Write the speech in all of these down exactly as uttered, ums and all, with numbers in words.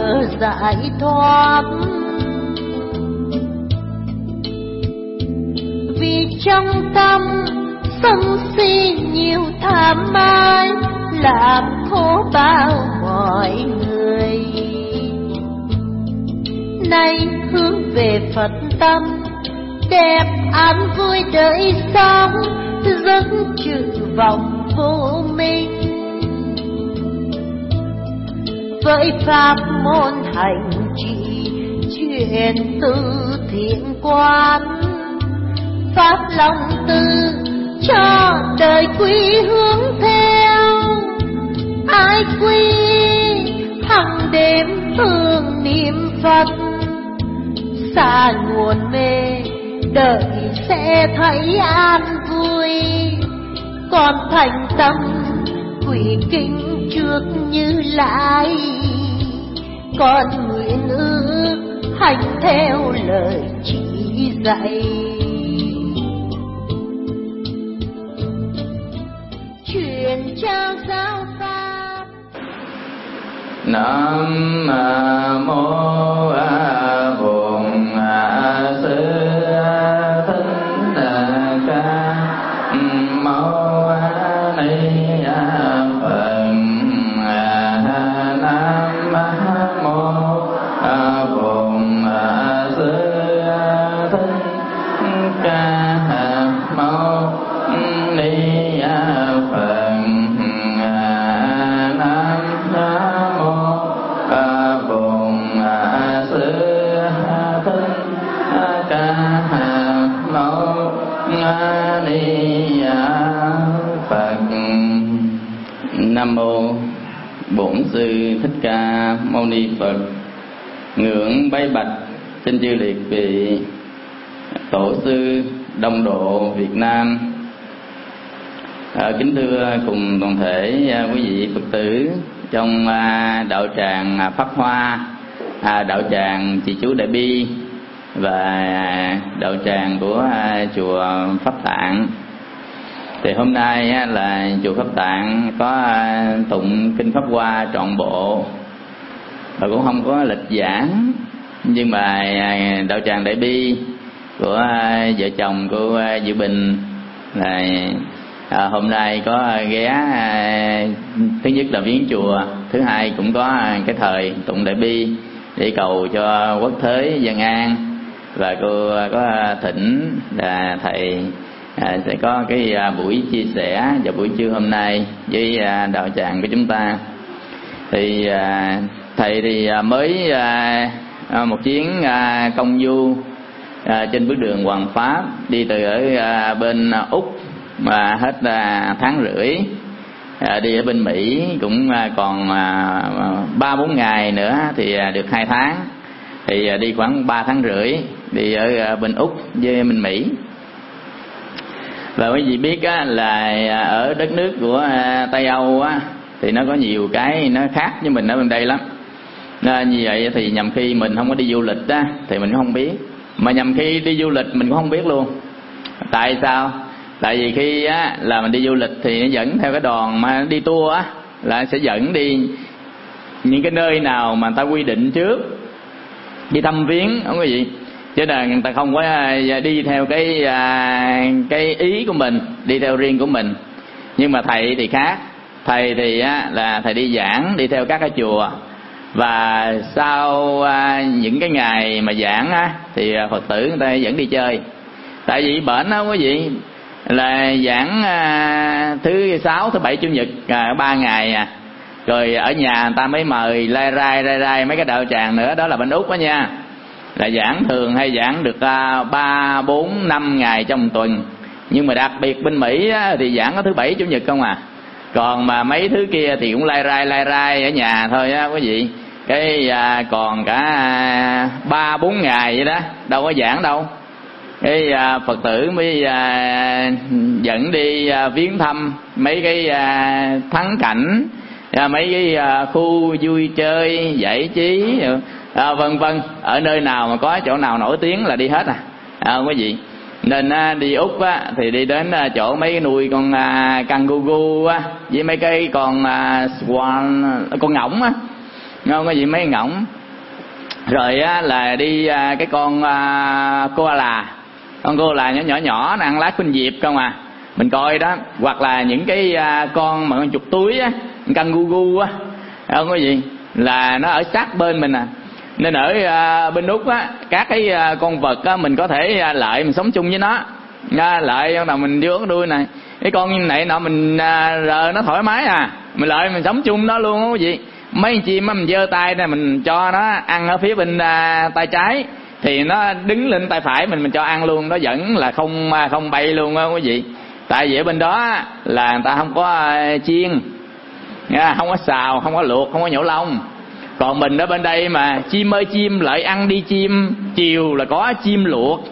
nhờ giải thoát. Vì trong tâm sân si nhiều tham ái, làm khổ bao mọi người. Nay hướng về Phật tâm, đẹp an vui đời sống, giấc trừ vọng vô minh. Với pháp môn hành trì chuyển từ thiện quan, phát lòng từ cho đời quy hướng theo. Ai quy hằng đêm thương niệm Phật, xa nguồn mê đời sẽ thấy an vui. Còn thành tâm quỳ kính trước Như Lai, con nguyện ước hành theo lời chỉ dạy. Truyền trao giáo pháp. Nam mô A Bổn Sư Thích Ca Mâu Ni Phật. Nam mô A Bổn Sư Thích Ca Mâu Ni Phật. Nam mô A Bổn Sư Thích Ca Mâu Ni Phật. Nam mô Bổn Sư Thích Ca Mâu Ni Phật. Ngưỡng bái bạch xin chư liệt vị tổ sư đông độ Việt Nam. À, kính thưa cùng toàn thể à, quý vị Phật tử trong à, đạo tràng à, Pháp Hoa, à, đạo tràng Trì Chú Đại Bi và à, đạo tràng của à, chùa Pháp Tạng. Thì hôm nay á, là chùa Pháp Tạng có à, tụng kinh Pháp Hoa trọn bộ và cũng không có lịch giảng, nhưng mà à, đạo tràng Đại Bi của à, vợ chồng của à, Diệu Bình là À, hôm nay có ghé à, thứ nhất là viếng chùa, thứ hai cũng có à, cái thời tụng Đại Bi để cầu cho quốc thế dân an. Và cô à, có à, thỉnh là thầy à, sẽ có cái à, buổi chia sẻ vào buổi trưa hôm nay với à, đạo tràng của chúng ta. Thì à, thầy thì à, mới à, một chuyến à, công du à, trên bước đường Hoàng Pháp, đi từ ở à, bên à, Úc mà hết à, tháng rưỡi, à, đi ở bên Mỹ cũng à, còn ba bốn ngày nữa thì à, được hai tháng, thì à, đi khoảng ba tháng rưỡi đi ở à, bên Úc với bên Mỹ. Và quý vị biết á, là ở đất nước của à, Tây Âu á, thì nó có nhiều cái nó khác với mình ở bên đây lắm. Nên như vậy thì nhằm khi mình không có đi du lịch á, thì mình cũng không biết, mà nhằm khi đi du lịch mình cũng không biết luôn. Tại sao? Tại vì khi á, là mình đi du lịch thì nó dẫn theo cái đoàn mà đi tour á, là sẽ dẫn đi những cái nơi nào mà người ta quy định trước, đi thăm viếng, không có gì. Chứ là người ta không có đi theo cái cái ý của mình, đi theo riêng của mình. Nhưng mà thầy thì khác. Thầy thì á, là thầy đi giảng, đi theo các cái chùa. Và sau những cái ngày mà giảng á, thì Phật tử người ta dẫn đi chơi. Tại vì bệnh đó quý vị, là giảng à, thứ sáu, thứ bảy, chủ nhật à, ba ngày à. Rồi ở nhà người ta mới mời lai rai lai rai mấy cái đạo tràng nữa, đó là bên Úc đó nha. Là giảng thường hay giảng được ba, bốn, năm ngày trong tuần. Nhưng mà đặc biệt bên Mỹ á, thì giảng có thứ bảy, chủ nhật không à. Còn mà mấy thứ kia thì cũng lai rai lai rai ở nhà thôi á quý vị. Cái à, còn cả ba, bốn ngày vậy đó, đâu có giảng đâu. Cái à, Phật tử mới à, dẫn đi à, viếng thăm mấy cái à, thắng cảnh, à, mấy cái à, khu vui chơi giải trí à, vân vân. Ở nơi nào mà có chỗ nào nổi tiếng là đi hết à, à quý vị. Nên à, đi Úc á, thì đi đến à, chỗ mấy cái nuôi con à, kangaroo á, với mấy cái con à, swan, con ngỗng á. ngon cái gì mấy ngỗng. Rồi á, là đi à, cái con à, koala, con koala nhỏ nhỏ nhỏ nó ăn lá khuynh diệp không à, mình coi đó. Hoặc là những cái à, con mà con chuột túi á, con gu gu á, không có gì là nó ở sát bên mình à. Nên ở à, bên Úc á, các cái à, con vật á, mình có thể à, lợi mình sống chung với nó. À, lợi con nào mình vô cái đuôi này, cái con như này nọ mình à, rờ nó thoải mái à, mình lợi mình sống chung nó luôn, không có gì. Mấy chim á, mình giơ tay này mình cho nó ăn ở phía bên à, tay trái, thì nó đứng lên tay phải mình mình cho ăn luôn, nó vẫn là không không bay luôn á quý vị. Tại vì ở bên đó là người ta không có chiên, không có xào, không có luộc, không có nhổ lông. Còn mình ở bên đây mà chim ơi chim lại ăn đi chim, chiều là có chim luộc.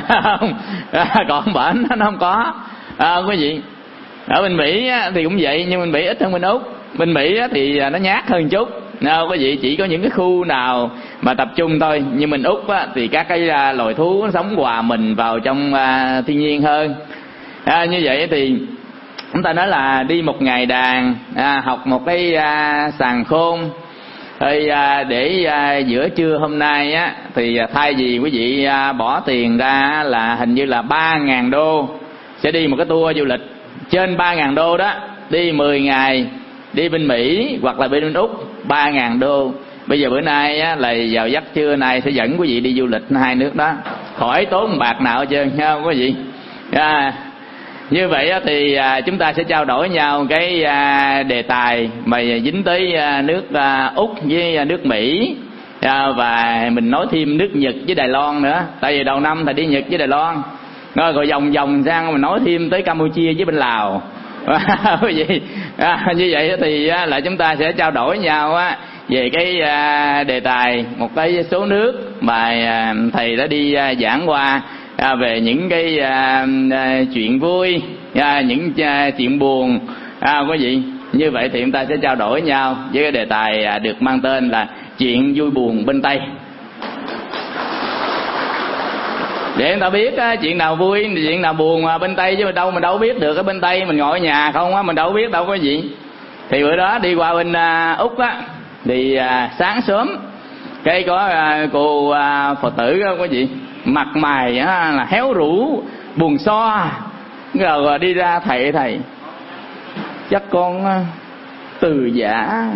Còn bển nó không có à, quý vị. Ở bên Mỹ thì cũng vậy, nhưng bên Mỹ ít hơn bên Úc. Bên Mỹ thì nó nhát hơn chút, nào quý vị, chỉ có những cái khu nào mà tập trung thôi. Nhưng mình Úc á, thì các cái loài thú nó sống hòa mình vào trong à, thiên nhiên hơn. À, như vậy thì chúng ta nói là đi một ngày đàn, à, học một cái à, sàn khôn. Thì à, để à, giữa trưa hôm nay á, thì thay vì quý vị à, bỏ tiền ra là hình như là ba ngàn đô sẽ đi một cái tour du lịch trên ba ngàn đô đó, đi mười ngày, đi bên Mỹ hoặc là bên Úc ba ngàn đô. Bây giờ bữa nay á, là vào giấc trưa này sẽ dẫn quý vị đi du lịch hai nước đó, khỏi tốn một bạc nào hết trơn, thấy không quý vị? À, như vậy á, thì à, chúng ta sẽ trao đổi nhau cái à, đề tài mà dính tới à, nước à, Úc với à, nước Mỹ, à, và mình nói thêm nước Nhật với Đài Loan nữa. Tại vì đầu năm thầy đi Nhật với Đài Loan, rồi, rồi vòng vòng sang mình nói thêm tới Campuchia với bên Lào. Quý vị, à, như vậy thì á, là chúng ta sẽ trao đổi nhau á, về cái à, đề tài một cái số nước mà à, thầy đã đi à, giảng qua, à, về những cái à, à, chuyện vui, à, những à, chuyện buồn, à, quý vị. Như vậy thì chúng ta sẽ trao đổi nhau với cái đề tài à, được mang tên là chuyện vui buồn bên Tây, để người ta biết á, chuyện nào vui, chuyện nào buồn mà bên Tây, chứ đâu mình đâu biết được. Ở bên Tây mình ngồi ở nhà không á, mình đâu biết đâu có gì. Thì bữa đó đi qua bên à, Úc á, thì à, sáng sớm cái có à, cô à, Phật tử đó quý vị, mặt mày á, là héo rũ buồn so, rồi đi ra thầy thầy chắc con à, từ giả,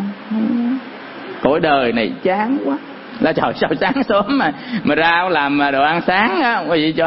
cõi đời này chán quá. Là trời, sao sáng sớm mà mà ra làm đồ ăn sáng á quý vị, cho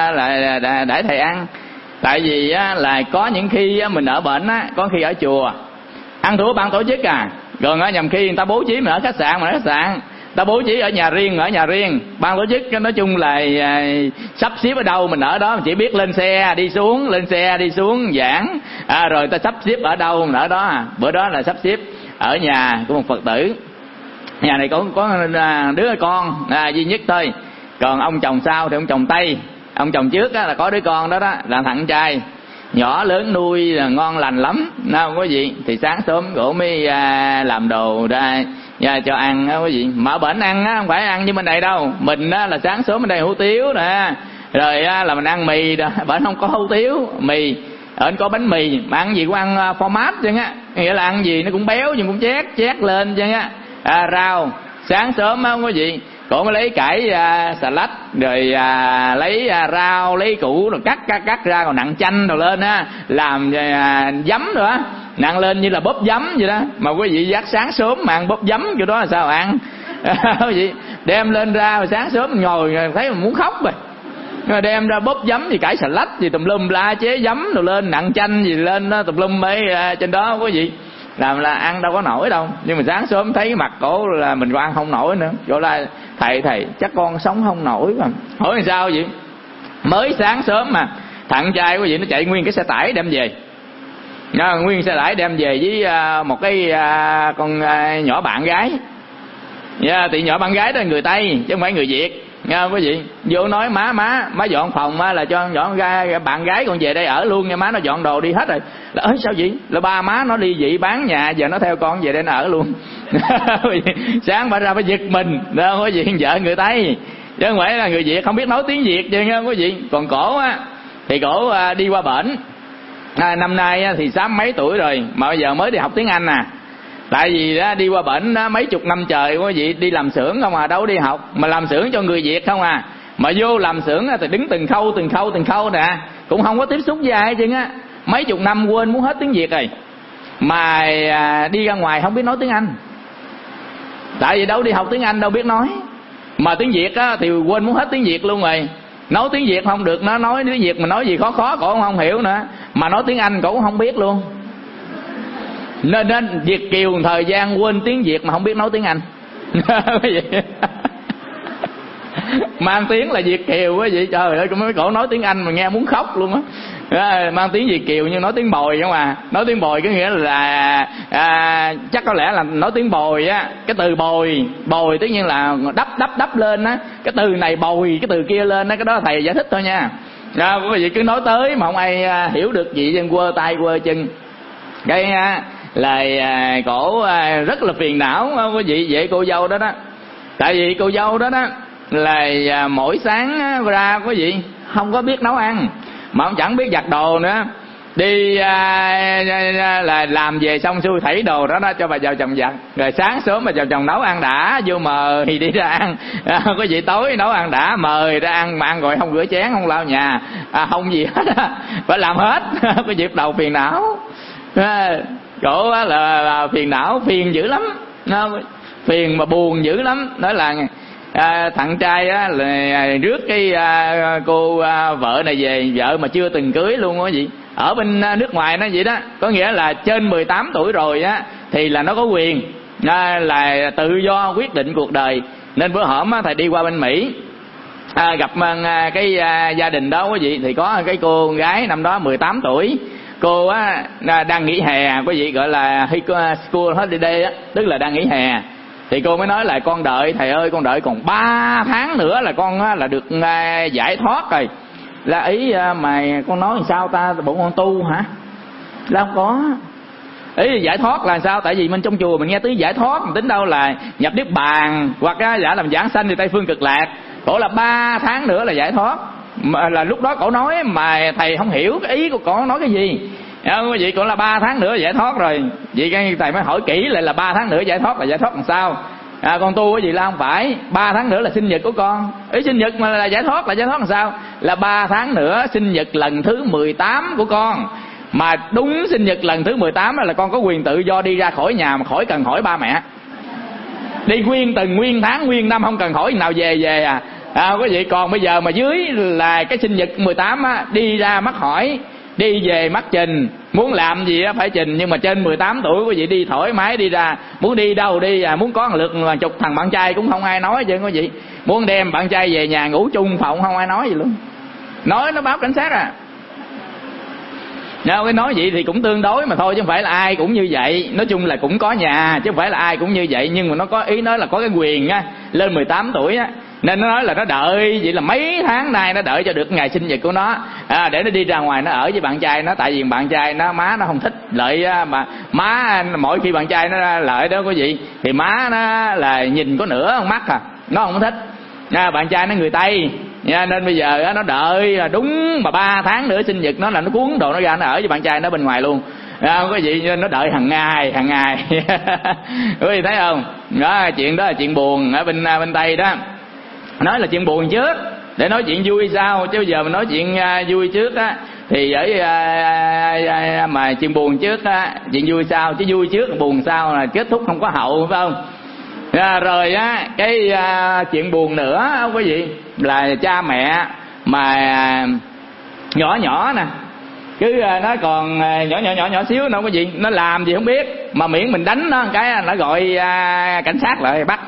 là để thầy ăn. Tại vì á, là có những khi á, mình ở bệnh á, có khi ở chùa ăn thua ban tổ chức à, rồi á, nhầm khi người ta bố trí mình ở khách sạn mà ở khách sạn, ta bố trí ở nhà riêng ở nhà riêng. Ban tổ chức nói chung là à, sắp xếp ở đâu mình ở đó, mình chỉ biết lên xe đi xuống, lên xe đi xuống giảng, à, rồi ta sắp xếp ở đâu mình ở đó à. Bữa đó là sắp xếp ở nhà của một Phật tử. Nhà này có có đứa con à, duy nhất thôi, còn ông chồng sau thì ông chồng Tây. Ông chồng trước á, là có đứa con đó đó là thằng trai nhỏ, lớn nuôi là ngon lành lắm, nào có gì. Thì sáng sớm cổ mới à, làm đồ ra à, cho ăn á quý vị. Mà ở bển ăn á, không phải ăn như bên đây đâu. Mình á, là sáng sớm bên đây hủ tiếu nè, rồi á, là mình ăn mì đó. Bển không có hủ tiếu mì, ở có bánh mì mà ăn gì cũng ăn format chứ á, nghĩa là ăn gì nó cũng béo nhưng cũng chét chét lên chứ á. À, rau sáng sớm á quý vị, cổ mới lấy cải à, xà lách, rồi à, lấy à, rau, lấy củ rồi cắt cắt cắt ra, còn nặn chanh rồi lên á, làm à, giấm rồi á, nặn lên như là bóp giấm vậy đó. Mà quý vị giác sáng sớm mà ăn bóp giấm kiểu đó là sao ăn? Quý vị đem lên ra rồi sáng sớm mình ngồi thấy mình muốn khóc rồi. Rồi đem ra bóp giấm gì, cải xà lách gì tùm lum la, chế giấm rồi lên, nặn chanh gì lên đó, tùm lum mấy à, trên đó quý vị. Làm là ăn đâu có nổi đâu. Nhưng mà sáng sớm thấy mặt cổ là mình còn ăn không nổi nữa. Chỗ là thầy thầy chắc con sống không nổi mà. Hỏi làm sao vậy? Mới sáng sớm mà thằng trai của vậy nó chạy nguyên cái xe tải đem về. Nó, nguyên xe tải đem về với uh, một cái uh, con uh, nhỏ bạn gái. Yeah, thì nhỏ bạn gái đó là người Tây chứ không phải người Việt. Nghe quý vị, vô nói má má má dọn phòng á, là cho dọn ra bạn gái còn về đây ở luôn nha má, nó dọn đồ đi hết rồi. Là ơi sao vậy? Là ba má nó ly dị bán nhà, giờ nó theo con về đây nó ở luôn. Sáng bà ra phải giật mình, đó quý vị, vợ người Tây chứ không phải là người Việt không biết nói tiếng Việt chứ nghe quý vị. Còn cổ á thì cổ đi qua bển. À, năm nay thì sáu mấy tuổi rồi mà bây giờ mới đi học tiếng Anh à. Tại vì đó, đi qua bển đó, mấy chục năm trời quý vị đi làm xưởng không à, đâu đi học, mà làm xưởng cho người Việt không à, mà vô làm xưởng thì đứng từng khâu từng khâu từng khâu nè, cũng không có tiếp xúc với ai chứ á. Mấy chục năm quên muốn hết tiếng Việt rồi, mà à, đi ra ngoài không biết nói tiếng Anh. Tại vì đâu đi học tiếng Anh đâu biết nói, mà tiếng Việt á thì quên muốn hết tiếng Việt luôn rồi. Nói tiếng Việt không được, nó nói tiếng Việt mà nói gì khó khó cổ không hiểu nữa, mà nói tiếng Anh cổ cũng không biết luôn. Nên nên Việt kiều thời gian quên tiếng Việt mà không biết nói tiếng Anh. Mang tiếng là Việt kiều quá vậy, trời ơi, mấy cổ nói tiếng Anh mà nghe muốn khóc luôn á. À, mang tiếng Việt kiều nhưng nói tiếng bồi không à. Nói tiếng bồi có nghĩa là à, chắc có lẽ là nói tiếng bồi á. Cái từ bồi, bồi tất nhiên là đắp đắp đắp lên á. Cái từ này bồi, cái từ kia lên á. Cái đó thầy giải thích thôi nha. À, quý vị cứ nói tới mà không ai à, hiểu được gì, dân quơ tay quơ chân. Cái à, là à, cổ à, rất là phiền não quý vị vậy cô dâu đó đó. Tại vì cô dâu đó đó là à, mỗi sáng ra quý vị không có biết nấu ăn, mà ông chẳng biết giặt đồ nữa. Đi à, là làm về xong xuôi thảy đồ đó, đó cho bà vợ chồng giặt, rồi sáng sớm bà vợ chồng nấu ăn đã, vô mời thì đi ra ăn. À, có gì tối nấu ăn đã, mời ra ăn, mà ăn rồi không rửa chén, không lau nhà, à, không gì hết, phải làm hết. Cái việc đầu phiền não, à, cổ là, là, là phiền não, phiền dữ lắm, phiền mà buồn dữ lắm. Đó là à, thằng trai á là rước cái à, cô à, vợ này về, vợ mà chưa từng cưới luôn á gì, ở bên à, nước ngoài nó vậy đó, có nghĩa là trên mười tám tuổi rồi á thì là nó có quyền à, là tự do quyết định cuộc đời. Nên bữa hổm á thầy đi qua bên Mỹ à, gặp à, cái à, gia đình đó quý vị, thì có cái cô gái năm đó mười tám tuổi. Cô á đang nghỉ hè quý vị, gọi là school holiday á, tức là đang nghỉ hè. Thì cô mới nói là con đợi thầy ơi, con đợi còn ba tháng nữa là con á, là được uh, giải thoát rồi. Là ý uh, mà con nói làm sao ta, bộ con tu hả? Là không có. Ý giải thoát là sao? Tại vì mình trong chùa mình nghe tới giải thoát, mình tính đâu là nhập niết bàn hoặc á, giả làm giảng sanh thì Tây phương cực lạc. Cổ là ba tháng nữa là giải thoát. Mà là lúc đó cổ nói mà thầy không hiểu cái ý của cổ nói cái gì. Không, vậy cũng là ba tháng nữa giải thoát rồi. Vậy cái thầy mới hỏi kỹ lại là ba tháng nữa giải thoát là giải thoát làm sao? À, con tu cái gì là không phải. Ba tháng nữa là sinh nhật của con. Ý sinh nhật mà là giải thoát là giải thoát làm sao? Là ba tháng nữa sinh nhật lần thứ mười tám của con. Mà đúng sinh nhật lần thứ mười tám là con có quyền tự do đi ra khỏi nhà mà khỏi cần hỏi ba mẹ. Đi nguyên từng nguyên tháng nguyên năm không cần hỏi nào về về à. À, quý vị, còn bây giờ mà dưới là cái sinh nhật mười tám á, đi ra mắc hỏi, đi về mắc trình, muốn làm gì á phải trình. Nhưng mà trên mười tám tuổi quý vị đi thoải mái đi ra, muốn đi đâu đi à, muốn có một lượt mà chục thằng bạn trai cũng không ai nói chứ quý vị. Muốn đem bạn trai về nhà ngủ chung phòng không ai nói gì luôn. Nói nó báo cảnh sát à. Nếu cái nói vậy thì cũng tương đối mà thôi, chứ không phải là ai cũng như vậy. Nói chung là cũng có nhà, chứ không phải là ai cũng như vậy. Nhưng mà nó có ý nói là có cái quyền á, lên mười tám tuổi á, nên nó nói là nó đợi vậy là mấy tháng nay nó đợi cho được ngày sinh nhật của nó à, để nó đi ra ngoài nó ở với bạn trai nó. Tại vì bạn trai nó má nó không thích lợi mà má mỗi khi bạn trai nó ra lợi đó quý vị, thì má nó là nhìn có nửa con mắt à, nó không thích à, bạn trai nó người Tây nha. Nên bây giờ nó đợi đúng mà ba tháng nữa sinh nhật nó là nó cuốn đồ nó ra nó ở với bạn trai nó bên ngoài luôn à, quý vị. Nên nó đợi hàng ngày hàng ngày. Quý vị thấy không đó, chuyện đó là chuyện buồn ở bên bên Tây đó. Nói là chuyện buồn trước để nói chuyện vui sau, chứ bây giờ mình nói chuyện uh, vui trước á thì ở uh, uh, mà chuyện buồn trước á, chuyện vui sau, chứ vui trước buồn sau là kết thúc không có hậu, phải không? À, rồi á cái uh, chuyện buồn nữa quý vị là cha mẹ mà uh, nhỏ nhỏ nè, cứ uh, nó còn uh, nhỏ nhỏ nhỏ nhỏ xíu nữa quý vị, nó làm gì không biết mà miễn mình đánh nó một cái nó gọi uh, cảnh sát lại bắt.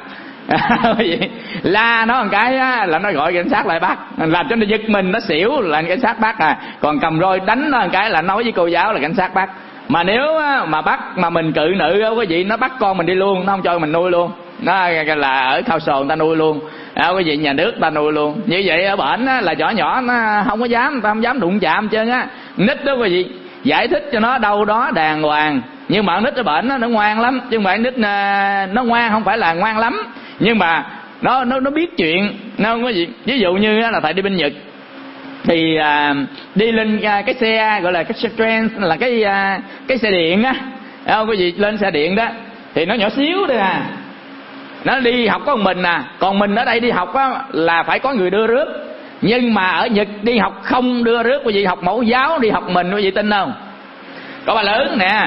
La nó một cái á, là nó gọi cảnh sát lại bắt, làm cho nó giật mình nó xỉu là cảnh sát bắt à. Còn cầm roi đánh nó một cái là nói với cô giáo là cảnh sát bắt. Mà nếu á, mà bắt mà mình cự nữ á quý vị, nó bắt con mình đi luôn, nó không cho mình nuôi luôn, nó là ở khao sồn người ta nuôi luôn à, quý vị, nhà nước ta nuôi luôn. Như vậy ở bển á, là nhỏ nhỏ nó không có dám, ta không dám đụng chạm trơn á. Nít đó quý vị, giải thích cho nó đâu đó đàng hoàng. Nhưng mà nít ở bển nó, nó ngoan lắm, chứ không phải nít nó ngoan, không phải là ngoan lắm, nhưng mà nó nó nó biết chuyện. Nó không có gì. Ví dụ như là thầy đi bên Nhật thì à, đi lên à, cái xe gọi là cái xe train, là cái à, cái xe điện á, không có gì, lên xe điện đó thì nó nhỏ xíu đây nè, nó đi học có một mình nè. Còn mình ở đây đi học á là phải có người đưa rước. Nhưng mà ở Nhật đi học không đưa rước, quý vị học mẫu giáo đi học mình, quý vị tin không? Có bà lớn nè,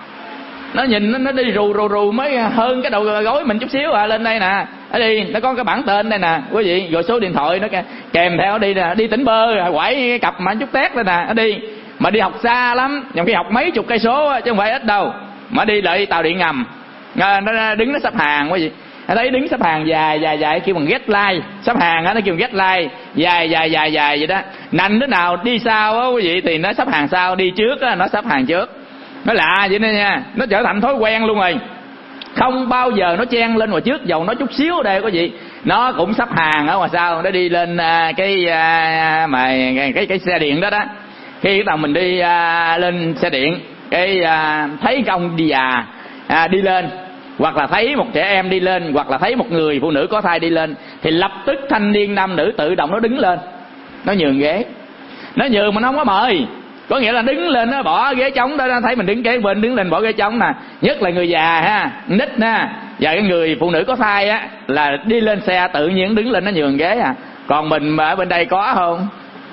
nó nhìn nó, nó đi rù rù rù mới hơn cái đầu gối mình chút xíu à. Lên đây nè, ở đi nó có cái bảng tên đây nè quý vị, rồi số điện thoại nó kèm theo đi nè. Đi tỉnh bơ quải cặp mà chút tét đây nè, ở đi mà đi học xa lắm, nhiều khi học mấy chục cây số chứ không phải ít đâu. Mà đi đợi tàu điện ngầm, nó đứng nó xếp hàng quý vị, thấy đứng xếp hàng dài dài dài kêu bằng get line, xếp hàng á nó kêu get line dài dài dài dài vậy đó. Nành đứa nào đi sau á quý vị thì nó xếp hàng sau, đi trước á nó xếp hàng trước. Nó lạ vậy nên nha, nó trở thành thói quen luôn rồi, không bao giờ nó chen lên ngoài trước, dầu nó chút xíu ở đây quý vị, nó cũng xếp hàng ở ngoài sau. Nó đi lên uh, cái uh, mà cái, cái cái xe điện đó đó. Khi cái tàu mình đi uh, lên xe điện, cái uh, thấy cái ông đi già uh, đi lên, hoặc là thấy một trẻ em đi lên, hoặc là thấy một người phụ nữ có thai đi lên, thì lập tức thanh niên nam nữ tự động nó đứng lên, nó nhường ghế. Nó nhường mà nó không có mời, có nghĩa là đứng lên nó bỏ ghế trống đó, thấy mình đứng kế bên đứng lên bỏ ghế trống nè. Nhất là người già ha, nít ha, và cái người phụ nữ có thai á là đi lên xe tự nhiên đứng lên nó nhường ghế à. Còn mình mà ở bên đây có không?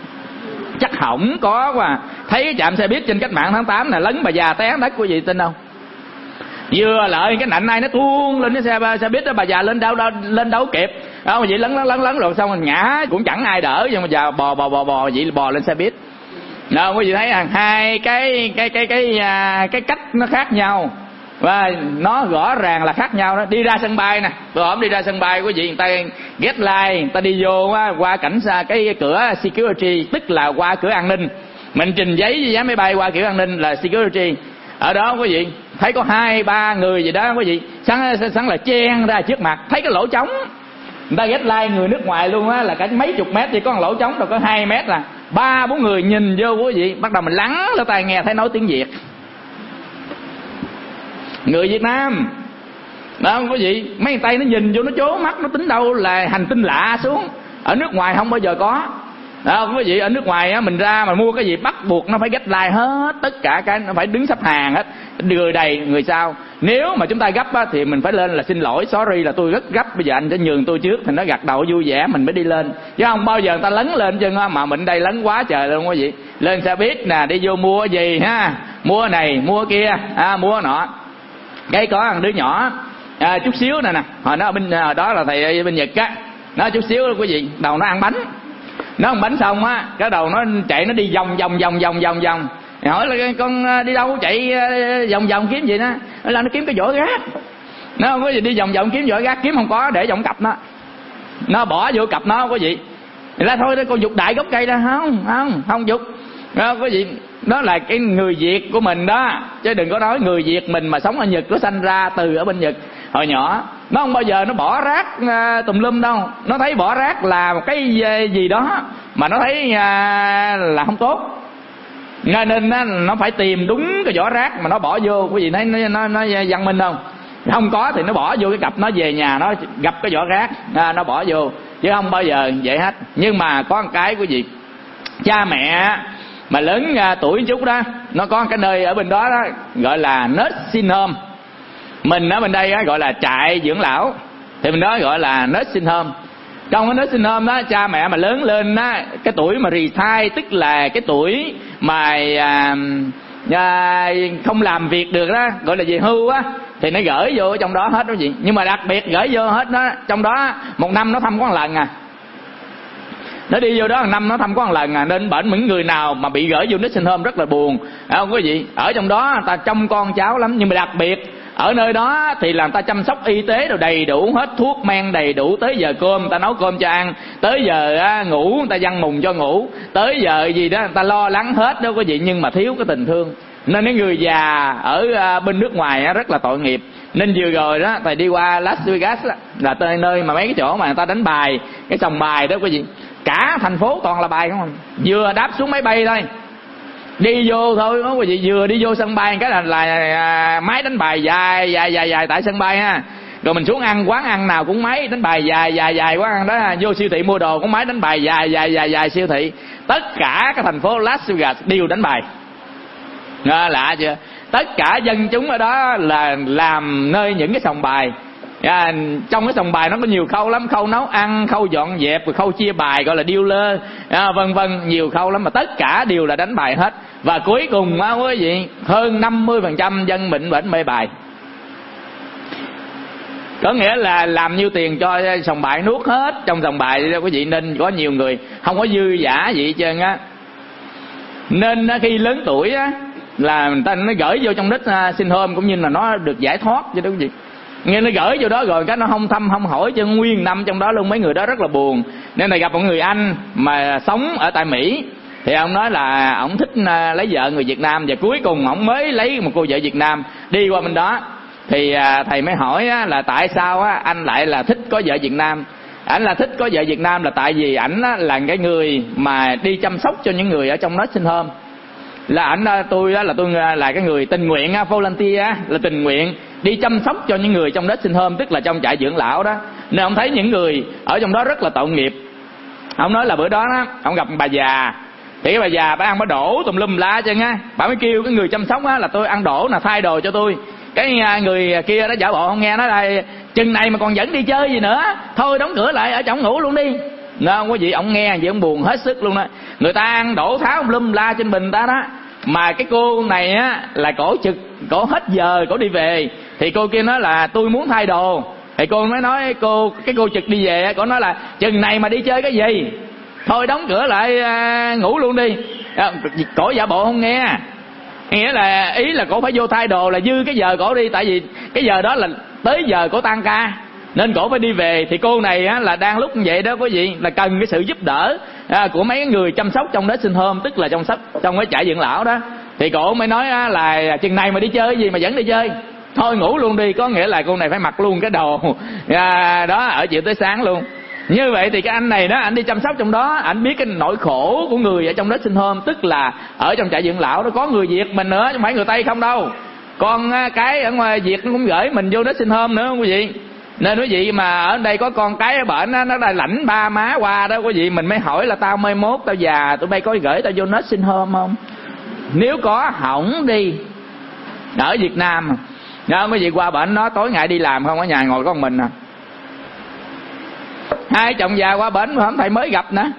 Chắc hỏng có quá. Thấy cái trạm xe buýt trên Cách Mạng tháng tám này lấn bà già té đất, quý vị tin không? Vừa lợi cái nạnh này nó tuôn lên cái xe xe buýt đó, bà già lên đâu, đâu lên đâu kịp đó, vậy lấn lấn lấn lấn rồi xong rồi ngã cũng chẳng ai đỡ, nhưng mà già bò bò bò bò vậy bò lên xe buýt. Nào quý vị thấy rằng hai cái cái cái cái cái, cái cách nó khác nhau và nó rõ ràng là khác nhau đó. Đi ra sân bay nè, tôi hôm đi ra sân bay quý vị, người ta get line, người ta đi vô qua cảnh xa cái, cái cửa security, tức là qua cửa an ninh. Mình trình giấy với vé máy bay qua cửa an ninh là security. Ở đó quý vị thấy có hai ba người gì đó quý vị sẵn sẵn là chen ra trước mặt, thấy cái lỗ trống, người ta get line người nước ngoài luôn á, là cả mấy chục mét chỉ có một lỗ trống rồi có hai mét là ba bốn người nhìn vô quý vị, bắt đầu mình lắng lỗ tai nghe thấy nói tiếng Việt. Người Việt Nam đó quý vị, mấy tay nó nhìn vô nó chố mắt, nó tính đâu là hành tinh lạ xuống. Ở nước ngoài không bao giờ có đó quý vị. Ở nước ngoài á, mình ra mà mua cái gì bắt buộc nó phải get line hết, tất cả cái nó phải đứng xếp hàng hết, người đầy người sau. Nếu mà chúng ta gấp á, thì mình phải lên là xin lỗi, sorry là tôi rất gấp, bây giờ anh sẽ nhường tôi trước, thì nó gật đầu vui vẻ mình mới đi lên, chứ không bao giờ người ta lấn lên chân á. Mà mình đây lấn quá trời luôn quý vị. Lên xe buýt nè, đi vô mua gì ha, mua này mua kia à, mua nọ. Cái có một đứa nhỏ à, chút xíu nè nè, hồi nó ở bên hồi đó là thầy bên Nhật á, nó chút xíu quý vị, đầu nó ăn bánh. Nó ăn bánh xong á, cái đầu nó chạy nó đi vòng vòng vòng vòng vòng vòng. Hỏi là con đi đâu chạy vòng vòng kiếm gì đó, là nó kiếm cái vỏ gác. Nó không có gì đi vòng vòng kiếm vỏ gác, kiếm không có để trong cặp nó, nó bỏ vô cặp nó quý vị. Thì là thôi con dục đại gốc cây ra, không không không dục đó quý vị. Đó là cái người Việt của mình đó, chứ đừng có nói người Việt mình mà sống ở Nhật, nó sanh ra từ ở bên Nhật hồi nhỏ, nó không bao giờ nó bỏ rác uh, tùm lum đâu. Nó thấy bỏ rác là một cái gì đó mà nó thấy uh, là không tốt, nên nó, nó phải tìm đúng cái vỏ rác mà nó bỏ vô. Quý vị thấy nó, nó, nó văn minh không? Không có thì nó bỏ vô cái cặp, nó về nhà nó gặp cái vỏ rác à, nó bỏ vô, chứ không bao giờ vậy hết. Nhưng mà có một cái quý vị, cha mẹ mà lớn uh, tuổi chút đó, nó có cái nơi ở bên đó, đó gọi là nursing home. Mình ở bên đây á, gọi là trại dưỡng lão, thì mình đó gọi là nursing home. Trong cái nursing home đó, cha mẹ mà lớn lên á, cái tuổi mà retire, tức là cái tuổi mà à, à, không làm việc được đó, gọi là về hưu á, thì nó gửi vô trong đó hết đó gì. Nhưng mà đặc biệt gửi vô hết đó, trong đó một năm nó thăm có một lần à. Nó đi vô đó một năm nó thăm có một lần à, nên bệnh những người nào mà bị gửi vô nursing home rất là buồn, không quý vị. Ở trong đó người ta trông con cháu lắm, nhưng mà đặc biệt ở nơi đó thì làm ta chăm sóc y tế rồi đầy đủ hết, thuốc men đầy đủ, tới giờ cơm người ta nấu cơm cho ăn, tới giờ à, ngủ người ta giăng mùng cho ngủ, tới giờ gì đó người ta lo lắng hết đó quý vị. Nhưng mà thiếu cái tình thương, nên cái người già ở à, bên nước ngoài á, rất là tội nghiệp. Nên vừa rồi đó thầy đi qua Las Vegas đó, là tới nơi mà mấy cái chỗ mà người ta đánh bài, cái sòng bài đó quý vị, cả thành phố toàn là bài không. Vừa đáp xuống máy bay thôi, đi vô thôi đó quý vị, vừa đi vô sân bay cái là, là à, máy đánh bài dài dài dài dài tại sân bay ha. Rồi mình xuống ăn quán ăn nào cũng máy đánh bài dài dài dài quán ăn đó, vô siêu thị mua đồ cũng máy đánh bài dài dài dài dài siêu thị. Tất cả cái thành phố Las Vegas đều đánh bài à, lạ chưa. tất cả dân chúng ở đó là làm nơi những cái sòng bài. À, trong cái sòng bài nó có nhiều khâu lắm, khâu nấu ăn, khâu dọn dẹp, rồi khâu chia bài gọi là dealer, à, vân vân, nhiều khâu lắm, mà tất cả đều là đánh bài hết. Và cuối cùng á quý vị, hơn năm mươi phần trăm dân bệnh bệnh mê bài. Có nghĩa là làm nhiêu tiền cho sòng bài nuốt hết trong sòng bài đó quý vị. Nên có nhiều người không có dư giả gì hết trơn á. Nên khi lớn tuổi á là người ta nó gửi vô trong đất sinh hôm, cũng như là nó được giải thoát chứ đó quý vị. Nghe nó gửi vô đó rồi cái nó không thăm không hỏi chứ nguyên năm trong đó luôn. Mấy người đó rất là buồn. Nên là gặp một người anh mà sống ở tại Mỹ, thì ông nói là ông thích lấy vợ người Việt Nam, và cuối cùng ông mới lấy một cô vợ Việt Nam đi qua bên đó. Thì thầy mới hỏi là tại sao anh lại là thích có vợ Việt Nam. Ảnh là thích có vợ Việt Nam là tại vì ảnh là cái người mà đi chăm sóc cho những người ở trong đó sinh hôm. Là ảnh tôi là tôi là cái người tình nguyện, volunteer, là tình nguyện đi chăm sóc cho những người trong đất sinh hôm, tức là trong trại dưỡng lão đó. Nên ông thấy những người ở trong đó rất là tội nghiệp. Ông nói là bữa đó, đó ông gặp bà già, thì cái bà già bà ăn bà đổ tùm lum lá chân á, bà mới kêu cái người chăm sóc á là tôi ăn đổ là thay đồ cho tôi. Cái người kia đó giả bộ không nghe, nói là chừng này mà còn dẫn đi chơi gì nữa, thôi đóng cửa lại ở trong ngủ luôn đi. Nên không có gì, ông nghe vậy ông buồn hết sức luôn đó. Người ta ăn đổ tháo lum la trên bình ta đó, mà cái cô này á là cổ trực, cổ hết giờ cổ đi về. Thì cô kia nói là tôi muốn thay đồ. Thì cô mới nói cô cái cô trực đi về, cổ nói là chừng này mà đi chơi cái gì, thôi đóng cửa lại à, ngủ luôn đi. À, cổ giả bộ không nghe. Nghĩa là ý là cổ phải vô thay đồ là dư cái giờ cổ đi, tại vì cái giờ đó là tới giờ cổ tan ca nên cổ phải đi về. Thì cô này á là đang lúc như vậy đó quý vị, là cần cái sự giúp đỡ à, của mấy người chăm sóc trong đó sinh hôm, tức là trong sắp trong cái trại dưỡng lão đó. Thì cổ mới nói á, là chừng này mà đi chơi gì mà vẫn đi chơi, thôi ngủ luôn đi. Có nghĩa là cô này phải mặc luôn cái đồ à, đó ở chiều tới sáng luôn. Như vậy thì cái anh này đó, anh đi chăm sóc trong đó, anh biết cái nỗi khổ của người ở trong đó sinh hôm, tức là ở trong trại dưỡng lão đó có người Việt mình nữa, chứ không phải người Tây không đâu. Con cái ở ngoài Việt nó cũng gửi mình vô đó sinh hôm nữa quý vị. Nên quý vị mà ở đây có con cái ở bển nó đã lãnh ba má qua đó quý vị, mình mới hỏi là tao mai mốt tao già tụi bay có gửi tao vô nó sinh hôm không? Nếu có hỏng đi. Ở Việt Nam đó, quý vị qua bển nó tối ngày đi làm không, ở nhà ngồi con mình à. Hai chồng già qua bển mà không thầy mới gặp nữa.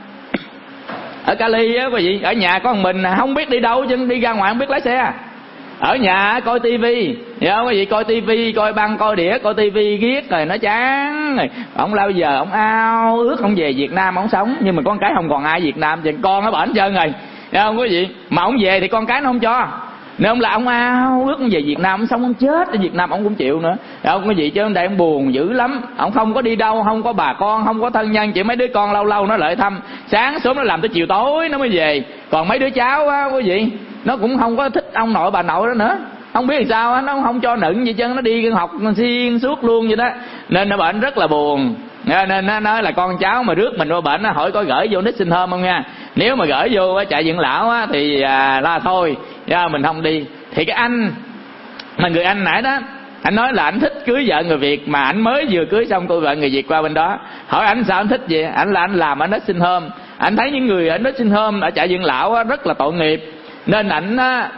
Ở Cali á quý vị, ở nhà con mình không biết đi đâu chứ đi ra ngoài không biết lái xe. Ở nhà coi tivi, hiểu không quý vị, coi tivi, coi băng, coi đĩa, coi tivi ghét rồi nó chán rồi. Ông lao giờ ông ao ước ông về Việt Nam ông sống, nhưng mà con cái không còn ai Việt Nam, chứ con nó bển trơn rồi, hiểu không quý vị. Mà ông về thì con cái nó không cho. Nên ông là ông ao ước ông về Việt Nam ông sống, ông chết ở Việt Nam ông cũng chịu nữa, hiểu không quý vị. Chứ ở đây ông buồn dữ lắm, ông không có đi đâu, không có bà con, không có thân nhân, chỉ mấy đứa con lâu lâu nó lại thăm, sáng sớm nó làm tới chiều tối nó mới về. Còn mấy đứa cháu á quý vị, nó cũng không có thích ông nội bà nội đó nữa, không biết làm sao á, nó không cho nựng gì chứ, nó đi học xuyên suốt luôn vậy đó. Nên nó bệnh rất là buồn. Nên nó nói là con cháu mà rước mình qua bệnh nó hỏi có gửi vô nít sinh hôm không nha. Nếu mà gửi vô trại dưỡng lão á thì à, là thôi mình không đi. Thì cái anh mà người anh nãy đó, anh nói là anh thích cưới vợ người Việt, mà anh mới vừa cưới xong cô vợ người Việt qua bên đó. Hỏi anh sao anh thích vậy? Anh là anh làm ở nít sinh hôm, anh thấy những người ở nít sinh hôm ở trại dưỡng lão á, rất là tội nghiệp, nên ảnh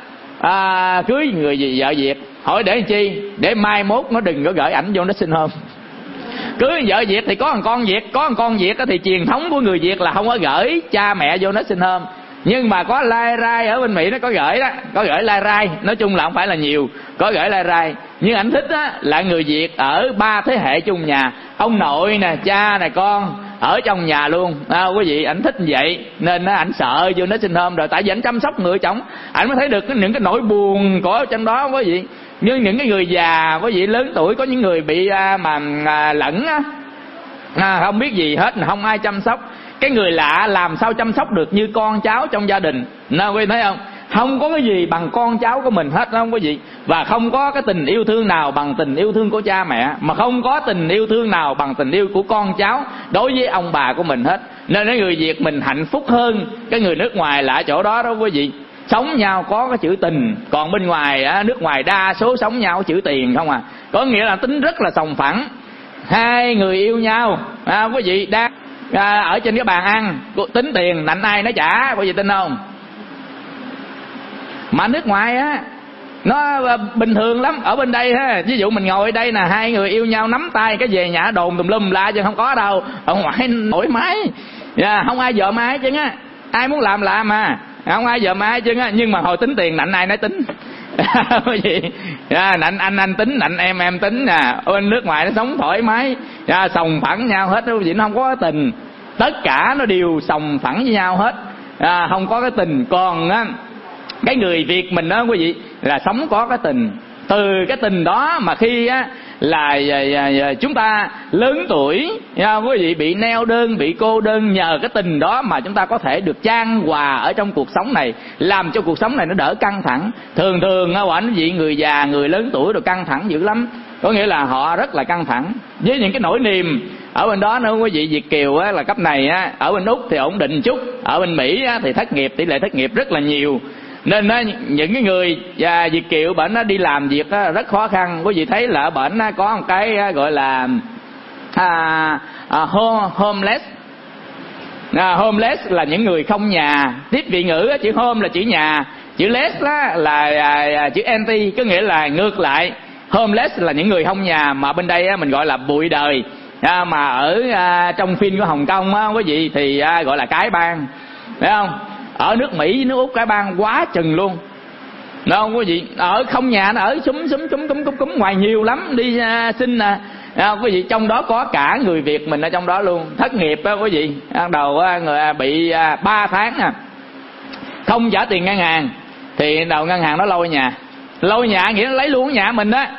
à, cưới người vợ Việt. Hỏi để làm chi? Để mai mốt nó đừng có gửi ảnh vô nít sinh hôm. Cưới vợ Việt thì có một con Việt, có một con Việt thì truyền thống của người Việt là không có gửi cha mẹ vô nít sinh hôm. Nhưng mà có lai rai ở bên Mỹ nó có gửi đó, có gửi lai rai, nói chung là không phải là nhiều, có gửi lai rai. Nhưng anh thích á là người Việt ở ba thế hệ chung nhà, ông nội nè, cha nè, con ở trong nhà luôn à, quý vị. Anh thích như vậy nên á anh sợ vô nó sinh hôm rồi, tại vì anh chăm sóc người chồng, anh mới thấy được cái, những cái nỗi buồn có trong đó quý vị. Như những cái người già quý vị lớn tuổi, có những người bị à, mà à, lẫn á à, không biết gì hết, không ai chăm sóc. Cái người lạ làm sao chăm sóc được như con cháu trong gia đình. Nên quý vị thấy không, không có cái gì bằng con cháu của mình hết, không quý vị. Và không có cái tình yêu thương nào bằng tình yêu thương của cha mẹ, mà không có tình yêu thương nào bằng tình yêu của con cháu đối với ông bà của mình hết. Nên cái người Việt mình hạnh phúc hơn cái người nước ngoài là ở chỗ đó đó quý vị. Sống nhau có cái chữ tình, còn bên ngoài á, nước ngoài đa số sống nhau chữ tiền không à. Có nghĩa là tính rất là sòng phẳng. Hai người yêu nhau à, quý vị đang à, ở trên cái bàn ăn tính tiền nạnh ai nó trả, quý vị tin không? Mà nước ngoài á Nó bình thường lắm. Ở bên đây ha, ví dụ mình ngồi ở đây nè, hai người yêu nhau nắm tay cái về nhà đồn tùm lum la, chứ không có đâu. Ở ngoài nổi máy, yeah, không ai dòm ai chứ á, ai muốn làm làm mà, không ai dòm ai chứ á. Nhưng mà hồi tính tiền nạnh ai nói tính. Cái gì yeah, nạnh anh anh tính, nạnh em em tính nè. Bên nước ngoài nó sống thoải mái, yeah, sòng phẳng nhau hết, quý vị, nó không có tình. Tất cả nó đều sòng phẳng với nhau hết, à, không có cái tình. Còn á, cái người Việt mình đó quý vị, là sống có cái tình. Từ cái tình đó mà khi á là chúng ta lớn tuổi, quý vị, bị neo đơn, bị cô đơn, nhờ cái tình đó mà chúng ta có thể được chan hòa ở trong cuộc sống này, làm cho cuộc sống này nó đỡ căng thẳng. Thường thường á, quý vị, người già, người lớn tuổi rồi căng thẳng dữ lắm, có nghĩa là họ rất là căng thẳng với những cái nỗi niềm. Ở bên đó nữa quý vị, Việt kiều á, là cấp này á, ở bên Úc thì ổn định chút, ở bên Mỹ á, thì thất nghiệp, tỷ lệ thất nghiệp rất là nhiều. Nên á, những cái người và Việt kiều bển nó đi làm việc á, rất khó khăn. Quý vị thấy là bển có một cái gọi là à, à, homeless. À, homeless là những người không nhà. Tiếp vị ngữ á, chữ home là chữ nhà, chữ less là, là à, chữ anti, có nghĩa là ngược lại. Homeless là những người không nhà, mà bên đây á, mình gọi là bụi đời. À, mà ở à, trong phim của Hồng Kông á, quý vị, thì à, gọi là cái bang, phải không? Ở nước Mỹ với nước Úc cái bang quá chừng luôn, đúng không quý vị? Ở không nhà, nó ở súng súng cúm cúm cúm cúm ngoài nhiều lắm, đi uh, xin nè, à, quý vị, trong đó có cả người Việt mình ở trong đó luôn. Thất nghiệp á quý vị, ban đầu á, người bị uh, ba tháng nè, không trả tiền ngân hàng, thì đầu ngân hàng nó lôi nhà, lôi nhà nghĩa nó lấy luôn nhà mình đó.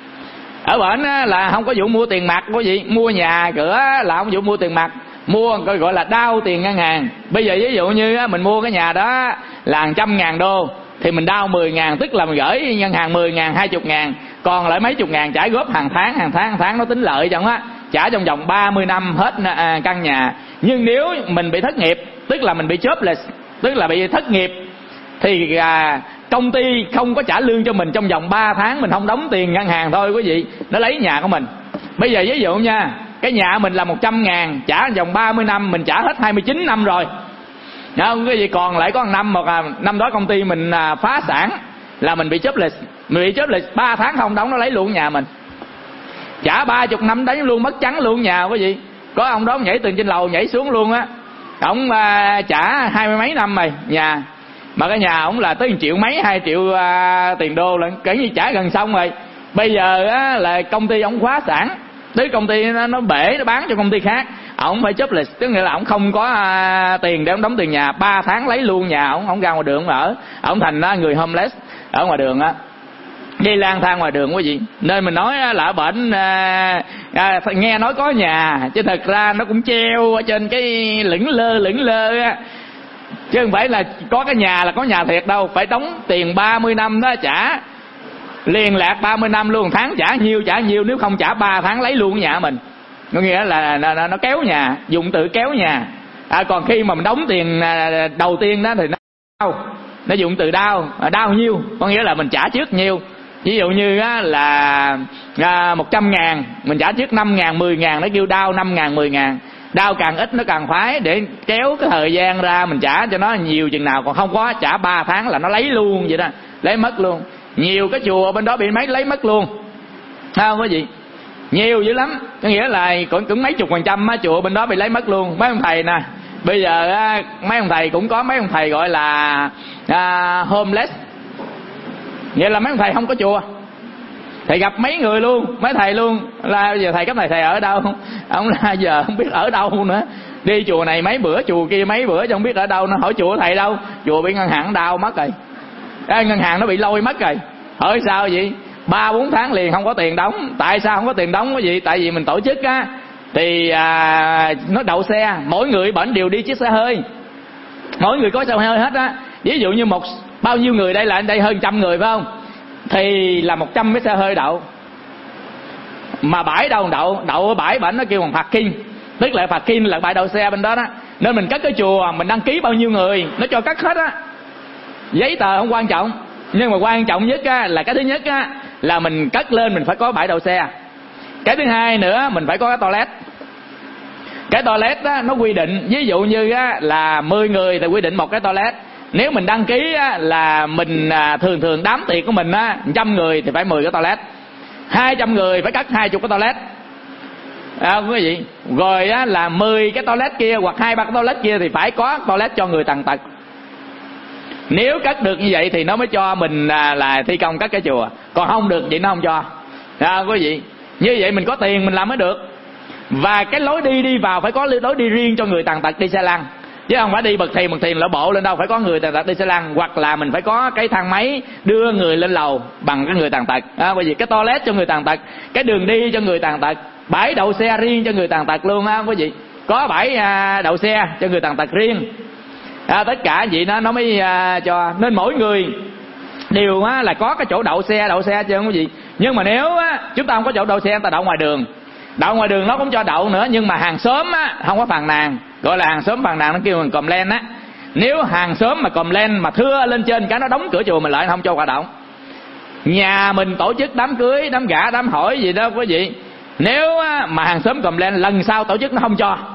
Ở bển á, là không có vụ mua tiền mặt quý vị, mua nhà cửa là không vụ mua tiền mặt, mua gọi là đao tiền ngân hàng. Bây giờ ví dụ như mình mua cái nhà đó là trăm ngàn đô, thì mình đao mười ngàn, tức là mình gửi ngân hàng mười ngàn, hai chục ngàn, còn lại mấy chục ngàn trả góp hàng tháng, hàng tháng, hàng tháng nó tính lợi chẳng á, trả trong vòng ba mươi năm hết căn nhà. Nhưng nếu mình bị thất nghiệp, tức là mình bị jobless, tức là bị thất nghiệp, thì à, công ty không có trả lương cho mình trong vòng ba tháng, mình không đóng tiền ngân hàng thôi quý vị, nó lấy nhà của mình. Bây giờ ví dụ nha, cái nhà mình là một trăm ngàn, trả trong vòng ba mươi năm, mình trả hết hai mươi chín năm rồi, không cái gì còn lại có một năm, một năm đó công ty mình à, phá sản, là mình bị jobless, mình bị jobless ba tháng không đóng, nó lấy luôn nhà mình, trả ba chục năm đấy luôn, mất trắng luôn nhà quý vị. Có ông đó nhảy từ trên lầu nhảy xuống luôn á, ổng à, trả hai mươi mấy năm rồi nhà, mà cái nhà ổng là tới một triệu mấy, hai triệu à, tiền đô lận, kể như trả gần xong rồi. Bây giờ á, là công ty ổng phá sản, tới công ty nó, nó bể, nó bán cho công ty khác, ổng phải jobless, tức nghĩa là ổng không có à, tiền để ổng đóng tiền nhà, ba tháng lấy luôn nhà ổng, ổng ra ngoài đường ở, ổng thành à, người homeless ở ngoài đường á, đi lang thang ngoài đường quý vị. Nên mình nói là ở bển à, à, nghe nói có nhà, chứ thật ra nó cũng treo ở trên cái lửng lơ lửng lơ á, chứ không phải là có cái nhà là có nhà thiệt đâu, phải đóng tiền ba mươi năm đó, trả liên lạc ba mươi năm luôn, tháng trả nhiêu trả nhiêu, nếu không trả ba tháng lấy luôn nhà mình. Có nghĩa là, là, là nó kéo nhà, dùng từ kéo nhà. À, còn khi mà mình đóng tiền à, đầu tiên đó thì nó đau, nó dùng từ đau, à, đau nhiêu, có nghĩa là mình trả trước nhiêu. Ví dụ như á, là à, một trăm ngàn, mình trả trước năm ngàn, mười ngàn, nó kêu đau năm ngàn, mười ngàn. Đau càng ít nó càng khoái, để kéo cái thời gian ra mình trả cho nó nhiều chừng nào, còn không có trả ba tháng là nó lấy luôn vậy đó, lấy mất luôn. Nhiều cái chùa bên đó bị mấy lấy mất luôn, thấy không quý vị? Nhiều dữ lắm, có nghĩa là cũng, cũng mấy chục phần trăm á, chùa bên đó bị lấy mất luôn. Mấy ông thầy nè, bây giờ á, mấy ông thầy cũng có mấy ông thầy gọi là à, homeless, vậy là mấy ông thầy không có chùa, thầy gặp mấy người luôn, mấy thầy luôn, là giờ thầy cấp này thầy ở đâu, ông là giờ không biết ở đâu nữa, đi chùa này mấy bữa, chùa kia mấy bữa, chứ không biết ở đâu. Nó hỏi chùa thầy đâu, chùa bị ngân hàng đau mất rồi, cái ngân hàng nó bị lôi mất rồi. Hỏi sao vậy? Ba bốn tháng liền không có tiền đóng. Tại sao không có tiền đóng quý vị? Tại vì mình tổ chức á, thì à, nó đậu xe, mỗi người bển đều đi chiếc xe hơi, mỗi người có xe hơi hết á. Ví dụ như một bao nhiêu người đây, là đây hơn trăm người phải không, thì là một trăm cái xe hơi đậu. Mà bãi đâu đậu, đậu ở bãi bển nó kêu bằng parking, tức là parking là bãi đậu xe bên đó đó. Nên mình cất cái chùa, mình đăng ký bao nhiêu người nó cho cất hết á. Giấy tờ không quan trọng, nhưng mà quan trọng nhất á, là cái thứ nhất á, là mình cất lên mình phải có bãi đậu xe. Cái thứ hai nữa, mình phải có cái toilet. Cái toilet á, nó quy định, ví dụ như á, là mười người thì quy định một cái toilet, nếu mình đăng ký á, là mình à, thường thường đám tiệc của mình á, trăm người thì phải mười cái toilet, hai trăm người phải cất hai chục cái toilet. À, quý vị, rồi á, là mười cái toilet kia hoặc hai ba cái toilet kia thì phải có toilet cho người tàn tật. Nếu cất được như vậy thì nó mới cho mình à, là thi công cất cái chùa, còn không được vậy nó không cho. À, quý vị, như vậy mình có tiền mình làm mới được. Và cái lối đi đi vào phải có lối đi riêng cho người tàn tật đi xe lăn, chứ không phải đi bậc thềm bậc thềm lỡ bộ lên đâu. Phải có người tàn tật đi xe lăn, hoặc là mình phải có cái thang máy đưa người lên lầu bằng cái người tàn tật. À, bởi vì cái toilet cho người tàn tật, cái đường đi cho người tàn tật, bãi đậu xe riêng cho người tàn tật luôn á quý vị. Có bãi à, đậu xe cho người tàn tật riêng. À, tất cả vậy nó nó mới à, cho. Nên mỗi người đều á, là có cái chỗ đậu xe đậu xe chứ không có gì. Nhưng mà nếu á, chúng ta không có chỗ đậu xe, người ta đậu ngoài đường. Đậu ngoài đường nó cũng cho đậu nữa, nhưng mà hàng xóm á, không có phàn nàn, gọi là hàng xóm phàn nàn, nó kêu mình còm len á. Nếu hàng xóm mà còm len mà thưa lên trên cái nó đóng cửa chùa mình lại, không cho hoạt động. Nhà mình tổ chức đám cưới, đám gả, đám hỏi gì đó quý vị, nếu á, mà hàng xóm còm len lần sau tổ chức nó không cho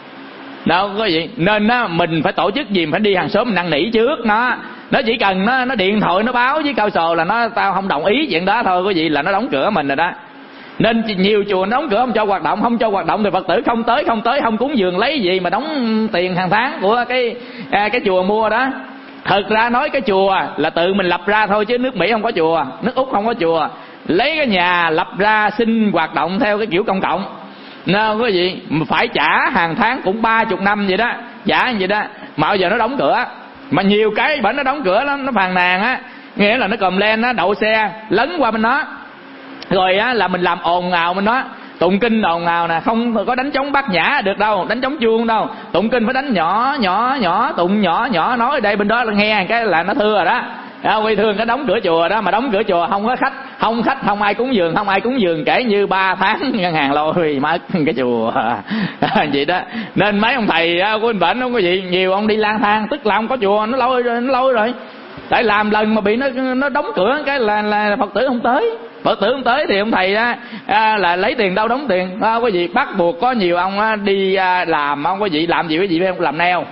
đâu quý vị. Nên á, mình phải tổ chức gì mình phải đi hàng xóm mình năn nỉ trước nó. Nó chỉ cần nó nó điện thoại nó báo với câu sồ là nó tao không đồng ý chuyện đó thôi quý vị, là nó đóng cửa mình rồi đó. Nên nhiều chùa nó đóng cửa không cho hoạt động, không cho hoạt động thì Phật tử không tới, không tới không cúng dường lấy gì mà đóng tiền hàng tháng của cái à, cái chùa mua đó. Thật ra nói cái chùa là tự mình lập ra thôi, chứ nước Mỹ không có chùa, nước Úc không có chùa. Lấy cái nhà lập ra xin hoạt động theo cái kiểu công cộng. Nên quý vị phải trả hàng tháng cũng ba chục năm vậy đó, trả vậy đó mà bây giờ nó đóng cửa. Mà nhiều cái bển nó đóng cửa nó, nó phàn nàn á, nghĩa là nó còm len nó đậu xe lấn qua bên đó, rồi á là mình làm ồn ào bên đó, tụng kinh ồn ào nè, không có đánh trống bát nhã được đâu, đánh trống chuông đâu, tụng kinh phải đánh nhỏ nhỏ nhỏ, tụng nhỏ nhỏ, nói ở đây bên đó là nghe cái là nó thưa rồi đó. À, quy thương cái đóng cửa chùa đó, mà đóng cửa chùa không có khách, không khách không ai cúng dường, không ai cúng dường kể như ba tháng ngân hàng lôi mất cái chùa vậy đó. Nên mấy ông thầy của anh bệnh không có gì nhiều, ông đi lang thang, tức là ông có chùa nó lâu rồi, nó lâu rồi. Tại làm lần mà bị nó nó đóng cửa cái là là Phật tử không tới, Phật tử không tới thì ông thầy á, à, là lấy tiền đâu đóng tiền. À, quý vị bắt buộc có nhiều ông á, đi à, làm, ông quý vị làm gì quý vị phải không? Làm nail.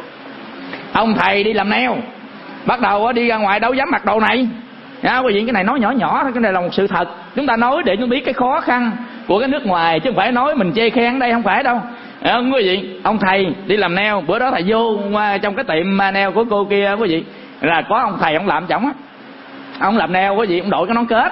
Ông thầy đi làm nail, bắt đầu á, đi ra ngoài đâu dám mặc đồ này. À, quý vị cái này nói nhỏ nhỏ thôi, cái này là một sự thật. Chúng ta nói để chúng biết cái khó khăn của cái nước ngoài, chứ không phải nói mình chê khen đây, không phải đâu. À, quý vị, ông thầy đi làm nail, bữa đó thầy vô trong cái tiệm nail của cô kia quý vị, là có ông thầy ông làm chổng á, ông làm nail quý vị, ông đội cái nón kết,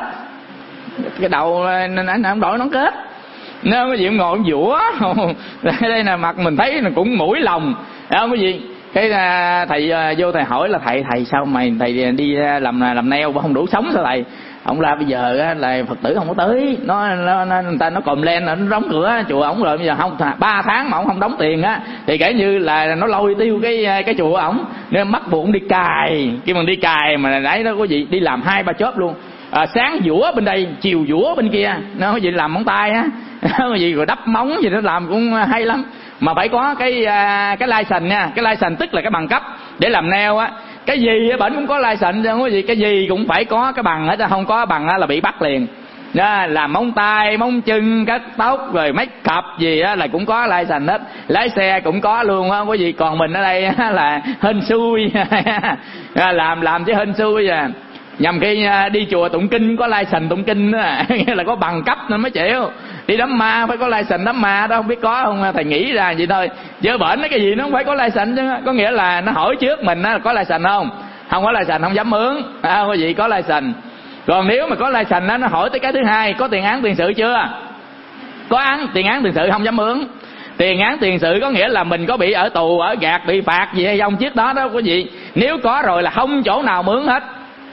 cái đầu anh ông đội nón kết, nên quý vị ông ngồi ông vũa đây nè, mặt mình thấy là cũng mũi lòng, không quý vị. Cái thầy vô thầy hỏi là thầy thầy sao mày thầy đi làm làm nail không đủ sống sao thầy? Ông la bây giờ là Phật tử không có tới, nó, nó, nó người ta nó còm len nó đóng cửa chùa ổng rồi, bây giờ không ba tháng mà ổng không đóng tiền á thì kể như là nó lôi tiêu cái cái chùa ổng, nên bắt buộc đi cài, cái mình đi cài mà nãy đó quý vị đi làm hai ba chớp luôn. À, sáng vũa bên đây, chiều vũa bên kia, nó quý vị làm móng tay á, quý vị rồi đắp móng gì nó làm cũng hay lắm. Mà phải có cái cái license nha, cái license tức là cái bằng cấp để làm nail á. Cái gì á bển cũng có license không có gì, cái gì cũng phải có cái bằng hết, không có bằng á là bị bắt liền. Đó, làm móng tay, móng chân, cắt tóc rồi make up gì á là cũng có license hết. Lái xe cũng có luôn á quý vị, còn mình ở đây á, là hên xui làm làm chứ hên xui à. Nhằm khi đi chùa tụng kinh có license tụng kinh đó, nghĩa là có bằng cấp nên mới chịu. Đi đám ma phải có license đám ma đó, không biết có không, thầy nghĩ ra vậy thôi. Chứ bển cái gì nó không phải có license chứ, có nghĩa là nó hỏi trước mình á có license không, không có license không dám mướn. À, quý vị có license. Còn nếu mà có license đó, nó hỏi tới cái thứ hai, có tiền án tiền sự chưa? Có án tiền án tiền sự không dám mướn. Tiền án tiền sự có nghĩa là mình có bị ở tù, ở gạt, bị phạt gì hay không trước đó đó quý vị. Nếu có rồi là không chỗ nào mướn hết.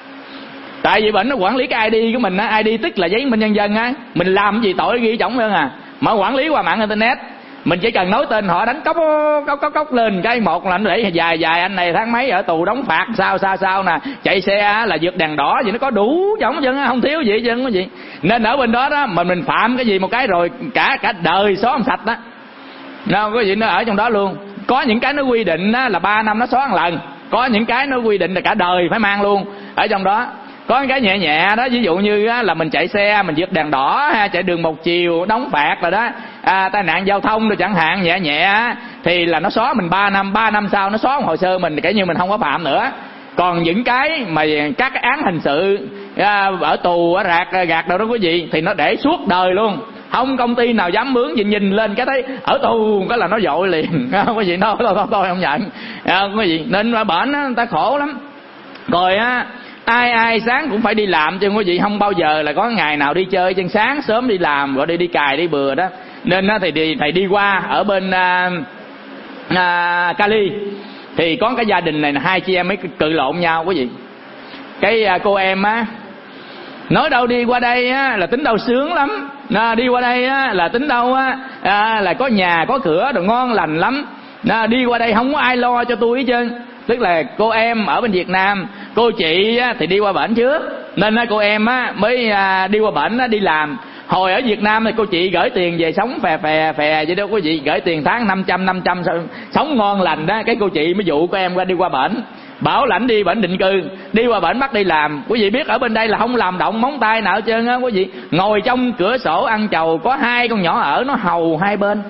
Tại vì bệnh nó quản lý cái i đê của mình á, i đê tức là giấy chứng minh nhân dân á, mình làm cái gì tội ghi chổng hơn à. Mà quản lý qua mạng internet, mình chỉ cần nói tên họ đánh cốc cốc cốc cốc lên cái một là nó để dài dài anh này tháng mấy ở tù đóng phạt sao sao sao nè, chạy xe là vượt đèn đỏ gì nó có đủ chổng chứ không thiếu gì chứ cái gì. Nên ở bên đó đó mình mình phạm cái gì một cái rồi cả cả đời xóa không sạch đó. Nó có gì nó ở trong đó luôn. Có những cái nó quy định á, là ba năm nó xóa một lần, có những cái nó quy định là cả đời phải mang luôn ở trong đó. Có cái nhẹ nhẹ đó, ví dụ như là mình chạy xe mình vượt đèn đỏ, chạy đường một chiều đóng phạt rồi đó, à, tai nạn giao thông rồi chẳng hạn nhẹ nhẹ thì là nó xóa mình ba năm, ba năm sau nó xóa hồ sơ mình, kể như mình không có phạm nữa. Còn những cái mà các cái án hình sự ở tù, ở rạc gạt đâu đó quý vị, thì nó để suốt đời luôn, không công ty nào dám mướn. Nhìn nhìn lên cái thấy ở tù cái là nó dội liền, quý vị nói thôi, thôi, thôi không nhận, quý vị. Nên ở bển người ta khổ lắm. Rồi á, ai ai sáng cũng phải đi làm chứ quý vị, không bao giờ là có ngày nào đi chơi. Chân sáng sớm đi làm, gọi đi đi cài đi bừa đó. Nên á, thầy đi thầy đi qua ở bên à, à, Cali, thì có cái gia đình này là hai chị em mới cự lộn nhau quý vị. Cái à, cô em á nói đâu đi qua đây á là tính đâu sướng lắm, à, đi qua đây á là tính đâu á à, là có nhà có cửa đồ ngon lành lắm, à, đi qua đây không có ai lo cho tôi hết trơn. Tức là cô em ở bên Việt Nam, cô chị á, thì đi qua bển trước, nên á, cô em á, mới à, đi qua bển á, đi làm. Hồi ở Việt Nam thì cô chị gửi tiền về sống phè phè phè vậy đó quý vị, gửi tiền tháng năm trăm năm trăm sống ngon lành đó. Cái cô chị mới dụ cô em qua đi qua bển, bảo lãnh đi bển định cư, đi qua bển bắt đi làm. Quý vị biết ở bên đây là không làm động móng tay nào hết trơn á quý vị. Ngồi trong cửa sổ ăn chầu, có hai con nhỏ ở nó hầu hai bên.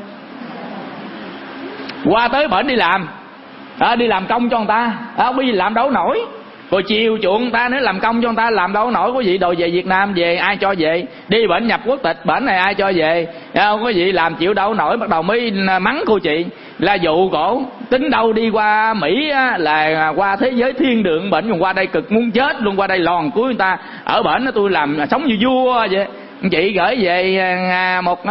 Qua tới bển đi làm, à, đi làm công cho người ta, à, quý vị làm đâu nổi. Rồi chiều chuộng người ta nữa, làm công cho người ta làm đâu nổi quý vị. Đồ về Việt Nam về ai cho về, đi bển nhập quốc tịch bển này ai cho về, à, quý vị làm chịu đâu nổi. Bắt đầu mới mắng cô chị là dụ cổ, tính đâu đi qua Mỹ á, là qua thế giới thiên đường bển, còn qua đây cực muốn chết luôn, qua đây lòn cuối người ta. Ở bển tôi làm sống như vua vậy. Chị gửi về một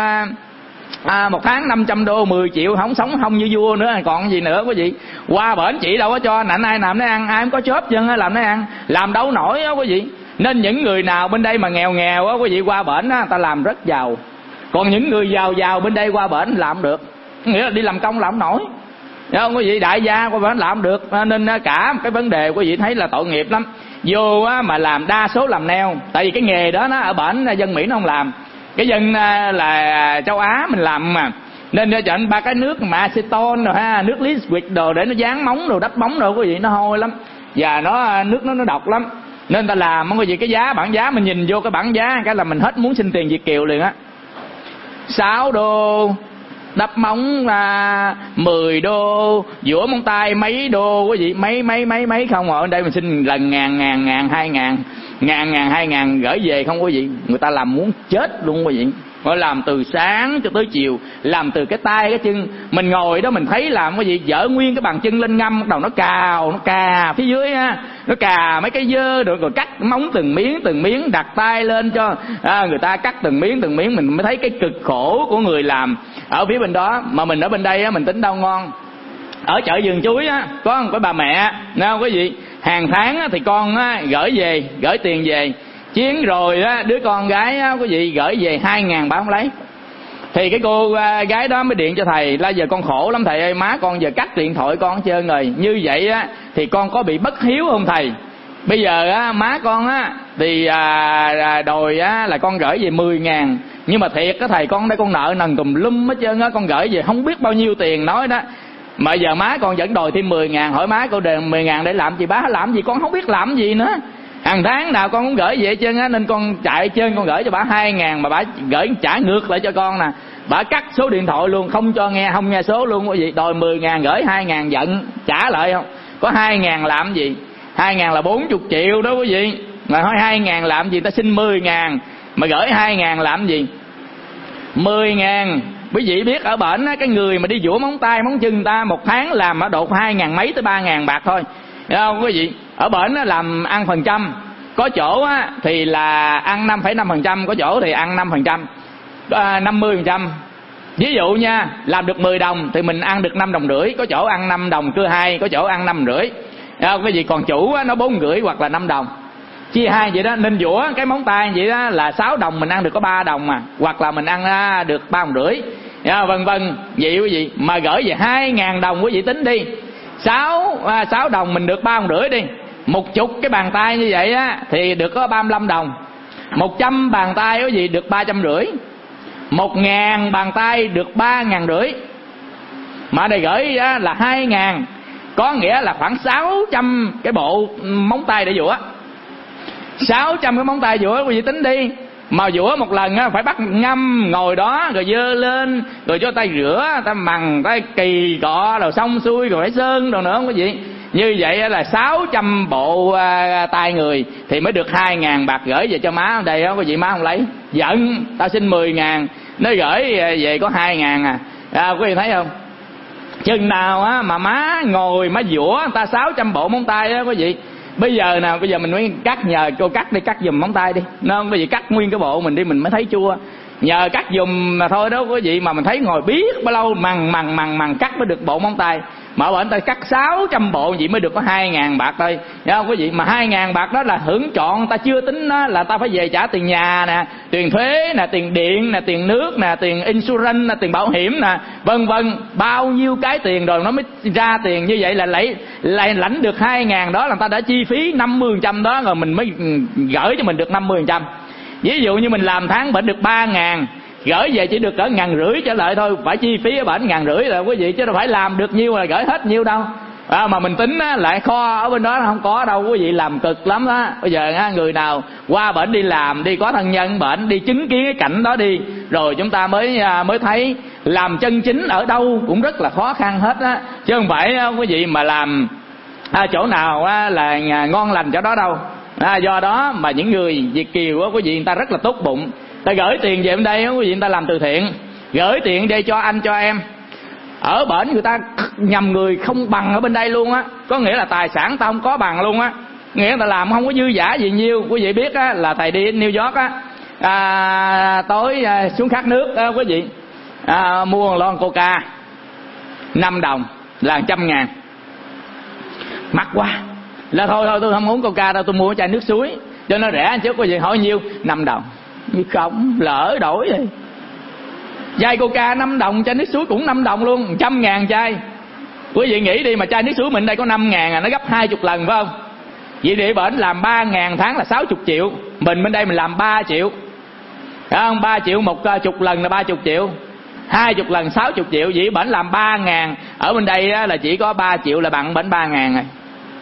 À, một tháng năm trăm đô, mười triệu, không sống không như vua nữa, còn gì nữa quý vị. Qua bển chị đâu có cho, nạnh ai làm nó ăn, ai không có chớp chân làm nó ăn, làm đâu nổi á quý vị. Nên những người nào bên đây mà nghèo nghèo á quý vị, qua bển á, ta làm rất giàu. Còn những người giàu giàu bên đây qua bển làm được, nghĩa là đi làm công làm không nổi. Đúng không quý vị, đại gia qua bển làm được. Nên cả cái vấn đề quý vị thấy là tội nghiệp lắm. Vô á, mà làm đa số làm neo, tại vì cái nghề đó nó ở bển dân Mỹ nó không làm, cái dân là châu Á mình làm mà. Nên cho anh ba cái nước mà acetone rồi ha, nước liquid đồ để nó dán móng đồ, đắp móng đồ quý vị, nó hôi lắm và nó nước nó nó độc lắm. Nên ta làm quý vị, cái giá bảng giá mình nhìn vô cái bảng giá cái là mình hết muốn xin tiền Việt kiều liền á. Sáu đô đắp móng, à, mười đô vũa móng tay mấy đô quý vị, mấy mấy mấy mấy không. Ở đây mình xin lần ngàn ngàn ngàn hai ngàn ngàn ngàn hai ngàn gửi về không quý vị. Người ta làm muốn chết luôn quý vị. Họ làm từ sáng cho tới chiều, làm từ cái tay cái chân. Mình ngồi đó mình thấy làm cái gì, dở nguyên cái bàn chân lên ngâm, bắt đầu nó cào, nó cà phía dưới á, nó cà mấy cái dơ rồi, rồi cắt móng từng miếng từng miếng, đặt tay lên cho à, người ta cắt từng miếng từng miếng. Mình mới thấy cái cực khổ của người làm ở phía bên đó. Mà mình ở bên đây á, mình tính đâu ngon. Ở chợ vườn chuối á, có một cái bà mẹ, nghe không quý vị, hàng tháng á, thì con á, gửi về, gửi tiền về. Chiến rồi á, đứa con gái á, quý vị gửi về hai ngàn bà không lấy. Thì cái cô gái đó mới điện cho thầy là giờ con khổ lắm thầy ơi, má con giờ cắt điện thoại con hết trơn rồi. Như vậy á thì con có bị bất hiếu không thầy? Bây giờ á, má con á thì à, đòi á, là con gửi về mười ngàn. Nhưng mà thiệt á thầy, con đây con nợ nần tùm lum hết trơn á, con gửi về không biết bao nhiêu tiền nói đó. Mà giờ má con vẫn đòi thêm mười ngàn. Hỏi má cô đề mười ngàn để làm gì bá, làm gì con không biết làm gì nữa. Hàng tháng nào con cũng gửi về chân á, nên con chạy trên con gửi cho bà hai ngàn, mà bà gửi trả ngược lại cho con nè. Bà cắt số điện thoại luôn, không cho nghe, không nghe số luôn quý vị. Đòi mười ngàn gửi hai ngàn, giận trả lại không. Có hai ngàn làm gì? Hai ngàn là bốn mươi triệu đó quý vị. Mà hỏi hai ngàn làm gì, ta xin mười ngàn mà gửi hai ngàn làm gì? Mười ngàn. Quý vị biết ở bển á, cái người mà đi vũa móng tay móng chân ta một tháng làm ở độ hai ngàn mấy tới ba ngàn bạc thôi. Hiểu không quý vị? Ở bển á, làm ăn phần trăm. Có chỗ á, thì là ăn năm phẩy năm phần trăm, có chỗ thì ăn năm phần trăm, à, năm mươi phần trăm. Ví dụ nha, làm được mười đồng thì mình ăn được năm đồng rưỡi, có chỗ ăn năm đồng cưa hai, có chỗ ăn năm rưỡi. Cái gì còn chủ á, nó bốn rưỡi hoặc là năm đồng. Chia hai vậy đó, nên vũa cái móng tay vậy đó là sáu đồng mình ăn được có ba đồng mà, hoặc là mình ăn được ba đồng rưỡi. Vân vân vậy quý vị. Mà gửi về hai ngàn đồng quý vị tính đi. Sáu à, sáu đồng mình được ba đồng rưỡi đi. Một chục cái bàn tay như vậy á thì được có ba mươi lăm đồng. Một trăm bàn tay quý vị được ba trăm rưỡi. Một ngàn bàn tay được ba ngàn rưỡi. Mà đây gửi á, là hai ngàn, có nghĩa là khoảng sáu trăm cái bộ móng tay để vũa. Sáu trăm cái móng tay vũa quý vị tính đi. Mà giũa một lần á phải bắt ngâm ngồi đó rồi dơ lên rồi cho tay rửa, tay mằng, tay kỳ cọ rồi xong xuôi rồi phải sơn rồi nữa không có gì. Như vậy là sáu trăm bộ à, tay người thì mới được hai ngàn bạc gửi về cho má. Đây không có gì má không lấy, giận tao xin mười ngàn nó gửi về có hai ngàn à. À quý vị thấy không, chừng nào á mà má ngồi má giũa người ta sáu trăm bộ móng tay á quý vị. Bây giờ nào bây giờ mình mới cắt, nhờ cô cắt đi, cắt giùm móng tay đi, nó không có gì, cắt nguyên cái bộ mình đi mình mới thấy chua. Nhờ cắt giùm mà thôi đó quý vị, mà mình thấy ngồi biết bao lâu mằng mằng mằng mằng cắt mới được bộ móng tay. Mà ở bển ta cắt sáu trăm bộ vậy mới được có hai ngàn bạc thôi, thấy không quý vị? Mà hai ngàn bạc đó là hưởng trọn, ta chưa tính đó là ta phải về trả tiền nhà nè, tiền thuế nè, tiền điện nè, tiền nước nè, tiền insurance nè, tiền bảo hiểm nè, vân vân, bao nhiêu cái tiền rồi nó mới ra tiền. Như vậy là lấy lại lãnh được hai ngàn đó là ta đã chi phí năm mươi phần trăm đó rồi mình mới gửi cho mình được năm mươi phần trăm. Ví dụ như mình làm tháng bển được ba ngàn, gửi về chỉ được cỡ ngàn rưỡi trở lại thôi, phải chi phí ở bển ngàn rưỡi là quý vị, chứ đâu phải làm được nhiêu là gửi hết nhiêu đâu. À, mà mình tính á, lại kho ở bên đó không có đâu quý vị, làm cực lắm đó. Bây giờ á, người nào qua bển đi làm đi, có thân nhân bển đi chứng kiến cái cảnh đó đi, rồi chúng ta mới mới thấy làm chân chính ở đâu cũng rất là khó khăn hết á, chứ không phải quý vị mà làm à, chỗ nào á, là ngon lành chỗ đó đâu. À, do đó mà những người Việt kiều á quý vị, người ta rất là tốt bụng, ta gửi tiền về bên đây quý vị, người ta làm từ thiện, gửi tiền đây cho anh cho em. Ở bển người ta nhầm người không bằng ở bên đây luôn á, có nghĩa là tài sản ta không có bằng luôn á, nghĩa là làm không có dư giả gì nhiêu. Quý vị biết á, là thầy đi New York á, à, tối à, xuống khát nước á quý vị, à, mua một lon coca năm đồng là trăm ngàn, mắc quá, là thôi thôi tôi không uống coca đâu, tôi mua chai nước suối cho nó rẻ trước. Quý vị hỏi nhiêu? Năm đồng. Như không, lỡ đổi rồi. Chai coca năm đồng, chai nước suối cũng năm đồng luôn, trăm ngàn chai. Quý vị nghĩ đi, mà chai nước suối mình đây có năm ngàn à, nó gấp hai chục lần phải không? Vậy để bển làm ba ngàn tháng là sáu chục triệu, mình bên đây mình làm ba triệu, phải không? Ba triệu một chục lần là ba chục triệu, hai chục lần sáu chục triệu. Vậy bển làm ba ngàn, ở bên đây là chỉ có ba triệu là bằng bển ba ngàn rồi.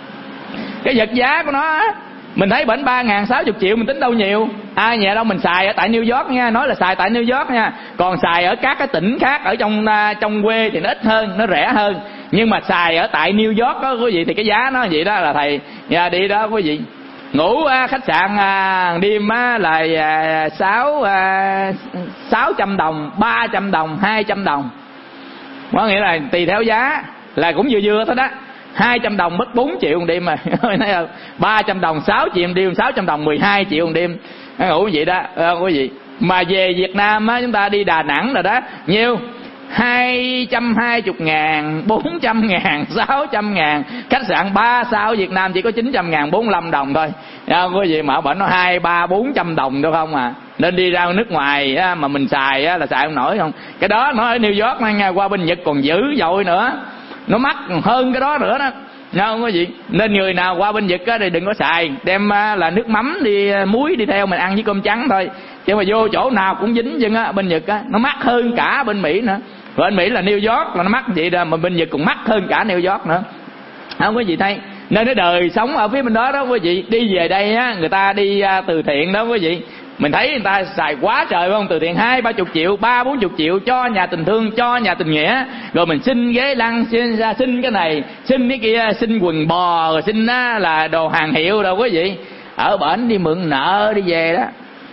Cái vật giá của nó á, mình thấy bển ba ngàn sáu chục triệu mình tính đâu nhiều. Ai nhẹ đâu, mình xài ở tại New York nha, nói là xài tại New York nha, còn xài ở các cái tỉnh khác ở trong trong quê thì nó ít hơn, nó rẻ hơn. Nhưng mà xài ở tại New York đó quý vị thì cái giá nó vậy đó. Là thầy nhà đi đó quý vị, ngủ à, khách sạn à, đêm á, là à, sáu à, sáu trăm đồng, ba trăm đồng, hai trăm đồng, có nghĩa là tùy theo giá, là cũng vừa vừa thôi đó. Hai trăm đồng mất bốn triệu một đêm mà thấy không? Ba trăm đồng sáu triệu một đêm, sáu trăm đồng mười hai triệu một đêm, ngủ vậy đó à, quý vị. Mà về Việt Nam á, chúng ta đi Đà Nẵng rồi đó, nhiêu? Hai trăm hai chục ngàn, bốn trăm ngàn, sáu trăm ngàn. Khách sạn ba sao Việt Nam chỉ có chín trăm ngàn, bốn mươi lăm đồng thôi, không quý vị. Mà bển nó hai ba bốn trăm đồng đâu không à. Nên đi ra nước ngoài á, mà mình xài á, là xài không nổi không. Cái đó nó ở New York nha, qua bên Nhật còn dữ dội nữa, nó mắc hơn cái đó nữa đó, không quý vị. Nên người nào qua bên Nhật á thì đừng có xài, đem là nước mắm đi, muối đi theo mình ăn với cơm trắng thôi, chứ mà vô chỗ nào cũng dính chân á. Bên Nhật á nó mắc hơn cả bên Mỹ nữa. Bên Mỹ là New York là nó mắc vậy đó, mà bên Nhật còn mắc hơn cả New York nữa, không quý vị thấy. Nên cái đời sống ở phía bên đó đó quý vị, đi về đây á, người ta đi từ thiện đó quý vị, mình thấy người ta xài quá trời phải không? Từ thiện hai ba chục triệu, ba bốn chục triệu cho nhà tình thương, cho nhà tình nghĩa, rồi mình xin ghế lăn, xin ra xin cái này, xin cái kia, xin quần bò, rồi xin á, là đồ hàng hiệu đâu quý vị. Ở bển đi mượn nợ đi về đó,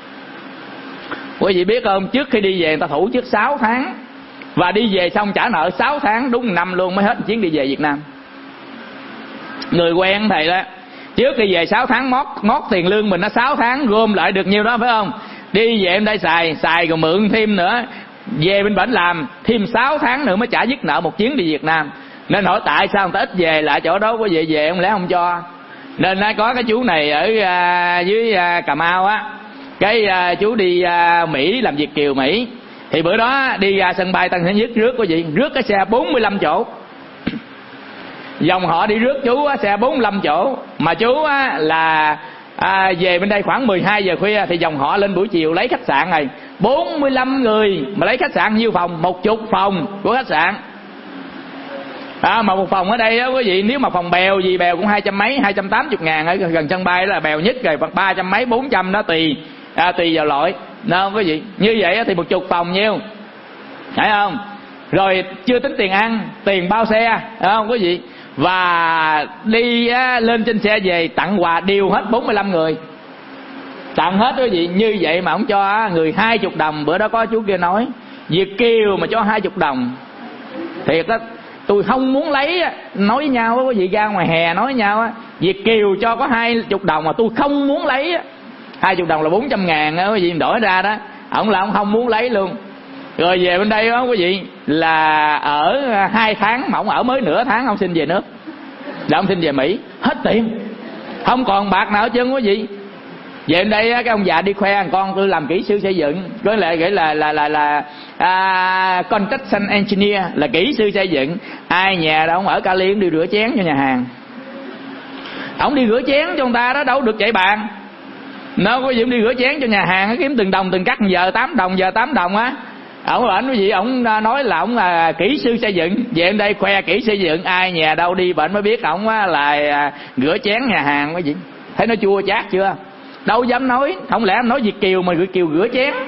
quý vị biết không? Trước khi đi về người ta thủ trước sáu tháng, và đi về xong trả nợ sáu tháng, đúng năm luôn mới hết chuyến đi về Việt Nam. Người quen thầy đó, trước khi về sáu tháng mót mót tiền lương mình nó sáu tháng gom lại được nhiêu đó phải không? Đi về em đây xài xài rồi mượn thêm nữa, về bên bển làm thêm sáu tháng nữa mới trả dứt nợ một chuyến đi Việt Nam. Nên hỏi tại sao người ta ít về lại chỗ đó, có về về không lẽ không cho. Nên có cái chú này ở uh, dưới uh, Cà Mau á, cái uh, chú đi uh, Mỹ làm Việt kiều Mỹ, thì bữa đó đi ra sân bay Tân Sơn Nhất rước quý vị, rước cái xe bốn mươi lăm chỗ. Dòng họ đi rước chú á, xe bốn mươi lăm chỗ, mà chú á, là à, về bên đây khoảng mười hai giờ khuya, thì dòng họ lên buổi chiều lấy khách sạn này, bốn mươi lăm người mà lấy khách sạn nhiêu phòng? Một chục phòng của khách sạn. À, mà một phòng ở đây á quý vị, nếu mà phòng bèo gì bèo cũng hai trăm mấy, hai trăm tám mươi ngàn, ở gần sân bay là bèo nhất rồi, ba trăm mấy, bốn trăm đó tùy à, tùy vào loại. Đúng không quý vị? Như vậy thì một chục phòng nhiêu, phải không? Rồi chưa tính tiền ăn, tiền bao xe, đúng không quý vị? Và đi á, lên trên xe về tặng quà đều hết bốn mươi lăm người, tặng hết quý vị. Như vậy mà ông cho người hai chục đồng. Bữa đó có chú kia nói Việt kiều mà cho hai chục đồng, thiệt á, tôi không muốn lấy. Nói với nhau á quý vị, ra ngoài hè nói với nhau á, Việt kiều cho có hai chục đồng mà tôi không muốn lấy. Hai chục đồng là bốn trăm ngàn á quý vị, đổi ra đó. Ông là ông không muốn lấy luôn. Rồi về bên đây đó quý vị, là ở hai tháng mà ông ở mới nửa tháng ông xin về nước, là ông xin về Mỹ. Hết tiền, không còn bạc nào hết trơn quý vị. Về bên đây cái ông già đi khoe thằng con tôi làm kỹ sư xây dựng, có lại gọi là là là là à, construction engineer, là kỹ sư xây dựng. Ai nhà đâu ông ở Cali đi rửa chén cho nhà hàng, ông đi rửa chén cho người ta đó, đâu được chạy bàn. Nó có gì ông đi rửa chén cho nhà hàng, kiếm từng đồng từng cắt, giờ tám đồng giờ tám đồng á. Ông bệnh cái gì, ông nói là ông là kỹ sư xây dựng, về bên đây khoe kỹ sư xây dựng. Ai nhà đâu đi bệnh mới biết ông là rửa chén nhà hàng cái gì. Thấy nó chua chát chưa? Đâu dám nói. Không lẽ anh nói Việt kiều mà Việt kiều rửa chén,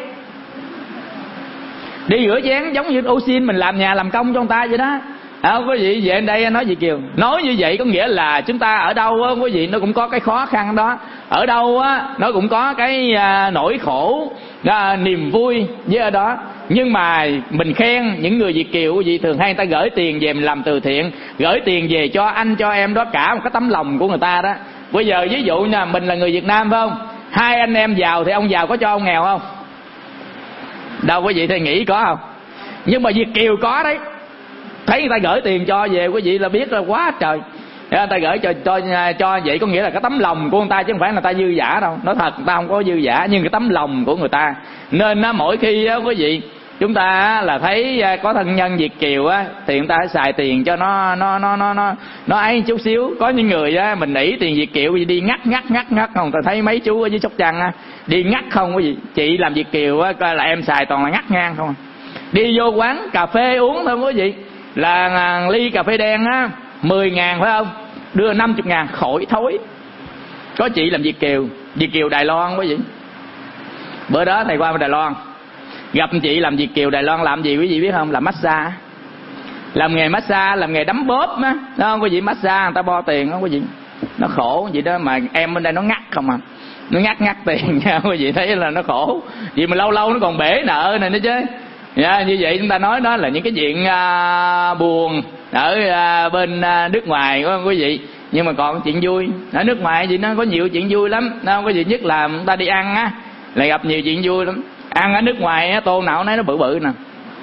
đi rửa chén giống như ô xin mình làm nhà làm công cho người ta vậy đó. À, quý vị về đây nói Việt kiều, nói như vậy có nghĩa là chúng ta ở đâu á quý vị nó cũng có cái khó khăn đó, ở đâu á nó cũng có cái à, nỗi khổ, à, niềm vui với ở đó. Nhưng mà mình khen những người Việt kiều quý vị, thường hay người ta gửi tiền về mình làm từ thiện, gửi tiền về cho anh cho em đó, cả một cái tấm lòng của người ta đó. Bây giờ ví dụ nha, mình là người Việt Nam phải không, hai anh em giàu thì ông giàu có cho ông nghèo không? Đâu quý vị thì nghĩ có không? Nhưng mà Việt kiều có đấy. Thấy người ta gửi tiền cho về quý vị là biết là quá trời. Người ta gửi cho cho cho vậy có nghĩa là cái tấm lòng của người ta, chứ không phải là người ta dư giả đâu. Nói thật người ta không có dư giả, nhưng cái tấm lòng của người ta. Nên á, mỗi khi á, quý vị chúng ta là thấy có thân nhân Việt kiều á, thì người ta xài tiền cho nó nó nó nó nó nó ấy chút xíu. Có những người á mình nỉ tiền Việt kiều đi ngắt ngắt ngắt ngắt không. Ta thấy mấy chú ở dưới Sóc Trăng á đi ngắt không quý vị. Chị làm Việt kiều á coi là em xài toàn là ngắt ngang không. Đi vô quán cà phê uống thôi quý vị, là ly cà phê đen á mười ngàn phải không, đưa năm mươi ngàn khỏi thối. Có chị làm Việt kiều, Việt kiều Đài Loan quý vị. Bữa đó thầy qua Đài Loan gặp chị làm Việt kiều Đài Loan, làm gì quý vị biết không? Làm massage, làm nghề massage, làm nghề đấm bóp á, đúng không quý vị? Massage người ta bo tiền đó quý vị, nó khổ vậy đó. Mà em bên đây nó ngắt không à, nó ngắt ngắt tiền nha quý vị, thấy là nó khổ. Vì mà lâu lâu nó còn bể nợ này nữa chứ. Yeah, như vậy chúng ta nói đó là những cái chuyện uh, buồn ở uh, bên uh, nước ngoài đúng không quý vị? Nhưng mà còn chuyện vui ở nước ngoài thì nó có nhiều chuyện vui lắm, đúng không quý vị? Nhất là chúng ta đi ăn á là gặp nhiều chuyện vui lắm. Ăn ở nước ngoài á, tô nào nấy nó bự bự nè.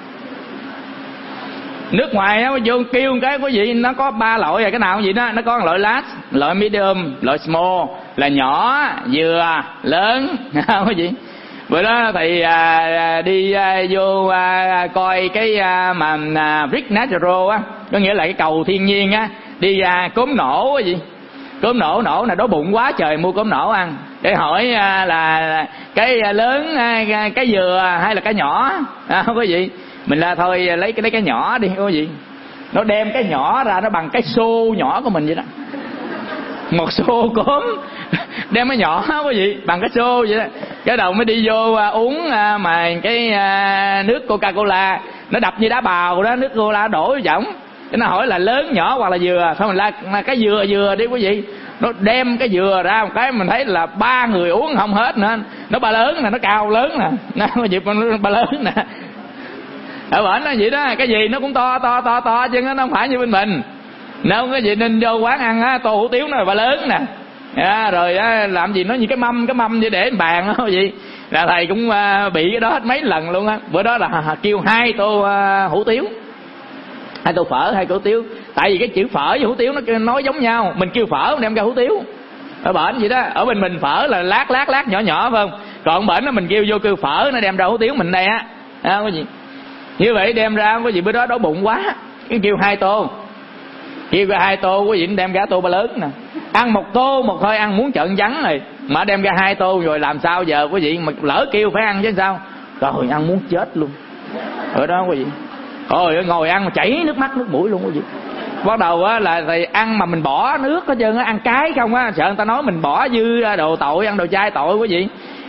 Nước ngoài á vô kêu một cái quý vị, nó có ba loại rồi, cái nào vậy đó, nó có loại large, loại medium, loại small, là nhỏ, vừa, lớn, không quý vị? Bữa đó thầy à, đi à, vô à, coi cái à, mà à, Brick Natural á, có nghĩa là cái cầu thiên nhiên á, đi à, cốm nổ cái gì, cốm nổ nổ là đói bụng quá trời mua cốm nổ ăn. Để hỏi à, là cái à, lớn à, cái dừa hay là cái nhỏ, à, không có gì. Mình là thôi lấy cái lấy cái nhỏ đi, không có gì. Nó đem cái nhỏ ra nó bằng cái xô nhỏ của mình vậy đó, một xô cốm đem cái nhỏ có gì bằng cái xô vậy đó. Cái đầu mới đi vô uh, uống uh, mà cái uh, nước Coca-Cola nó đập như đá bào đó, nước Coca-Cola đổ vô giỏng. Cái nó hỏi là lớn nhỏ hoặc là dừa, xong mình la cái dừa dừa đi quý vị. Nó đem cái dừa ra một cái mình thấy là ba người uống không hết nữa. Nó ba lớn nè, nó cao lớn nè, nó ba lớn nè. Ở bển nó vậy đó, cái gì nó cũng to to to to chứ nó không phải như bên mình. Nếu cái gì nên vô quán ăn á, tô hủ tiếu nó là ba lớn nè. À, rồi á, làm gì nó như cái mâm cái mâm vậy để bàn đó gì. Là thầy cũng à, bị cái đó hết mấy lần luôn á. Bữa đó là à, kêu hai tô à, hủ tiếu, hai tô phở, hai tô hủ tiếu. Tại vì cái chữ phở với hủ tiếu nó nói giống nhau. Mình kêu phở đem ra hủ tiếu. Ở bển vậy đó, ở bên mình phở là lát lát lát nhỏ nhỏ phải không? Còn bển nó mình kêu vô kêu phở nó đem ra hủ tiếu mình đây á. À, có gì như vậy đem ra có gì. Bữa đó đói bụng quá cái kêu hai tô, kêu ra hai tô quý vị đem ra tô ba lớn nè. Ăn một tô một thôi ăn muốn trợn vắng rồi, mà đem ra hai tô rồi làm sao giờ quý vị? Mà lỡ kêu phải ăn chứ sao? Rồi ăn muốn chết luôn ở đó quý vị. Rồi ngồi ăn mà chảy nước mắt nước mũi luôn quý vị. Bắt đầu á là thầy ăn mà mình bỏ nước hết trơn á, ăn cái không á, sợ người ta nói mình bỏ dư đồ tội, ăn đồ chay tội quý vị.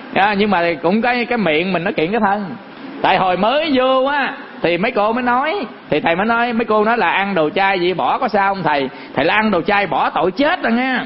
à, nhưng mà cũng cái cái miệng mình nó kiện cái thân. Tại hồi mới vô á thì mấy cô mới nói, thì thầy mới nói, mấy cô nói là ăn đồ chay gì bỏ có sao không thầy? Thầy là ăn đồ chay bỏ tội chết rồi nha.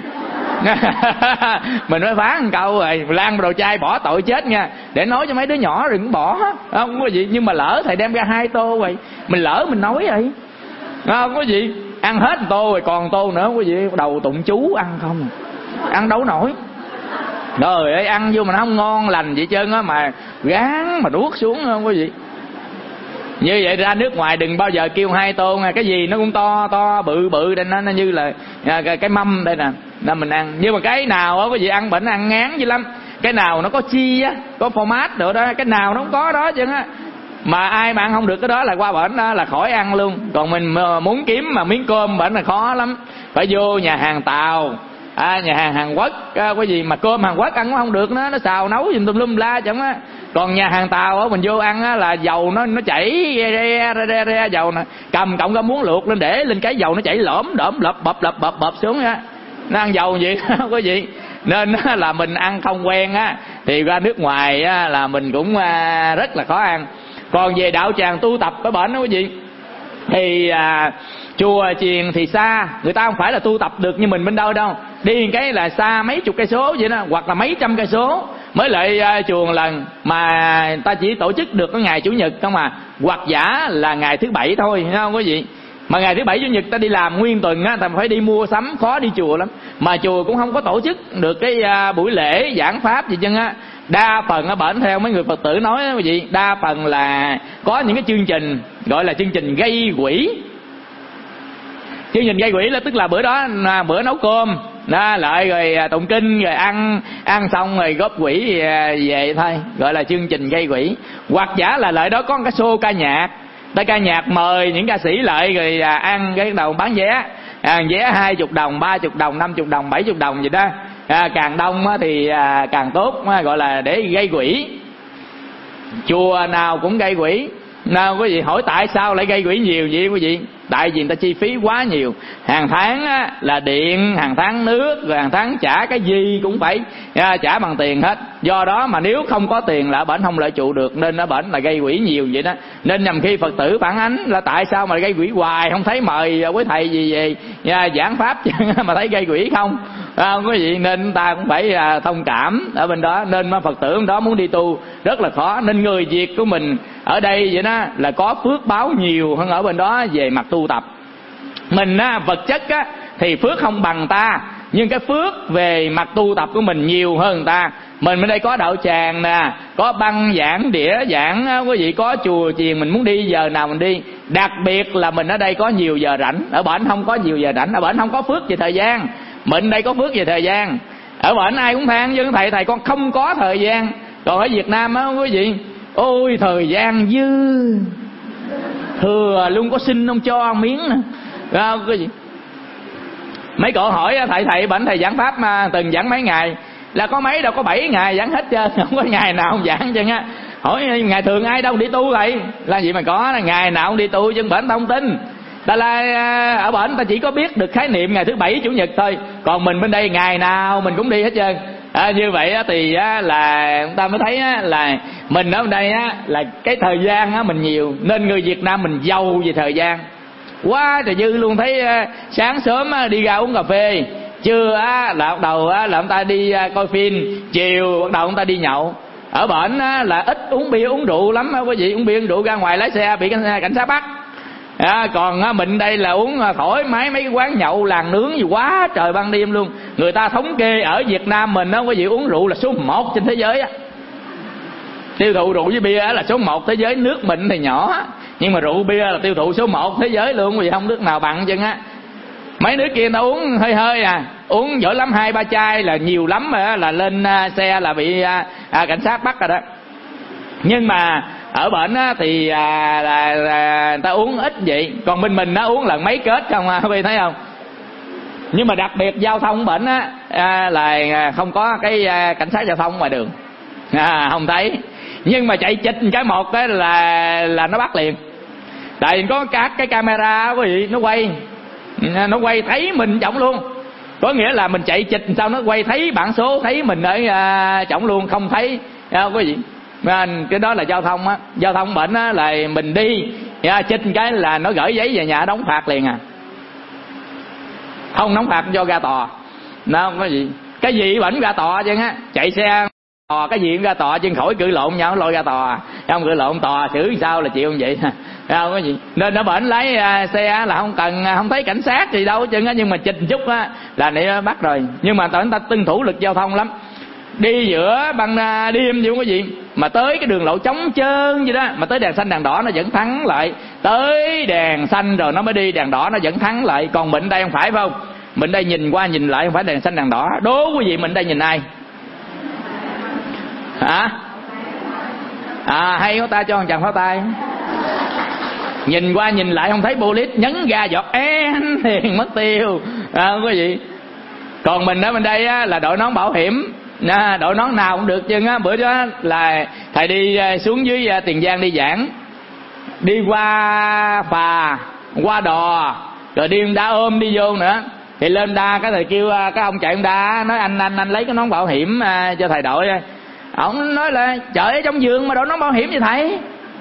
Mình mới phán một câu rồi, là ăn đồ chay bỏ tội chết nha, để nói cho mấy đứa nhỏ đừng bỏ, không có gì. Nhưng mà lỡ thầy đem ra hai tô rồi, mình lỡ mình nói rồi, không có gì. Ăn hết một tô rồi còn tô nữa, không có gì. Đầu tụng chú ăn không, ăn đâu nổi. Trời ơi, ăn vô mà nó không ngon lành vậy trơn á, mà gán mà nuốt xuống không có gì. Như vậy ra nước ngoài đừng bao giờ kêu hai tô nha, cái gì nó cũng to to bự bự đây, nó, nó như là cái, cái mâm đây nè, nên mình ăn. Nhưng mà cái nào á có gì ăn bệnh ăn ngán dữ lắm. Cái nào nó có chi á, có format nữa đó, cái nào nó không có đó chứ á. Mà ai mà ăn không được cái đó là qua bển đó là khỏi ăn luôn. Còn mình muốn kiếm mà miếng cơm bển là khó lắm. Phải vô nhà hàng Tàu, à, nhà hàng Hàn Quốc, à, cái gì mà cơm Hàn Quốc ăn cũng không được, nó nó xào nấu gì tùm lum la chẳng á. Còn nhà hàng Tàu á, mình vô ăn á là dầu nó nó chảy re re re re dầu nè, cầm cộng ra muốn luộc lên để lên cái dầu nó chảy lõm đỡm lợp bập lợp bập bập xuống á, nó ăn dầu vậy không có gì. Nên là mình ăn không quen á thì ra nước ngoài á là mình cũng rất là khó ăn. Còn về đạo tràng tu tập ở bển đó quý vị, thì à, chùa chiền thì xa, người ta không phải là tu tập được như mình bên đâu đâu, đi cái là xa mấy chục cây số vậy đó, hoặc là mấy trăm cây số mới lại uh, chùa một lần, mà ta chỉ tổ chức được cái ngày chủ nhật không mà, hoặc giả là ngày thứ bảy thôi, thấy không quý vị. Mà ngày thứ bảy chủ nhật ta đi làm nguyên tuần á, ta phải đi mua sắm, khó đi chùa lắm. Mà chùa cũng không có tổ chức được cái uh, buổi lễ giảng pháp gì chân á. Đa phần ở bển theo mấy người Phật tử nói đó quý vị, đa phần là có những cái chương trình gọi là chương trình gây quỹ. Chương trình gây quỹ là tức là bữa đó bữa nấu cơm đó, lại rồi tụng kinh rồi ăn ăn xong rồi góp quỹ về thôi, gọi là chương trình gây quỹ. Hoặc giả là lại đó có một cái show ca nhạc, ta ca nhạc mời những ca sĩ lại rồi ăn cái đầu bán vé, à, vé hai chục đồng, ba chục đồng, năm chục đồng, bảy chục đồng gì đó. À, càng đông thì à, càng tốt, gọi là để gây quỹ. Chùa nào cũng gây quỹ. Nào quý vị hỏi tại sao lại gây quỹ nhiều vậy quý vị? Tại vì người ta chi phí quá nhiều. Hàng tháng á, là điện, hàng tháng nước, rồi hàng tháng trả cái gì cũng phải à, trả bằng tiền hết. Do đó mà nếu không có tiền là ở bển không lợi trụ được, nên ở bển là gây quỹ nhiều vậy đó. Nên nhằm khi Phật tử phản ánh là tại sao mà gây quỹ hoài, không thấy mời quý thầy gì về à, giảng pháp mà thấy gây quỹ không. À, quý vị, nên chúng ta cũng phải à, thông cảm ở bên đó. Nên mà Phật tử đó muốn đi tu rất là khó. Nên người Việt của mình ở đây vậy đó là có phước báo nhiều hơn ở bên đó về mặt tu tập. Mình á, vật chất á, thì phước không bằng ta, nhưng cái phước về mặt tu tập của mình nhiều hơn người ta. Mình bên đây có đạo tràng nè, có băng giảng, đĩa giảng, quý vị có chùa chiền, mình muốn đi giờ nào mình đi. Đặc biệt là mình ở đây có nhiều giờ rảnh, ở bển không có nhiều giờ rảnh, ở bển không có phước về thời gian. Mình đây có phước về thời gian. Ở bển ai cũng than chứ thầy thầy con không có thời gian. Còn ở Việt Nam á quý vị, ôi thời gian dư thừa luôn, có xin ông cho miếng nè. À, cái gì? Mấy cậu hỏi thầy thầy bển thầy giảng pháp mà từng giảng mấy ngày, là có mấy đâu, có bảy ngày giảng hết trơn, không có ngày nào không giảng chân á. Hỏi ngày thường ai đâu đi tu thầy, là gì mà có ngày nào không đi tu chứ bển thông tin. Ta là ở bển ta chỉ có biết được khái niệm ngày thứ bảy chủ nhật thôi, còn mình bên đây ngày nào mình cũng đi hết trơn. À, như vậy thì là chúng ta mới thấy là mình ở bên đây là cái thời gian mình nhiều, nên người Việt Nam mình giàu về thời gian quá trời dư luôn. Thấy sáng sớm đi ra uống cà phê, trưa là bắt đầu là ông ta đi coi phim, chiều bắt đầu ông ta đi nhậu. Ở bển là ít uống bia uống rượu lắm quý vị, uống bia uống rượu ra ngoài lái xe bị cảnh sát bắt. À, còn mình đây là uống thoải mái, mấy cái quán nhậu làng nướng gì quá trời ban đêm luôn. Người ta thống kê ở Việt Nam mình đó quý vị, uống rượu là số một trên thế giới á. Tiêu thụ rượu với bia là số một thế giới. Nước mình thì nhỏ, nhưng mà rượu bia là tiêu thụ số một thế giới luôn, vì không nước nào bằng chân á. Mấy nước kia người ta uống hơi hơi à, uống giỏi lắm hai ba chai là nhiều lắm rồi, là lên xe là bị à, cảnh sát bắt rồi đó. Nhưng mà ở bển á, thì à, là, là người ta uống ít vậy, còn bên mình nó uống lần mấy kết không à, quý vị thấy không? Nhưng mà đặc biệt giao thông bển á à, là không có cái à, cảnh sát giao thông ngoài đường, à, không thấy. Nhưng mà chạy chịch cái một cái là là nó bắt liền, tại vì có các cái camera quý vị, nó quay nó quay thấy mình trọng luôn. Có nghĩa là mình chạy chịch sao nó quay thấy bản số, thấy mình ở à, trọng luôn, không thấy Thấy không quý vị? Nên cái đó là giao thông á. Giao thông bệnh á là mình đi chinh cái là nó gửi giấy về nhà đóng phạt liền à. Không đóng phạt cho ra tòa. Nó không có gì. Cái gì bệnh ra tòa chứ á. Chạy xe tòa cái gì cũng ra tòa chứ khỏi cự lộn nhau lôi ra tòa. Không cự lộn tòa xử sao là chịu vậy. Không có gì. Nên nó bệnh lấy xe là không cần, không thấy cảnh sát gì đâu chứ á, nhưng mà chình chút á là để bắt rồi. Nhưng mà người ta tuân thủ luật giao thông lắm. Đi giữa ban đêm chứ không có gì, mà tới cái đường lộ trống trơn vậy đó, mà tới đèn xanh đèn đỏ nó vẫn thắng lại, tới đèn xanh rồi nó mới đi, đèn đỏ nó vẫn thắng lại. Còn mình đây không phải, phải không? Mình đây nhìn qua nhìn lại không phải đèn xanh đèn đỏ. Đố quý vị mình đây nhìn ai? Hả? À hay có ta cho một chàng pháo tay. Nhìn qua nhìn lại không thấy police, nhấn ga giọt én thì mất tiêu. À, không có gì. Còn mình ở bên đây á, là đội nón bảo hiểm. À, đội nón nào cũng được chứ á. Bữa đó là thầy đi xuống dưới Tiền Giang đi giảng, đi qua phà, qua đò, rồi đi đá ôm đi vô nữa. Thì lên đa cái thầy kêu cái ông chạy đa nói anh anh anh lấy cái nón bảo hiểm à, cho thầy đội. Ông nói là trời ơi trong vườn mà đội nón bảo hiểm vậy thầy,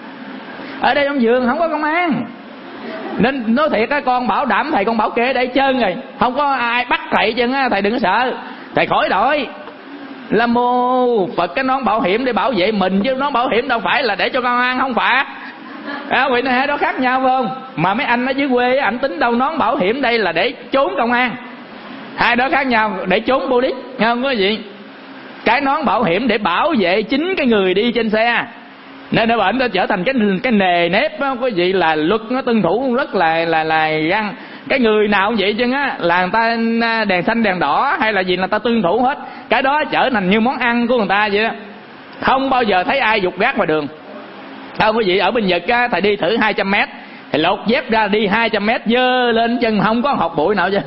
ở đây trong vườn không có công an. Nên nói thiệt á, con bảo đảm thầy con bảo kê để trơn rồi, không có ai bắt thầy chứ á. Thầy đừng có sợ, thầy khỏi đội. Là mô Phật cái nón bảo hiểm để bảo vệ mình, chứ nón bảo hiểm đâu phải là để cho công an không phạt. À, vậy này hai đó khác nhau phải không? Mà mấy anh ở dưới quê anh tính đâu nón bảo hiểm đây là để trốn công an. Hai đó khác nhau, để trốn police, không có gì. Cái nón bảo hiểm để bảo vệ chính cái người đi trên xe. Nên nó bệnh nó trở thành cái cái nề nếp đó, quý vị, là luật nó tuân thủ rất là là là găng. Cái người nào cũng vậy chứ á, là người ta đèn xanh đèn đỏ hay là gì là người ta tuân thủ hết. Cái đó trở thành như món ăn của người ta vậy đó. Không bao giờ thấy ai dục rác ngoài đường. Không quý vị, ở bên Nhật á, thầy đi thử hai trăm mét, thì lột dép ra đi hai trăm mét dơ lên chân không có hột bụi nào chứ.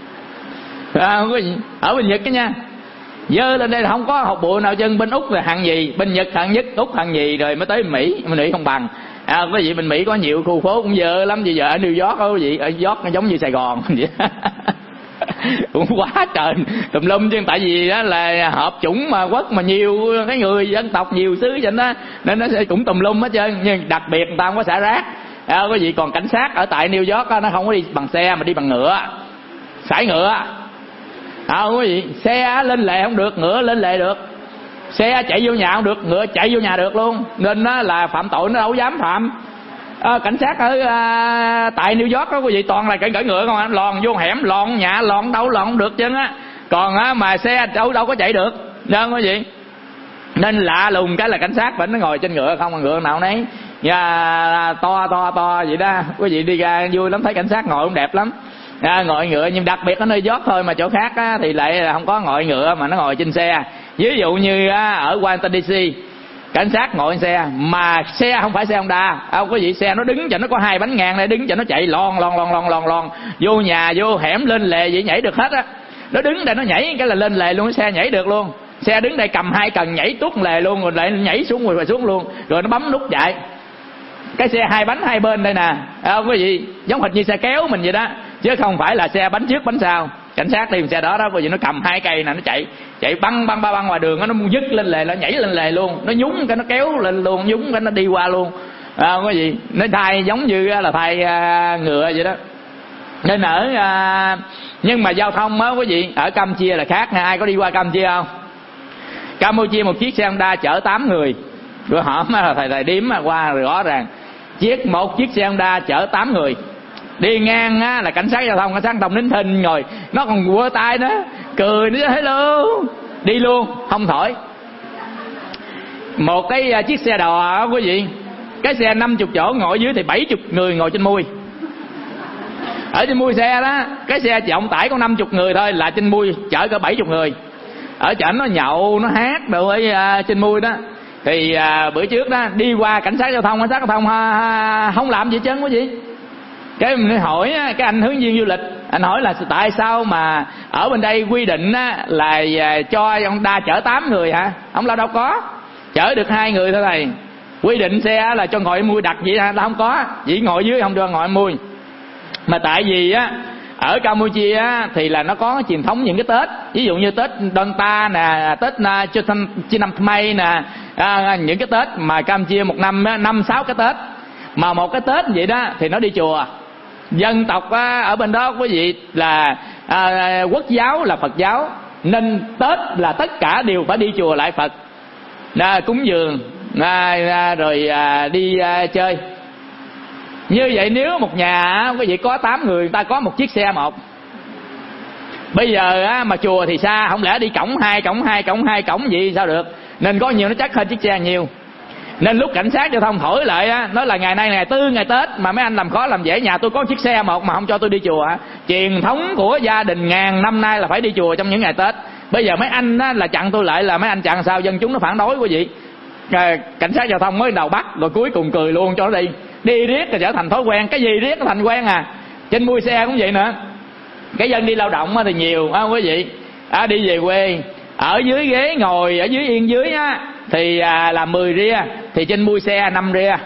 À, không có gì. Ở bên Nhật cái nha, dơ lên đây là không có hột bụi nào chân. Bên Úc là hạng gì, bên Nhật hạng nhất, Úc hạng gì, rồi mới tới Mỹ. Bên Mỹ không bằng. À, quý vị, bên Mỹ có nhiều khu phố cũng dơ lắm. Bây giờ ở New York đó quý vị, ở New York nó giống như Sài Gòn vậy. Cũng quá trời tùm lum chứ, tại vì đó là hợp chủng mà quốc mà nhiều cái người dân tộc nhiều xứ vậy đó, nên nó sẽ cũng tùm lum hết trơn. Nhưng đặc biệt người ta không có xả rác. À, quý vị, còn cảnh sát ở tại New York đó, nó không có đi bằng xe mà đi bằng ngựa, sải ngựa. À, quý vị, xe lên lề không được, ngựa lên lề được. Xe chạy vô nhà không được, ngựa chạy vô nhà được luôn. Nên đó là phạm tội nó đâu dám phạm. À, cảnh sát ở à, tại New York đó quý vị, toàn là cởi cởi ngựa không à, lòn vô hẻm, lòn nhà, lòn đâu lòn không được chứ á. Còn á, mà xe đâu đâu có chạy được, nên quý vị. Nên lạ lùng cái là cảnh sát vẫn nó ngồi trên ngựa không, mà ngựa nào nấy và to to to vậy đó. Quý vị đi ra vui lắm, thấy cảnh sát ngồi cũng đẹp lắm. À, ngồi ngựa, nhưng đặc biệt ở nơi York thôi, mà chỗ khác á, thì lại là không có ngồi ngựa mà nó ngồi trên xe. Ví dụ như á, ở Washington đê xê, cảnh sát ngồi trên xe, mà xe không phải xe Honda, không có gì, xe nó đứng cho nó có hai bánh ngang này, đứng cho nó chạy lon lon lon lon lon lon vô nhà vô hẻm lên lề vậy, nhảy được hết á. Nó đứng đây nó nhảy cái là lên lề luôn, xe nhảy được luôn. Xe đứng đây cầm hai cần nhảy tuốt lề luôn, rồi lại nhảy xuống rồi xuống luôn, rồi nó bấm nút chạy. Cái xe hai bánh hai bên đây nè, không có gì, giống hệt như xe kéo mình vậy đó, chứ không phải là xe bánh trước bánh sau. Cảnh sát đi xe đó đó, bởi vì nó cầm hai cây nè, nó chạy chạy băng băng băng ngoài đường, nó dứt lên lề, nó nhảy lên lề luôn, nó nhúng cái nó kéo lên luôn, nhúng cái nó đi qua luôn. À, không có gì, nó thay giống như là thay uh, ngựa vậy đó. Nên ở uh, nhưng mà giao thông á quý vị, ở Campuchia là khác nha. Ai có đi qua Campuchia không? Campuchia một chiếc xe Honda chở tám người, rồi họ mà thầy thầy đếm qua rồi rõ ràng, chiếc một chiếc xe Honda chở tám người. Đi ngang á, là cảnh sát giao thông, cảnh sát giao thông nín thinh rồi, nó còn quơ tay đó, cười nó hello, đi luôn, không thổi. Một cái chiếc xe đò á quý vị, cái xe năm mươi chỗ ngồi dưới thì bảy mươi người ngồi trên mui. Ở trên mui xe đó, cái xe trọng tải có năm mươi người thôi, là trên mui chở cỡ bảy mươi người. Ở chảnh nó nhậu, nó hát đồ ở uh, trên mui đó. Thì uh, bữa trước đó đi qua cảnh sát giao thông, cảnh sát giao thông uh, không làm gì chứ quý vị. Cái mình hỏi cái anh hướng dẫn du lịch, anh hỏi là tại sao mà ở bên đây quy định là cho ông đa chở tám người hả? Ông là đâu có, chở được hai người thôi thầy. Quy định xe là cho ngồi mui đặt vậy là không có, chỉ ngồi dưới không cho ngồi mui. Mà tại vì á ở Campuchia á, thì là nó có truyền thống những cái Tết, ví dụ như Tết Donta nè, Tết Chi Năm May nè, à, những cái Tết mà Campuchia một năm năm sáu cái Tết, mà một cái Tết vậy đó thì nó đi chùa. Dân tộc á, ở bên đó quý vị là à, quốc giáo là Phật giáo, nên Tết là tất cả đều phải đi chùa lại Phật, à, cúng dường, à, à, rồi à, đi à, chơi. Như vậy nếu một nhà quý vị có tám người, người ta có một chiếc xe một. Bây giờ á, mà chùa thì xa, không lẽ đi cổng hai cổng hai cổng hai cổng gì sao được, nên có nhiều nó chắc hơn chiếc xe nhiều. Nên lúc cảnh sát giao thông thổi lại á, nói là ngày nay ngày tư ngày Tết mà mấy anh làm khó làm dễ, nhà tôi có chiếc xe một mà không cho tôi đi chùa. Truyền thống của gia đình ngàn năm nay là phải đi chùa trong những ngày Tết. Bây giờ mấy anh á, là chặn tôi lại, là mấy anh chặn sao dân chúng nó phản đối quý vị. À, cảnh sát giao thông mới đầu bắt rồi cuối cùng cười luôn cho nó đi. Đi riết rồi trở thành thói quen, cái gì riết nó thành quen à. Trên mui xe cũng vậy nữa. Cái dân đi lao động thì nhiều không quý vị, à, đi về quê ở dưới ghế ngồi ở dưới yên dưới á thì à, là mười ria, thì trên mui xe năm ria.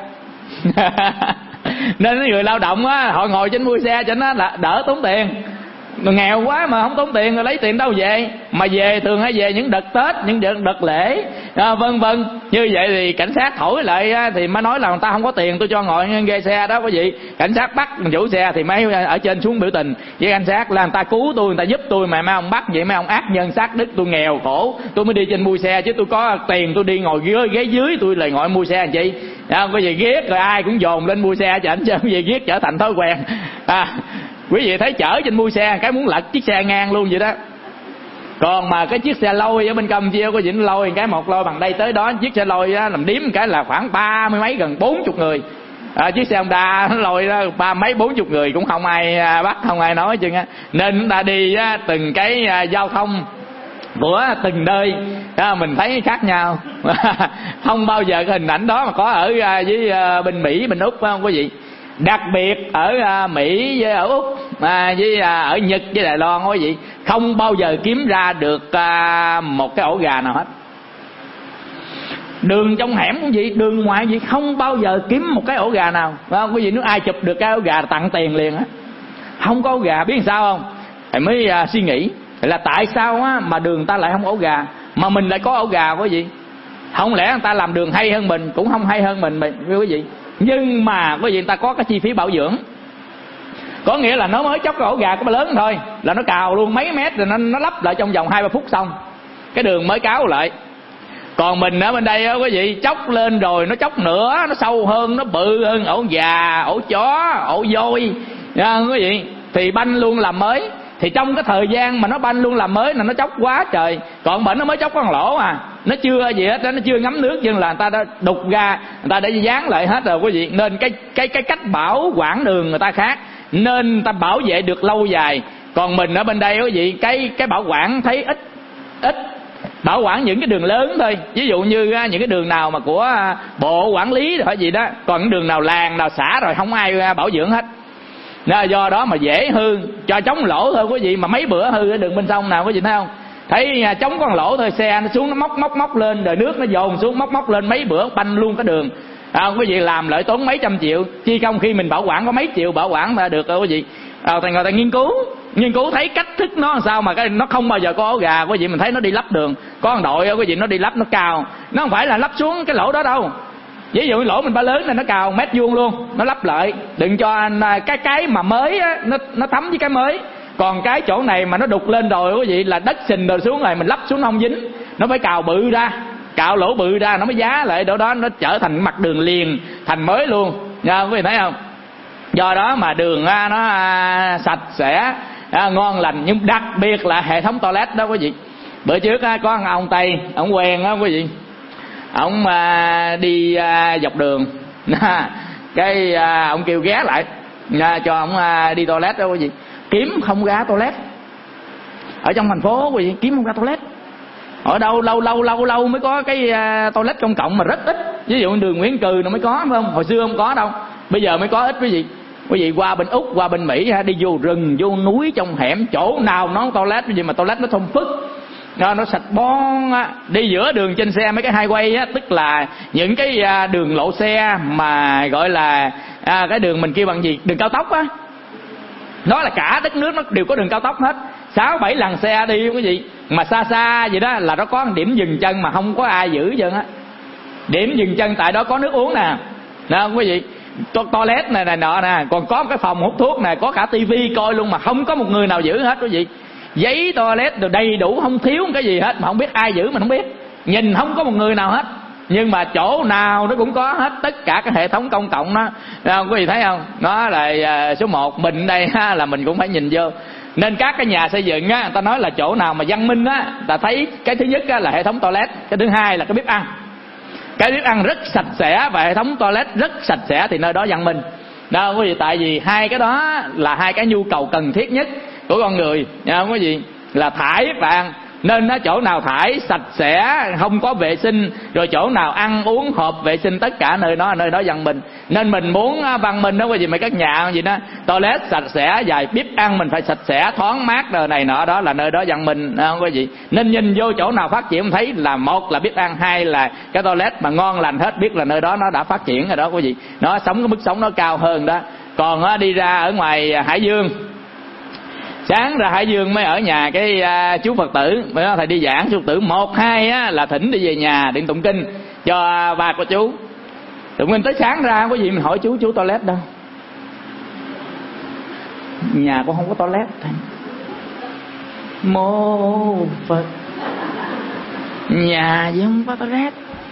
Nên người lao động á, họ ngồi trên mui xe cho nó là đỡ tốn tiền. Nghèo quá mà không tốn tiền rồi lấy tiền đâu về, mà về thường hay về những đợt Tết, những đợt, đợt lễ, à, vân vân. Như vậy thì cảnh sát thổi lại á, thì mới nói là người ta không có tiền tôi cho ngồi ghê xe đó quý vị. Cảnh sát bắt chủ xe thì mấy ở trên xuống biểu tình với cảnh sát là người ta cứu tôi, người ta giúp tôi, mà mấy ông bắt vậy mấy ông ác nhân sát đức tôi nghèo khổ, tôi mới đi trên mui xe, chứ tôi có tiền tôi đi ngồi ghế, ghế dưới tôi lại ngồi mui xe làm chi. À, quý vị ghét rồi ai cũng dồn lên mui xe cho ảnh, chứ quý vị ghét trở thành thói quen. À, quý vị thấy chở trên mui xe cái muốn lật chiếc xe ngang luôn vậy đó. Còn mà cái chiếc xe lôi ở bên Campuchia có gì nó lôi cái một lôi bằng đây tới đó, chiếc xe lôi á, làm điếm cái là khoảng ba mươi mấy gần bốn chục người. À, chiếc xe Honda nó lôi đó ba mấy bốn chục người cũng không ai bắt, không ai nói chừng á. Nên chúng ta đi á, từng cái à, giao thông của từng nơi à, mình thấy khác nhau. Không bao giờ cái hình ảnh đó mà có ở à, với à, bên Mỹ bên Úc phải không quý vị. Đặc biệt ở à, Mỹ với ở Úc à, với à, ở Nhật với Đài Loan quý vị không bao giờ kiếm ra được à, một cái ổ gà nào hết. Đường trong hẻm cũng vậy, đường ngoài vậy không bao giờ kiếm một cái ổ gà nào, phải không quý vị? Nếu ai chụp được cái ổ gà tặng tiền liền á. Không có ổ gà biết sao không? Thầy mới à, suy nghĩ là tại sao á, mà đường ta lại không ổ gà mà mình lại có ổ gà quý vị. Không lẽ người ta làm đường hay hơn mình? Cũng không hay hơn mình quý vị. Nhưng mà quý vị người ta có cái chi phí bảo dưỡng, có nghĩa là nó mới chốc cái ổ gà có lớn thôi là nó cào luôn mấy mét rồi nó, nó lắp lại trong vòng hai ba phút xong cái đường mới cáo lại. Còn mình ở bên đây á quý vị, chốc lên rồi nó chốc nữa, nó sâu hơn, nó bự hơn ổ gà, ổ chó, ổ voi nha quý vị, thì banh luôn làm mới. Thì trong cái thời gian mà nó banh luôn làm mới là nó chốc quá trời. Còn bệnh nó mới chốc con lỗ à, nó chưa gì hết, nó chưa ngấm nước, nhưng là người ta đã đục ra, người ta đã dán lại hết rồi quý vị. Nên cái cái cái cách bảo quản đường người ta khác, nên người ta bảo vệ được lâu dài. Còn mình ở bên đây quý vị, cái cái bảo quản thấy ít ít bảo quản những cái đường lớn thôi. Ví dụ như những cái đường nào mà của bộ quản lý rồi gì đó, còn những đường nào làng nào xã rồi không ai bảo dưỡng hết. Do đó mà dễ hư, cho chống lỗ thôi quý vị. Mà mấy bữa hư ở đường bên sông nào quý vị thấy không? Thấy chống con lỗ thôi, xe nó xuống nó móc móc móc lên, rồi nước nó dồn xuống móc móc lên, mấy bữa banh luôn cái đường. À, quý vị làm lợi tốn mấy trăm triệu, chi công khi mình bảo quản có mấy triệu bảo quản mà được rồi quý vị. À, thì người ta nghiên cứu nghiên cứu thấy cách thức nó làm sao mà cái nó không bao giờ có ổ gà quý vị. Mình thấy nó đi lắp đường, có một đội quý vị nó đi lắp nó cao, nó không phải là lắp xuống cái lỗ đó đâu. Ví dụ lỗ mình ba lớn là nó cào mét vuông luôn, nó lắp lại, đừng cho cái cái mà mới á, nó nó thấm với cái mới. Còn cái chỗ này mà nó đục lên rồi quý vị là đất sình rồi xuống rồi, mình lắp xuống nó không dính, nó phải cào bự ra, cào lỗ bự ra nó mới giá lại, đó đó nó trở thành mặt đường liền thành mới luôn nha quý vị thấy không? Do đó mà đường nó sạch sẽ ngon lành, nhưng đặc biệt là hệ thống toilet đó quý vị. Bữa trước có ông Tây, ông quen đó quý vị, ông đi dọc đường cái ông kêu ghé lại cho ông đi toilet đó quý vị, kiếm không ra toilet ở trong thành phố quý vị, kiếm không ra toilet. Ở đâu lâu lâu lâu lâu mới có cái toilet công cộng mà rất ít. Ví dụ đường Nguyễn Cừ nó mới có phải không? Hồi xưa không có đâu, bây giờ mới có ít quý vị. Quý vị qua bên Úc, qua bên Mỹ đi vô rừng, vô núi, trong hẻm, chỗ nào nó toilet cái gì mà toilet nó thông phức, nó, nó sạch bon á. Đi giữa đường trên xe mấy cái highway á, tức là những cái đường lộ xe mà gọi là à, cái đường mình kêu bằng gì, đường cao tốc á. Nó là cả đất nước nó đều có đường cao tốc hết, sáu bảy lần xe đi quý vị. Mà xa xa vậy đó là nó có một điểm dừng chân mà không có ai giữ chân á. Điểm dừng chân tại đó có nước uống nè, nè không quý vị, to toilet này này nọ nè, còn có cái phòng hút thuốc nè, có cả tivi coi luôn mà không có một người nào giữ hết quý vị. Giấy toilet rồi đầy đủ, không thiếu cái gì hết, mà không biết ai giữ mình không biết, nhìn không có một người nào hết, nhưng mà chỗ nào nó cũng có hết, tất cả cái hệ thống công cộng đó, không quý vị thấy không? Nó là số một. Mình đây ha, là mình cũng phải nhìn vô. Nên các cái nhà xây dựng á, ta nói là chỗ nào mà văn minh á, ta thấy cái thứ nhất á, là hệ thống toilet, cái thứ hai là cái bếp ăn. Cái bếp ăn rất sạch sẽ và hệ thống toilet rất sạch sẽ thì nơi đó văn minh. Đâu quý vị, tại vì hai cái đó là hai cái nhu cầu cần thiết nhất của con người, nha quý vị, là thải và ăn. Nên nó chỗ nào thải sạch sẽ, không có vệ sinh, rồi chỗ nào ăn uống hợp vệ sinh, tất cả nơi đó nơi đó văn minh. Nên mình muốn văn minh đó quý vị, mấy các nhà gì đó toilet sạch sẽ, và bếp ăn mình phải sạch sẽ thoáng mát rồi này nọ, đó là nơi đó văn minh, không quý vị. Nên nhìn vô chỗ nào phát triển thấy là một là bếp ăn, hai là cái toilet mà ngon lành hết, biết là nơi đó nó đã phát triển rồi đó quý vị. Nó sống cái mức sống nó cao hơn đó. Còn đi ra ở ngoài Hải Dương, sáng ra Hải Dương mới ở nhà cái uh, chú Phật tử, mới nói thầy đi giảng, chú Phật tử một hai á, là thỉnh đi về nhà điện tụng kinh cho ba của chú. Tụng kinh tới sáng ra có gì mình hỏi chú, chú toilet đâu? Nhà con không có toilet. Mô Phật, nhà gì không có toilet?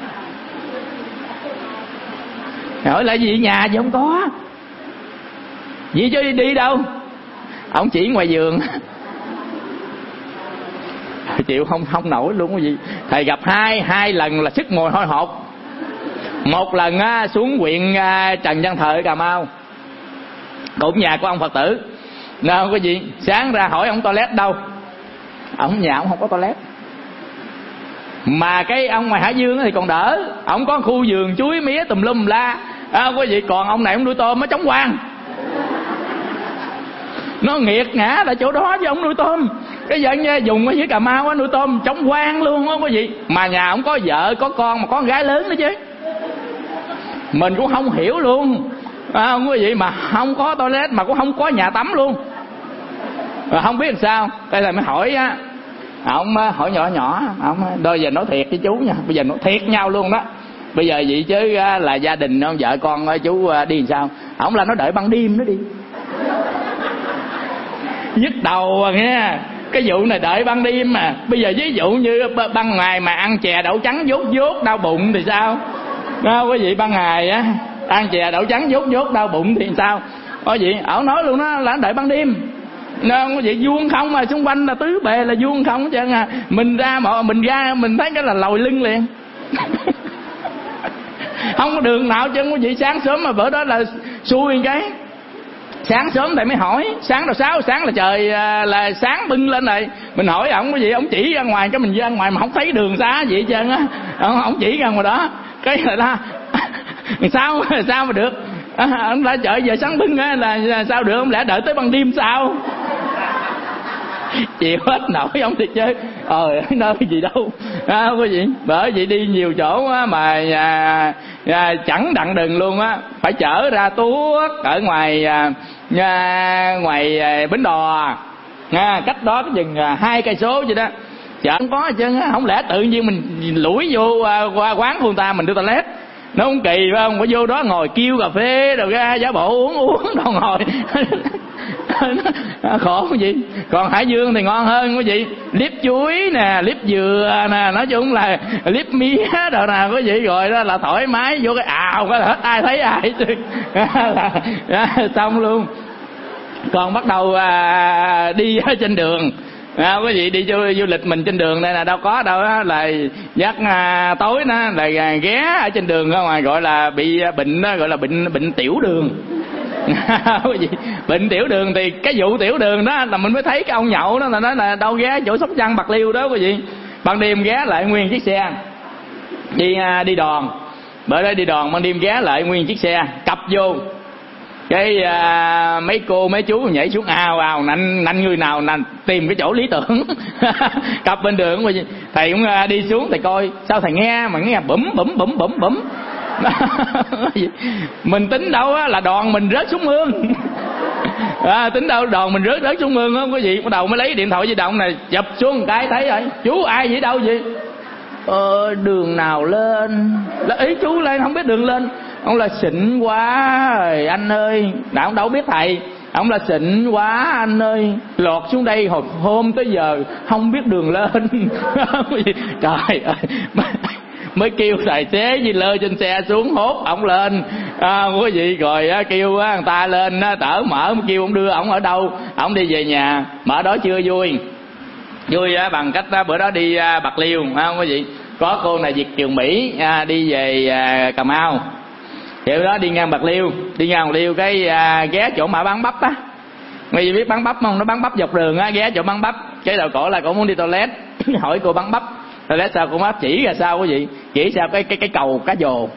Hỏi lại gì nhà gì không có? Gì cho đi, đi đâu? Ông chỉ ngoài giường. Chịu không không nổi luôn cái gì. Thầy gặp hai hai lần là sức mồ hôi hột. Một lần á, xuống huyện á, Trần Văn Thời Cà Mau, cũng nhà của ông Phật tử. Nào cái gì, sáng ra hỏi ông toilet đâu? Ông nhà ông không có toilet. Mà cái ông ngoài Hải Dương thì còn đỡ, ông có khu vườn chuối mía tùm lum la. À, quý vị, còn ông này ông nuôi tôm nó chống quang. Nó nghiệt ngã tại chỗ đó chứ ông nuôi tôm. Cái dân nha, dùng ở dưới Cà Mau á, nuôi tôm chống quang luôn á quý vị. Mà nhà ông có vợ có con, mà có con gái lớn nữa chứ. Mình cũng không hiểu luôn, à, không quý vị, mà không có toilet mà cũng không có nhà tắm luôn. Rồi không biết làm sao. Đây là mới hỏi á, ông hỏi nhỏ nhỏ, ông đôi giờ nói thiệt với chú nha, bây giờ nói thiệt nhau luôn đó. Bây giờ vậy chứ là gia đình ông vợ con chú đi làm sao? Ông là nó đợi ban đêm nó đi. Nhức đầu à nghe. Cái vụ này đợi ban đêm mà. Bây giờ ví dụ như ban ngày mà ăn chè đậu trắng dốt dốt đau bụng thì sao? Đó, quý vị, ban ngày á ăn chè đậu trắng dốt dốt đau bụng thì sao? Quý vị, ổng nói luôn đó là đợi ban đêm. Nó quý vị, vuông không mà xung quanh là tứ bề là vuông không chứ à. Mình ra mà mình ra mình thấy cái là lồi lưng liền. Không có đường nào chứ quý vị. Sáng sớm mà bữa đó là xui cái sáng sớm thầy mới hỏi, sáng đâu sáu sáng là trời là sáng bưng lên này, mình hỏi ổng cái gì, ổng chỉ ra ngoài, cái mình ra ngoài mà không thấy đường xá gì hết trơn á, ổng chỉ ra ngoài đó, cái là la sao sao mà được, ông đã chợ giờ sáng bưng á là sao được, không lẽ đợi tới ban đêm sao? Chịu hết nổi ông thì chơi, ờ nơi gì đâu, à, quý vị, bởi vì đi nhiều chỗ á, mà à, à, chẳng đặng đường luôn á, phải chở ra tuốt ở ngoài à, à, ngoài à, Bến Đò, à, cách đó cái chừng à, hai cây số vậy đó, chợ không có chứ, không lẽ tự nhiên mình lủi vô à, qua quán của người ta mình đi toilet, nó không kỳ phải không? Phải vô đó ngồi kêu cà phê rồi ra giả bộ uống uống đâu ngồi. Khổ cái gì. Còn Hải Dương thì ngon hơn quý vị, liếp chuối nè, liếp dừa nè, nói chung là liếp mía rồi nè quý vị, rồi đó là thoải mái vô cái ào cái là hết ai thấy ai chứ. là, xong luôn. Còn bắt đầu à, đi ở trên đường, à, quý vị, đi du, du lịch mình trên đường đây là đâu có đâu đó, là giấc à, tối đó là ghé ở trên đường ra ngoài, gọi là bị bệnh đó, gọi là bệnh bệnh tiểu đường. Bệnh tiểu đường thì cái vụ tiểu đường đó là mình mới thấy cái ông nhậu đó là nói là đâu ghé chỗ Sóc Trăng Bạc Liêu đó quý vị, ban đêm ghé lại nguyên chiếc xe đi đi đòn, bởi đây đi đòn ban đêm ghé lại nguyên chiếc xe cặp vô cái à, mấy cô mấy chú nhảy xuống ào ào nạnh nạnh người nào nạnh tìm cái chỗ lý tưởng. Cặp bên đường quý vị, thầy cũng à, đi xuống thầy coi sao, thầy nghe mà nghe bủm bủm bủm bủm bủm. Mình tính đâu á là đòn mình rớt xuống mương. À, tính đâu đòn mình rớt rớt xuống mương không quý vị, bắt đầu mới lấy điện thoại di động này chụp xuống một cái thấy rồi, chú ai vậy đâu vậy, ờ, đường nào lên, là ý chú lên không biết đường lên. Ông là xịn quá rồi anh ơi, đã ông đâu biết thầy. Ông là xịn quá anh ơi, lọt xuống đây hồi hôm tới giờ không biết đường lên. Trời ơi, mới kêu tài xế gì lơ trên xe xuống hốt ổng lên, à, quý vị, rồi á, kêu á, người ta lên á, tở mở kêu ổng đưa ổng ở đâu, ổng đi về nhà. Mà ở đó chưa vui, vui á, bằng cách á, bữa đó đi à, Bạc Liêu, không quý vị, có cô này Việt kiều Mỹ à, đi về à, Cà Mau. Thì đó đi ngang Bạc Liêu, đi ngang Bạc Liêu cái à, ghé chỗ mà bán bắp á. Quý vị biết bán bắp không? Nó bán bắp dọc đường á, ghé chỗ bán bắp. Cái đầu cổ là cổ muốn đi toilet, hỏi cô bán bắp toilet sao, cô bác chỉ ra sao quý vị? Chỉ sao cái cái cái cầu cá dồ.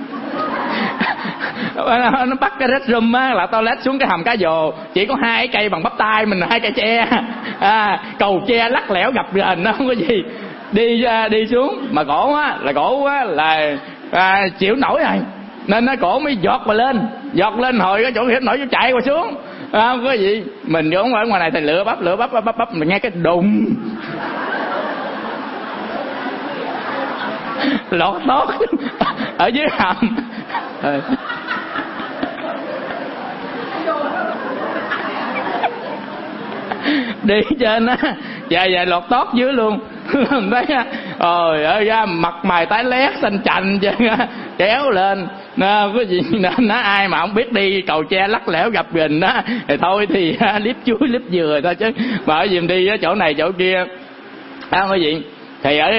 Nó bắt cái restroom á, là toilet xuống cái hầm cá dồ, chỉ có hai cây bằng bắp tay mình, hai cây tre, à, cầu tre lắc lẻo gặp rền đó không có gì. Đi đi xuống mà cổ á là cổ á là à, chịu nổi rồi, nên nó cổ mới giọt mà lên, giọt lên hồi cái chỗ hiếp nổi nó chạy qua xuống. À, không có gì, mình vốn ở ngoài này thì lựa bắp lựa bắp bắp bắp, bắp mình nghe cái đùng lọt tốt ở dưới hầm. Đi trên á, dài dài lọt tót dưới luôn. Thấy trời ơi, ra mặt mày tái lét xanh chành chứ, kéo lên. Nó có gì nên nó ai mà không biết đi cầu tre lắc lẻo gặp gình đó thì thôi thì liếp chuối liếp dừa thôi, chứ mà ở dùm đi chỗ này chỗ kia không có gì. Thì ở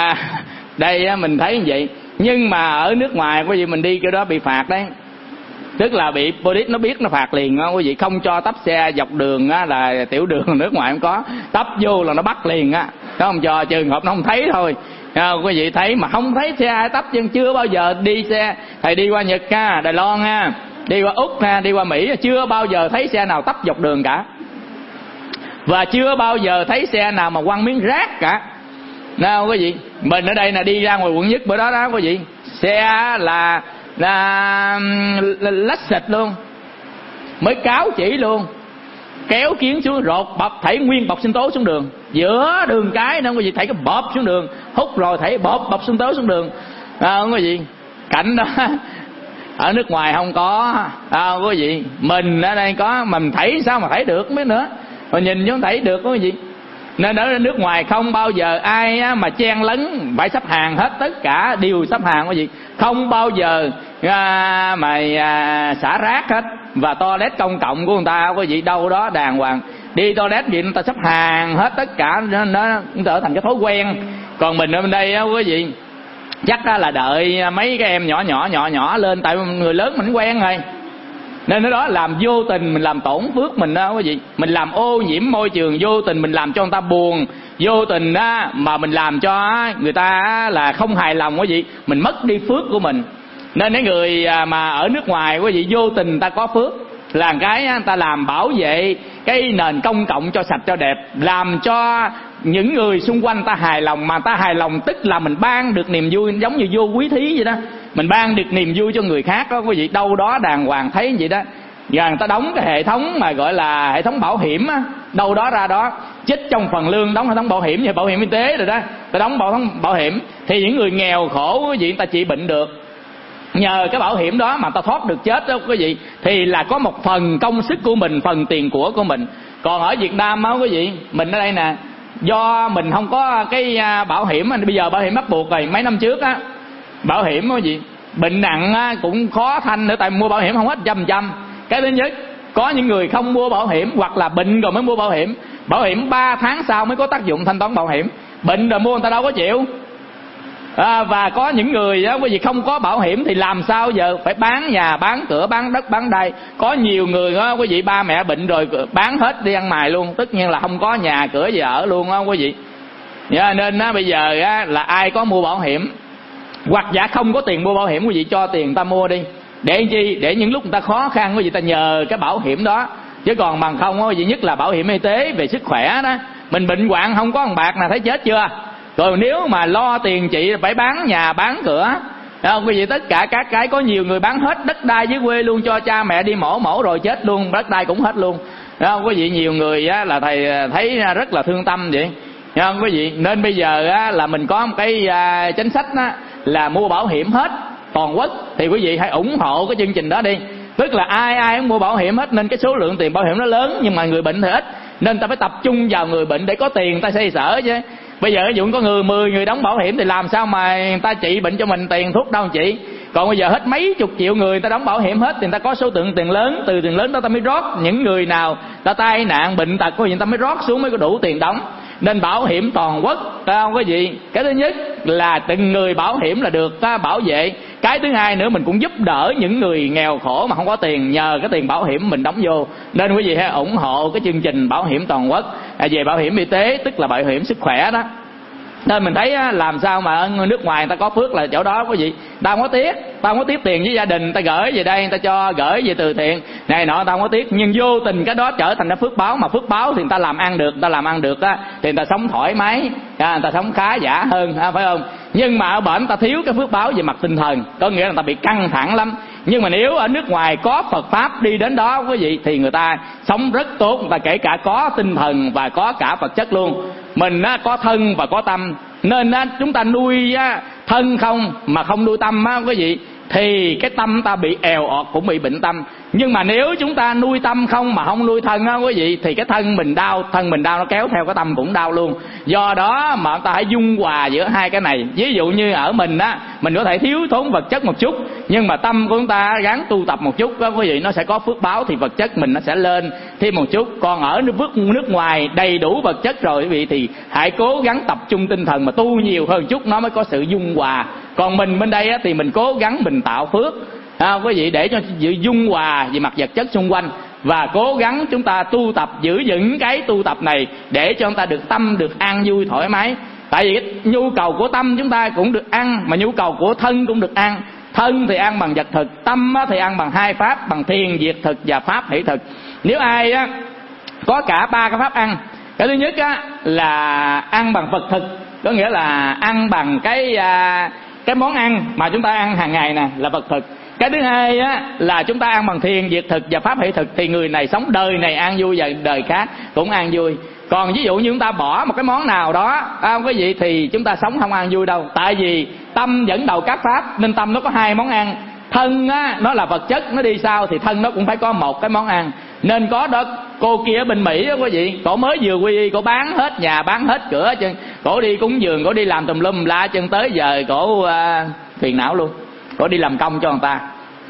đây mình thấy như vậy, nhưng mà ở nước ngoài có gì mình đi kiểu đó bị phạt đấy. Tức là bị police nó biết nó phạt liền á quý vị, không cho tấp xe dọc đường á, là tiểu đường nước ngoài không có, tấp vô là nó bắt liền á, nó không cho, trường hợp nó không thấy thôi. À, quý vị thấy mà không thấy xe ai tấp, nhưng chưa bao giờ đi xe, thầy đi qua Nhật ha, Đài Loan ha, đi qua Úc ha, đi qua Mỹ, chưa bao giờ thấy xe nào tấp dọc đường cả, và chưa bao giờ thấy xe nào mà quăng miếng rác cả. Nào quý vị, mình ở đây là đi ra ngoài quận nhất bữa đó đó quý vị, xe là là lách xịt luôn, mới cáo chỉ luôn, kéo kiến xuống rột bọc thảy nguyên bọc sinh tố xuống đường, giữa đường cái nữa quý vị, thảy cái bọp xuống đường, hút rồi thảy bọp bọc sinh tố xuống đường. À, không có gì, cảnh đó ở nước ngoài không có. À, quý vị, mình ở đây có, mình thấy sao mà thấy được mấy nữa, mà nhìn chứ thấy được quý vị. Nên ở nước ngoài không bao giờ ai á, mà chen lấn phải sắp hàng hết, tất cả đều sắp hàng quý vị, không bao giờ à, mà à, xả rác hết. Và toilet công cộng của người ta quý vị đâu đó đàng hoàng, đi toilet gì người ta sắp hàng hết tất cả, nó, nó trở thành cái thói quen. Còn mình ở bên đây á quý vị, chắc là đợi mấy cái em nhỏ nhỏ nhỏ nhỏ lên, tại người lớn mình quen rồi, nên nó đó làm vô tình mình làm tổn phước mình đó quý vị, mình làm ô nhiễm môi trường, vô tình mình làm cho người ta buồn, vô tình đó mà mình làm cho người ta là không hài lòng quý vị, mình mất đi phước của mình. Nên cái người mà ở nước ngoài quý vị, vô tình người ta có phước, là cái người ta làm bảo vệ cái nền công cộng cho sạch cho đẹp, làm cho những người xung quanh ta hài lòng. Mà ta hài lòng tức là mình ban được niềm vui, giống như vô quý thí vậy đó, mình ban được niềm vui cho người khác đó quý vị, đâu đó đàng hoàng thấy vậy đó. Và người ta đóng cái hệ thống mà gọi là hệ thống bảo hiểm á, đâu đó ra đó, chích trong phần lương đóng hệ thống bảo hiểm như bảo hiểm y tế rồi đó, ta đóng bảo thống bảo hiểm, thì những người nghèo khổ quý vị, người ta trị bệnh được nhờ cái bảo hiểm đó mà ta thoát được chết đó quý vị, thì là có một phần công sức của mình, phần tiền của của mình. Còn ở Việt Nam á quý vị, mình ở đây nè, do mình không có cái bảo hiểm, bây giờ bảo hiểm bắt buộc rồi, mấy năm trước á bảo hiểm quý vị, bệnh nặng á, cũng khó thanh nữa, tại mua bảo hiểm không hết trăm trăm. Cái thứ nhất, có những người không mua bảo hiểm hoặc là bệnh rồi mới mua bảo hiểm, bảo hiểm ba tháng sau mới có tác dụng thanh toán bảo hiểm, bệnh rồi mua người ta đâu có chịu. À, và có những người đó quý vị không có bảo hiểm thì làm sao giờ, phải bán nhà bán cửa bán đất bán đai. Có nhiều người đó quý vị, ba mẹ bệnh rồi bán hết đi ăn mày luôn, tất nhiên là không có nhà cửa gì ở luôn đó quý vị. Yeah, nên á, bây giờ á, là ai có mua bảo hiểm hoặc giả không có tiền mua bảo hiểm, quý vị cho tiền người ta mua đi, để chi, để những lúc người ta khó khăn quý vị ta nhờ cái bảo hiểm đó. Chứ còn bằng không quý vị, nhất là bảo hiểm y tế về sức khỏe đó, mình bệnh hoạn không có một bạc nào thấy chết chưa. Rồi nếu mà lo tiền trị phải bán nhà bán cửa, không quý vị, tất cả các cái, có nhiều người bán hết đất đai dưới quê luôn, cho cha mẹ đi mổ, mổ rồi chết luôn, đất đai cũng hết luôn. Không quý vị, nhiều người á, là thầy thấy rất là thương tâm vậy. Nghe không quý vị? Nên bây giờ á, là mình có một cái à, chính sách á, là mua bảo hiểm hết toàn quốc, thì quý vị hãy ủng hộ cái chương trình đó đi. Tức là ai ai cũng mua bảo hiểm hết, nên cái số lượng tiền bảo hiểm nó lớn, nhưng mà người bệnh thì ít, nên ta phải tập trung vào người bệnh để có tiền ta xây sở chứ. Bây giờ ví dụ có người mười người đóng bảo hiểm thì làm sao mà người ta trị bệnh cho mình, tiền thuốc đâu chị. Còn bây giờ hết mấy chục triệu người ta đóng bảo hiểm hết thì người ta có số lượng tiền lớn, từ tiền lớn đó ta mới rót những người nào ta tai nạn bệnh tật có gì ta mới rót xuống mới có đủ tiền đóng. Nên bảo hiểm toàn quốc, phải không quý vị? Cái thứ nhất là từng người bảo hiểm là được bảo vệ. Cái thứ hai nữa, mình cũng giúp đỡ những người nghèo khổ mà không có tiền, nhờ cái tiền bảo hiểm mình đóng vô. Nên quý vị hãy ủng hộ cái chương trình bảo hiểm toàn quốc về bảo hiểm y tế, tức là bảo hiểm sức khỏe đó. Nên mình thấy làm sao mà ở nước ngoài người ta có phước là chỗ đó quý vị. Ta không có tiếc, ta không có tiếc tiền với gia đình, ta gửi về đây, ta cho gửi về từ thiện này nọ, ta không có tiếc. Nhưng vô tình cái đó trở thành cái phước báo, mà phước báo thì người ta làm ăn được, người ta làm ăn được á, thì người ta sống thoải mái, người ta sống khá giả hơn, phải không? Nhưng mà ở bển người ta thiếu cái phước báo về mặt tinh thần, có nghĩa là người ta bị căng thẳng lắm. Nhưng mà nếu ở nước ngoài có Phật pháp đi đến đó quý vị, thì người ta sống rất tốt, người ta kể cả có tinh thần và có cả vật chất luôn. Mình á, có thân và có tâm, nên á, chúng ta nuôi á, thân không mà không nuôi tâm á quý vị, thì cái tâm ta bị èo ọt, cũng bị bệnh tâm. Nhưng mà nếu chúng ta nuôi tâm không mà không nuôi thân á quý vị, thì cái thân mình đau, thân mình đau nó kéo theo cái tâm cũng đau luôn. Do đó mà ta hãy dung hòa giữa hai cái này. Ví dụ như ở mình á, mình có thể thiếu thốn vật chất một chút, nhưng mà tâm của chúng ta gắng tu tập một chút đó quý vị, nó sẽ có phước báo, thì vật chất mình nó sẽ lên thêm một chút. Còn ở nước nước ngoài đầy đủ vật chất rồi quý vị, thì hãy cố gắng tập trung tinh thần mà tu nhiều hơn chút, nó mới có sự dung hòa. Còn mình bên đây á, thì mình cố gắng mình tạo phước à, quý vị, để cho sự dung hòa về mặt vật chất xung quanh, và cố gắng chúng ta tu tập, giữ vững cái tu tập này để cho chúng ta được tâm được an vui thoải mái. Tại vì cái nhu cầu của tâm chúng ta cũng được ăn, mà nhu cầu của thân cũng được ăn. Thân thì ăn bằng vật thực, tâm thì ăn bằng hai pháp, bằng thiền diệt thực và pháp hỷ thực. Nếu ai á, có cả ba cái pháp ăn, cái thứ nhất á, là ăn bằng vật thực, có nghĩa là ăn bằng cái à, cái món ăn mà chúng ta ăn hàng ngày nè, là vật thực. Cái thứ hai á, là chúng ta ăn bằng thiền diệt thực và pháp hỷ thực, thì người này sống đời này an vui và đời khác cũng an vui. Còn ví dụ như chúng ta bỏ một cái món nào đó à, quý vị, thì chúng ta sống không an vui đâu. Tại vì tâm dẫn đầu các pháp, nên tâm nó có hai món ăn. Thân á, nó là vật chất, nó đi sau thì thân nó cũng phải có một cái món ăn. Nên có đó, cô kia ở bên Mỹ đó quý vị, cổ mới vừa quy y, cổ bán hết nhà, bán hết cửa chân, cổ đi cúng dường, cổ đi làm tùm lum la chân, tới giờ cổ uh, phiền não luôn, cổ đi làm công cho người ta.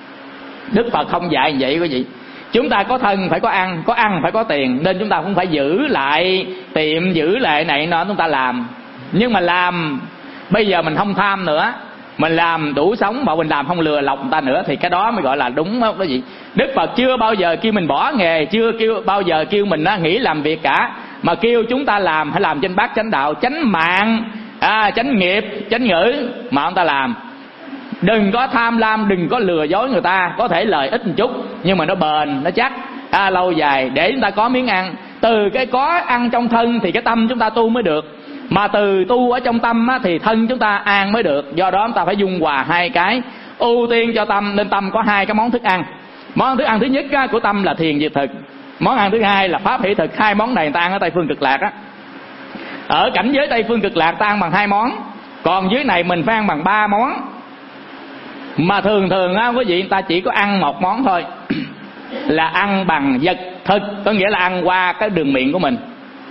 Đức Phật không dạy như vậy quý vị. Chúng ta có thân phải có ăn, có ăn phải có tiền, nên chúng ta cũng phải giữ lại tiệm, giữ lại này nọ chúng ta làm. Nhưng mà làm bây giờ mình không tham nữa, mình làm đủ sống mà mình làm không lừa lọc người ta nữa, thì cái đó mới gọi là đúng đó quý vị. Đức Phật chưa bao giờ kêu mình bỏ nghề, chưa kêu bao giờ kêu mình á, nghỉ làm việc cả, mà kêu chúng ta làm, phải làm trên bát chánh đạo, chánh mạng, à, chánh nghiệp, chánh ngữ mà chúng ta làm. Đừng có tham lam, đừng có lừa dối người ta. Có thể lời ít một chút nhưng mà nó bền, nó chắc, à, lâu dài, để chúng ta có miếng ăn. Từ cái có ăn trong thân thì cái tâm chúng ta tu mới được, mà từ tu ở trong tâm á, thì thân chúng ta an mới được. Do đó chúng ta phải dung hòa hai cái, ưu tiên cho tâm. Nên tâm có hai cái món thức ăn. Món thức ăn thứ nhất á, của tâm là thiền diệt thực, món ăn thứ hai là pháp hỷ thực. Hai món này người ta ăn ở Tây Phương Cực Lạc á. Ở cảnh giới Tây Phương Cực Lạc ta ăn bằng hai món, còn dưới này mình phải ăn bằng ba món. Mà thường thường á quý vị, người ta chỉ có ăn một món thôi là ăn bằng vật thực, có nghĩa là ăn qua cái đường miệng của mình,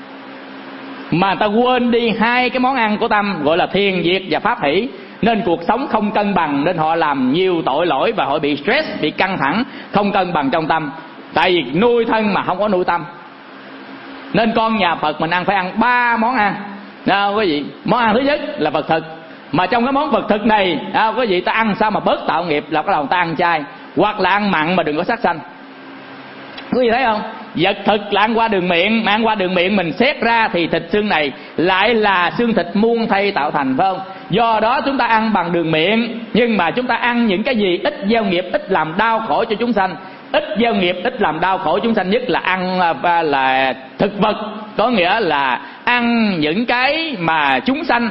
mà người ta quên đi hai cái món ăn của tâm, gọi là thiền diệt và pháp hỷ. Nên cuộc sống không cân bằng, nên họ làm nhiều tội lỗi và họ bị stress, bị căng thẳng, không cân bằng trong tâm. Tại vì nuôi thân mà không có nuôi tâm. Nên con nhà Phật mình ăn phải ăn ba món ăn. Nào quý vị, món ăn thứ nhất là vật thực, mà trong cái món vật thực này à, quý vị ta ăn sao mà bớt tạo nghiệp, là bắt đầu ta ăn chay, hoặc là ăn mặn mà đừng có sát sanh. Quý vị thấy không? Vật thực là ăn qua đường miệng, mà ăn qua đường miệng mình xét ra thì thịt xương này lại là xương thịt muôn thay tạo thành, phải không? Do đó chúng ta ăn bằng đường miệng, nhưng mà chúng ta ăn những cái gì ít gieo nghiệp, ít làm đau khổ cho chúng sanh. Ít gieo nghiệp, ít làm đau khổ chúng sanh nhất là ăn là, là thực vật, có nghĩa là ăn những cái mà chúng sanh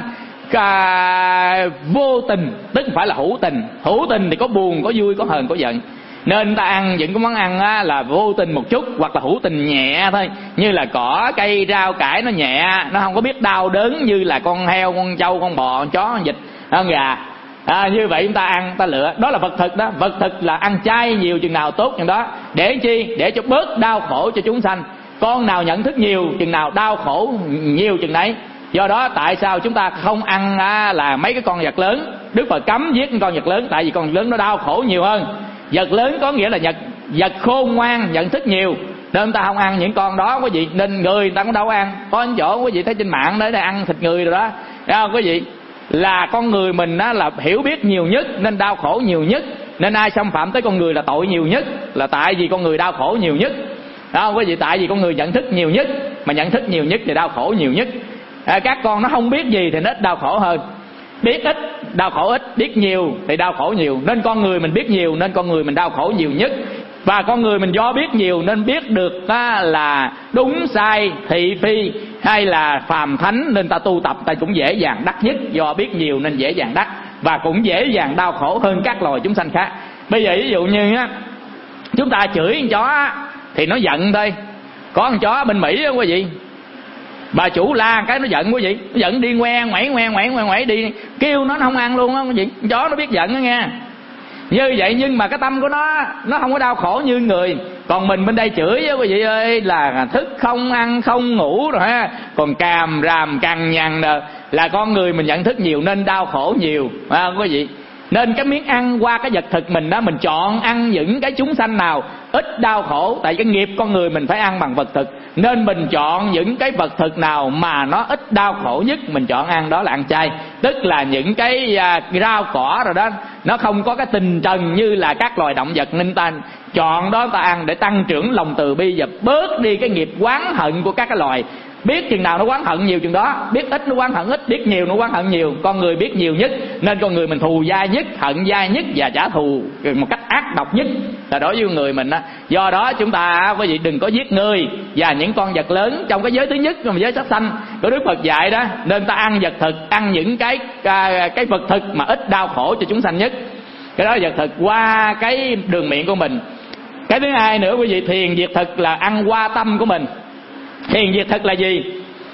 À, vô tình, tức không phải là hữu tình. Hữu tình thì có buồn, có vui, có hờn, có giận. Nên ta ăn những cái món ăn á, là vô tình một chút hoặc là hữu tình nhẹ thôi, như là cỏ cây rau cải nó nhẹ, nó không có biết đau đớn như là con heo, con trâu, con bò, con chó, con vịt, con gà. À, như vậy chúng ta ăn, ta lựa, đó là vật thực đó. Vật thực là ăn chay nhiều chừng nào tốt chừng đó. Để chi? Để cho bớt đau khổ cho chúng sanh. Con nào nhận thức nhiều chừng nào đau khổ nhiều chừng đấy. Do đó tại sao chúng ta không ăn à, là mấy cái con vật lớn? Đức Phật cấm giết con vật lớn, tại vì con vật lớn nó đau khổ nhiều hơn. Vật lớn có nghĩa là vật, vật khôn ngoan, nhận thức nhiều, nên ta không ăn những con đó quý vị. Nên người, người ta cũng đâu ăn. Có những chỗ quý vị thấy trên mạng đấy, ăn thịt người rồi đó, thấy không quý vị? Là con người mình đó là hiểu biết nhiều nhất nên đau khổ nhiều nhất. Nên ai xâm phạm tới con người là tội nhiều nhất, là tại vì con người đau khổ nhiều nhất, thấy không quý vị? Tại vì con người nhận thức nhiều nhất, mà nhận thức nhiều nhất thì đau khổ nhiều nhất. À, các con nó không biết gì thì nó ít đau khổ hơn. Biết ít đau khổ ít, biết nhiều thì đau khổ nhiều. Nên con người mình biết nhiều nên con người mình đau khổ nhiều nhất. Và con người mình do biết nhiều nên biết được ta là đúng sai, thị phi hay là phàm thánh, nên ta tu tập ta cũng dễ dàng đắc nhất. Do biết nhiều nên dễ dàng đắc, và cũng dễ dàng đau khổ hơn các loài chúng sanh khác. Bây giờ ví dụ như á, chúng ta chửi con chó thì nó giận thôi. Có con chó bên Mỹ đó quý vị, bà chủ la cái nó giận quý vị, nó giận đi ngoe ngoảy ngoe ngoảy ngoe ngoảy đi, kêu nó, nó không ăn luôn á quý vị. Con chó nó biết giận đó nghe. Như vậy nhưng mà cái tâm của nó nó không có đau khổ như người. Còn mình bên đây chửi á quý vị ơi, là thức không ăn không ngủ rồi ha, còn càm ràm cằn nhằn rồi, là con người mình nhận thức nhiều nên đau khổ nhiều, phải không quý vị? Nên cái miếng ăn qua cái vật thực mình đó, mình chọn ăn những cái chúng sanh nào ít đau khổ. Tại cái nghiệp con người mình phải ăn bằng vật thực, nên mình chọn những cái vật thực nào mà nó ít đau khổ nhất, mình chọn ăn, đó là ăn chay. Tức là những cái rau cỏ rồi đó, nó không có cái tình trần như là các loài động vật, nên ta chọn đó ta ăn để tăng trưởng lòng từ bi và bớt đi cái nghiệp oán hận của các cái loài. Biết chừng nào nó oán hận nhiều chừng đó, biết ít nó oán hận ít, biết nhiều nó oán hận nhiều. Con người biết nhiều nhất nên con người mình thù dai nhất, hận dai nhất và trả thù một cách ác độc nhất là đối với người mình đó. Do đó chúng ta quý vị đừng có giết người và những con vật lớn trong cái giới thứ nhất, trong giới sát sanh của Đức Phật dạy đó. Nên ta ăn vật thực, ăn những cái cái vật thực mà ít đau khổ cho chúng sanh nhất. Cái đó là vật thực qua cái đường miệng của mình. Cái thứ hai nữa quý vị, thiền diệt thực là ăn qua tâm của mình. Thiền diệt thực là gì?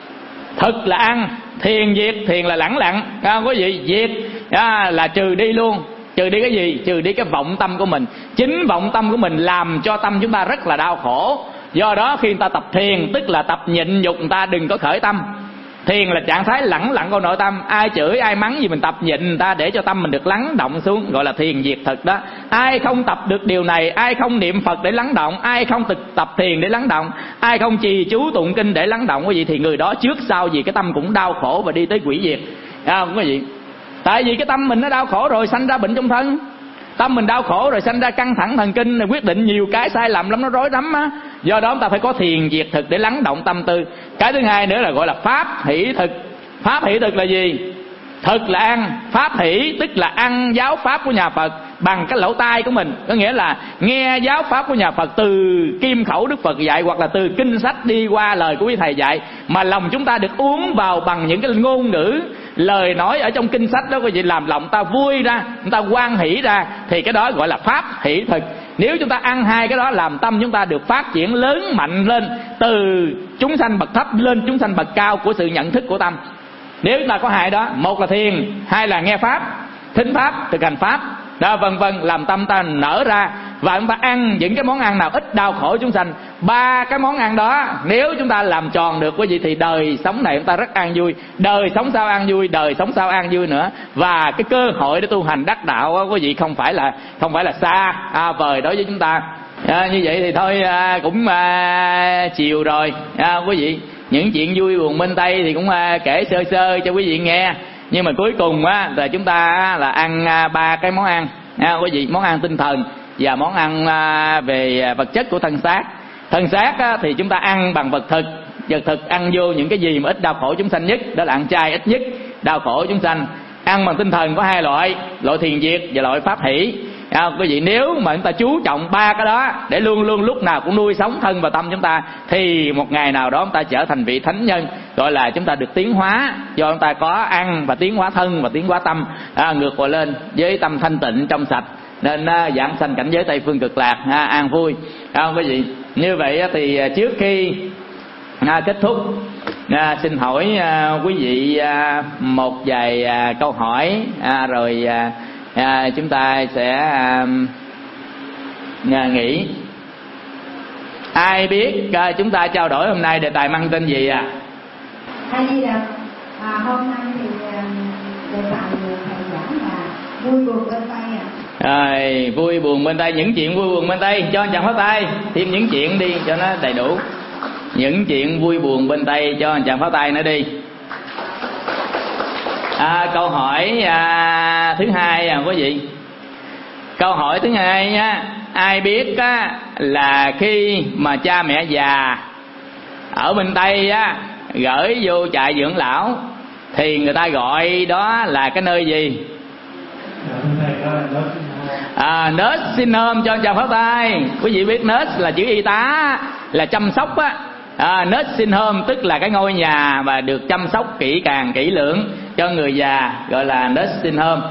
Thực là ăn, thiền diệt, thiền là lẳng lặng, à, quý vị, diệt à, là trừ đi luôn. Trừ đi cái gì? Trừ đi cái vọng tâm của mình. Chính vọng tâm của mình làm cho tâm chúng ta rất là đau khổ. Do đó khi người ta tập thiền, tức là tập nhịn nhục, người ta đừng có khởi tâm. Thiền là trạng thái lẳng lặng của nội tâm. Ai chửi ai mắng gì mình tập nhịn người ta để cho tâm mình được lắng động xuống, gọi là thiền diệt thực đó. Ai không tập được điều này, ai không niệm Phật để lắng động, ai không thực tập thiền để lắng động, ai không trì chú tụng kinh để lắng động quý vị, thì người đó trước sau gì cái tâm cũng đau khổ và đi tới quỷ diệt. Thấy không quý vị? Tại vì cái tâm mình nó đau khổ rồi sanh ra bệnh trong thân. Tâm mình đau khổ rồi sanh ra căng thẳng thần kinh, quyết định nhiều cái sai lầm lắm, nó rối rắm á. Do đó chúng ta phải có thiền diệt thực để lắng động tâm tư. Cái thứ hai nữa là gọi là pháp hỷ thực. Pháp hỷ thực là gì? Thực là ăn, pháp hỷ tức là ăn giáo pháp của nhà Phật bằng cái lỗ tai của mình. Có nghĩa là nghe giáo pháp của nhà Phật từ kim khẩu Đức Phật dạy, hoặc là từ kinh sách đi qua lời của quý thầy dạy, mà lòng chúng ta được uống vào bằng những cái ngôn ngữ lời nói ở trong kinh sách đó quý vị, làm lòng ta vui ra, chúng ta hoan hỷ ra, thì cái đó gọi là pháp hỷ thực. Nếu chúng ta ăn hai cái đó làm tâm chúng ta được phát triển lớn mạnh lên, từ chúng sanh bậc thấp lên chúng sanh bậc cao của sự nhận thức của tâm. Nếu chúng ta có hai đó, một là thiền, hai là nghe pháp, thính pháp, thực hành pháp đó, vân vân, làm tâm ta nở ra. Và chúng ta ăn những cái món ăn nào ít đau khổ chúng sanh. Ba cái món ăn đó nếu chúng ta làm tròn được quý vị, thì đời sống này chúng ta rất an vui, đời sống sau an vui, đời sống sau an vui nữa. Và cái cơ hội để tu hành đắc đạo đó, quý vị, không phải là không phải là xa à, vời đối với chúng ta. À, như vậy thì thôi à, cũng à, chiều rồi à, quý vị. Những chuyện vui buồn bên Tây thì cũng à, kể sơ sơ cho quý vị nghe. Nhưng mà cuối cùng á, là chúng ta là ăn ba cái món ăn à, quý vị, món ăn tinh thần và món ăn à, về vật chất của thân xác. Thân xác á, thì chúng ta ăn bằng vật thực. Vật thực ăn vô những cái gì mà ít đau khổ chúng sanh nhất, đó là ăn chay ít nhất đau khổ chúng sanh. Ăn bằng tinh thần có hai loại, loại thiền diệt và loại pháp hỷ. À, quý vị, nếu mà chúng ta chú trọng ba cái đó để luôn luôn lúc nào cũng nuôi sống thân và tâm chúng ta, thì một ngày nào đó chúng ta trở thành vị thánh nhân, gọi là chúng ta được tiến hóa. Do chúng ta có ăn và tiến hóa thân và tiến hóa tâm, à, ngược lại lên với tâm thanh tịnh trong sạch. nên uh, giảng sanh cảnh giới Tây Phương Cực Lạc, uh, an vui. Không quý vị, như vậy uh, thì uh, trước khi uh, kết thúc, uh, xin hỏi uh, quý vị uh, một vài uh, câu hỏi, uh, rồi uh, uh, chúng ta sẽ uh, uh, nghỉ. Ai biết uh, chúng ta trao đổi hôm nay đề tài mang tên gì à? Hay đi là à, hôm nay thì đề tài thầy giảng là vui buồn bên tay à. Rồi, vui buồn bên tay, những chuyện vui buồn bên tay, cho anh chàng pháo tay, thêm những chuyện đi cho nó đầy đủ. Những chuyện vui buồn bên tay cho anh chàng pháo tay nữa đi. À, câu hỏi à, thứ hai à quý vị. Câu hỏi thứ hai nha. Ai biết á, là khi mà cha mẹ già ở bên Tây á, gửi vô trại dưỡng lão thì người ta gọi đó là cái nơi gì? À, nursing home cho anh chào pháo tay. Quý vị biết nurse là chữ y tá, là chăm sóc á. À, nursing home tức là cái ngôi nhà mà được chăm sóc kỹ càng kỹ lưỡng cho người già, gọi là nursing home.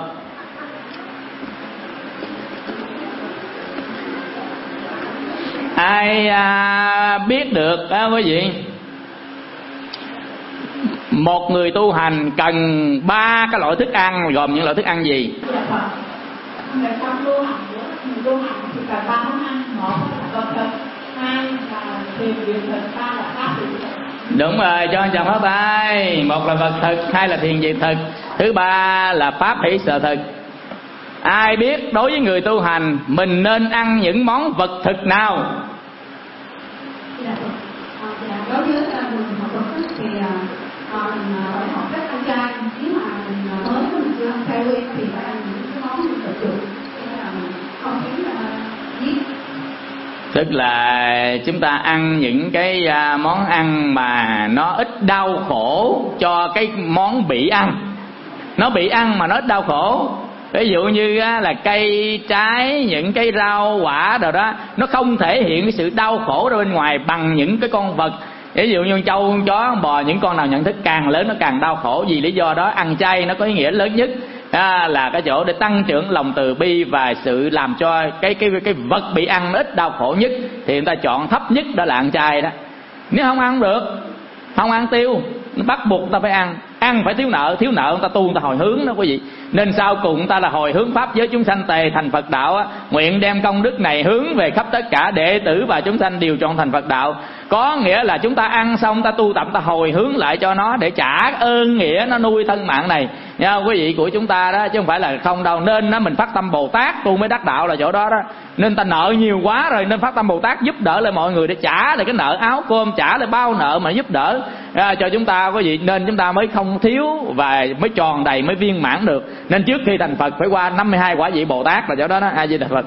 Ai à, biết được á quý vị, một người tu hành cần ba cái loại thức ăn, gồm những loại thức ăn gì? Người trong tu hành, người tu hành thì cần ba món ăn, một là vật thực, hai là thiền diệt thực, ba là pháp diệt thực. Đúng rồi, cho anh chàng pháo tay. Một là vật thực, hai là thiền diệt thực, thứ ba là pháp hỷ sợ thực. Ai biết đối với người tu hành mình nên ăn những món vật thực nào? Dạ, dạ, đối với mình học vật thực thì mình phải học cách ăn chay. Nếu mà mình mới mình chưa ăn chay quen thì phải ăn những cái món mình tự chủ, là không khiến là giết. Tức là chúng ta ăn những cái món ăn mà nó ít đau khổ cho cái món bị ăn. Nó bị ăn mà nó ít đau khổ. Ví dụ như là cây trái, những cái rau quả rồi đó, nó không thể hiện cái sự đau khổ ra bên ngoài bằng những cái con vật. Ví dụ như trâu, chó, bò, những con nào nhận thức càng lớn nó càng đau khổ. Vì lý do đó ăn chay nó có ý nghĩa lớn nhất à, là cái chỗ để tăng trưởng lòng từ bi và sự làm cho cái cái cái vật bị ăn nó ít đau khổ nhất, thì người ta chọn thấp nhất đó là ăn chay đó. Nếu không ăn được, không ăn tiêu, nó bắt buộc người ta phải ăn. Ăn phải thiếu nợ, thiếu nợ người ta tu người ta hồi hướng đó quý vị. Nên sau cùng người ta là hồi hướng pháp giới chúng sanh tề thành Phật đạo á. Nguyện đem công đức này hướng về khắp tất cả đệ tử và chúng sanh đều chọn thành Phật đạo. Có nghĩa là chúng ta ăn xong ta tu tập, ta hồi hướng lại cho nó để trả ơn nghĩa nó nuôi thân mạng này nha quý vị của chúng ta đó, chứ không phải là không đâu. Nên nó mình phát tâm Bồ Tát tu mới đắc đạo là chỗ đó đó. Nên ta nợ nhiều quá rồi nên phát tâm Bồ Tát giúp đỡ lại mọi người để trả lại cái nợ áo cơm, trả lại bao nợ mà giúp đỡ à, cho chúng ta quý vị. Nên chúng ta mới không thiếu và mới tròn đầy, mới viên mãn được. Nên trước khi thành Phật phải qua năm mươi hai quả vị Bồ Tát là chỗ đó đó. A Di Đà Phật.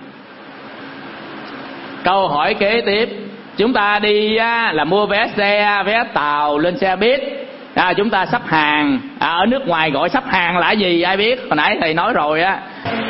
Câu hỏi kế tiếp, chúng ta đi á, là mua vé xe, vé tàu, lên xe buýt à, chúng ta sắp hàng à, ở nước ngoài gọi sắp hàng là gì ai biết? Hồi nãy thầy nói rồi á.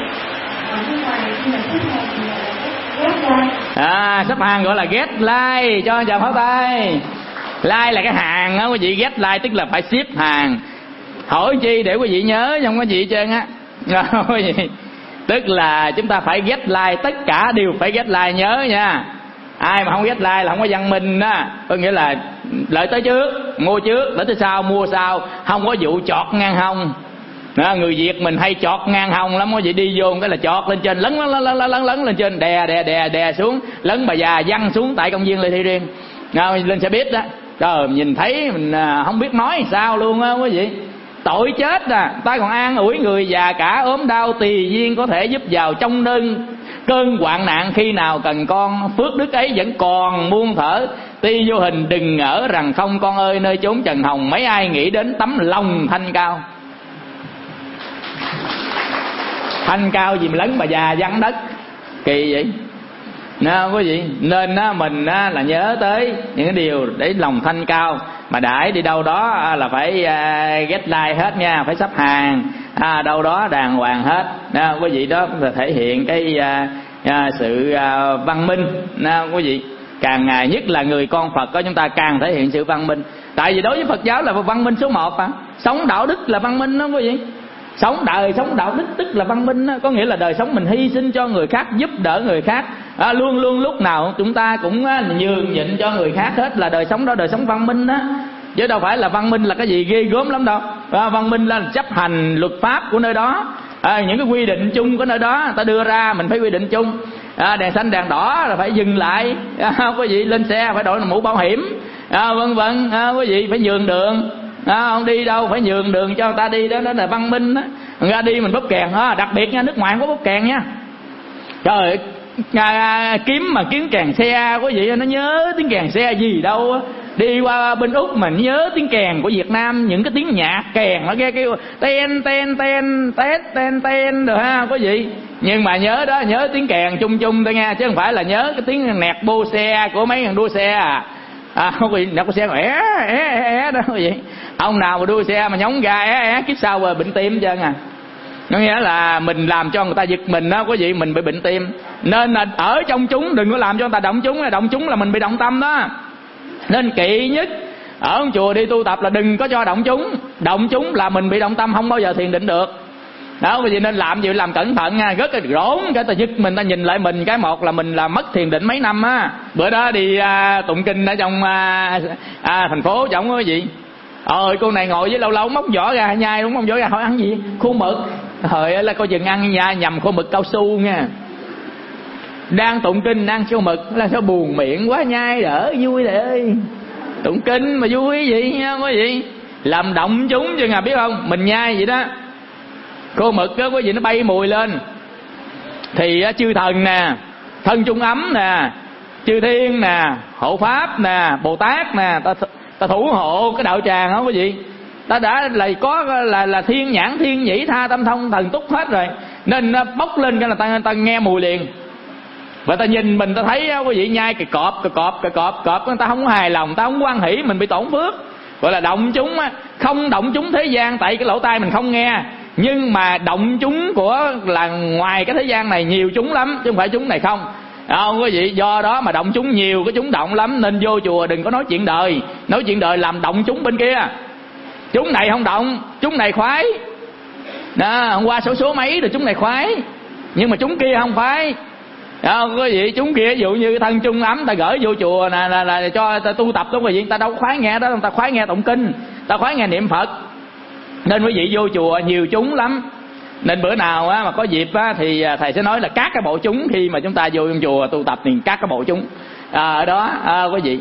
À, sắp hàng gọi là get line, cho chào pháo tay. Line là cái hàng á quý vị, get line tức là phải ship hàng. Hỏi chi để quý vị nhớ không có gì hết trơn á. Quý vị, tức là chúng ta phải get line, tất cả đều phải get line, nhớ nha. Ai mà không get line là không có văn minh đó. Có nghĩa là lợi tới trước, mua trước, lợi tới sau, mua sau. Không có vụ chọt ngang hông đó, người Việt mình hay chọt ngang hông lắm. Có vậy đi vô cái là chọt lên trên, lấn lấn lấn lấn lấn lấn lên trên, đè đè đè đè xuống, lấn bà già văng xuống tại công viên Lê Thị Riêng à, lên xe buýt đó. Trời, nhìn thấy mình không biết nói sao luôn á quý vị. Tội chết à, ta còn an ủi người già cả ốm đau tùy duyên có thể giúp vào trong đơn cơn hoạn nạn, khi nào cần con phước đức ấy vẫn còn muôn thở. Tuy vô hình đừng ngỡ rằng không con ơi, nơi chốn trần hồng mấy ai nghĩ đến tấm lòng thanh cao. Thanh cao gì mà lấn bà già văng đất, kỳ vậy nè quý vị. Nên á, mình á, là nhớ tới những cái điều để lòng thanh cao. Mà đãi đi đâu đó à, là phải uh, get line hết nha, phải sắp hàng à, đâu đó đàng hoàng hết nè quý vị. Đó là thể hiện cái uh, uh, sự uh, văn minh nè quý vị. Càng ngày nhất là người con Phật đó, chúng ta càng thể hiện sự văn minh. Tại vì đối với Phật giáo là văn minh số một à. Sống đạo đức là văn minh đó quý vị. Sống đời sống đạo đức tức là văn minh đó. Có nghĩa là đời sống mình hy sinh cho người khác, giúp đỡ người khác, à, luôn luôn lúc nào chúng ta cũng nhường nhịn cho người khác hết, là đời sống đó đời sống văn minh đó. Chứ đâu phải là văn minh là cái gì ghê gớm lắm đâu. À, văn minh là chấp hành luật pháp của nơi đó, à, những cái quy định chung của nơi đó người ta đưa ra mình phải quy định chung. À, đèn xanh đèn đỏ là phải dừng lại, à, quý vị lên xe phải đội mũ bảo hiểm, à, vân vân, à, quý vị phải nhường đường, à, không đi đâu phải nhường đường cho người ta đi, đó đó là văn minh đó. Người ta đi mình bóp kèn, à, đặc biệt nha, nước ngoài không có bóp kèn nha. Trời ơi, à, kiếm mà kiếm kèn xe quý vị, nó nhớ tiếng kèn xe gì đâu. Đi qua bên Úc mà nhớ tiếng kèn của Việt Nam, những cái tiếng nhạc kèn nó nghe kêu ten ten ten tét ten ten rồi ha quý vị. Nhưng mà nhớ đó, nhớ tiếng kèn chung chung thôi nghe, chứ không phải là nhớ cái tiếng nẹt bô xe của mấy thằng đua xe à. À không quý vị, nẹt bô xe mà é é é đó quý vị. Ông nào mà đua xe mà nhóng ga é é kiếp sau rồi bệnh tim trơn à. Có nghĩa là mình làm cho người ta giật mình đó quý vị, mình bị bệnh tim. Nên là ở trong chúng đừng có làm cho người ta động chúng, là động chúng là mình bị động tâm đó. Nên kỵ nhất ở chùa đi tu tập là đừng có cho động chúng. Động chúng là mình bị động tâm, không bao giờ thiền định được. Đó quý vị, nên làm gì làm cẩn thận nha. Rất là rỗn cái ta giật mình, ta nhìn lại mình cái một là mình là mất thiền định mấy năm á. Bữa đó đi à, tụng kinh ở trong à, à, thành phố trọng quý vị. Ôi cô này ngồi với lâu lâu móc vỏ ra nhai, đúng không, vỏ ra hỏi ăn gì, khô mực. Thời là coi chừng ăn nha, nhầm khô mực cao su nha. Đang tụng kinh đang khô mực là sao buồn miệng quá, nhai đỡ vui lại ơi. Tụng kinh mà vui vậy nha quý vị, làm động chúng chứ à, biết không, mình nhai vậy đó, khô mực đó quý vị, nó bay mùi lên thì chư thần nè, thân trung ấm nè, chư thiên nè, hộ pháp nè, Bồ Tát nè, ta ta thủ hộ cái đạo tràng đó quý vị. Ta đã là có là là thiên nhãn thiên nhĩ tha tâm thông thần túc hết rồi, nên bốc lên cái là ta ta nghe mùi liền. Và ta nhìn mình ta thấy quý vị nhai cái cọp cái cọp cái cọp cọp, người ta không có hài lòng, ta không quan hỷ, mình bị tổn phước. Gọi là động chúng á, không động chúng thế gian tại cái lỗ tai mình không nghe, nhưng mà động chúng của là ngoài cái thế gian này nhiều chúng lắm, chứ không phải chúng này không. Không quý vị, do đó mà động chúng nhiều, cái chúng động lắm, nên vô chùa đừng có nói chuyện đời, nói chuyện đời làm động chúng bên kia. Chúng này không động, chúng này khoái. Đó, hôm qua số số mấy rồi chúng này khoái, nhưng mà chúng kia không khoái. Đó, quý vị, chúng kia ví dụ như thân trung ấm ta gửi vô chùa là, là, là cho ta tu tập đó quý vị, ta đâu khoái nghe đó, ta khoái nghe tụng kinh, ta khoái nghe niệm Phật. Nên quý vị vô chùa nhiều chúng lắm. Nên bữa nào á, mà có dịp á, thì thầy sẽ nói là các cái bộ chúng khi mà chúng ta vô trong chùa tu tập thì các cái bộ chúng à, ở đó à, quý vị,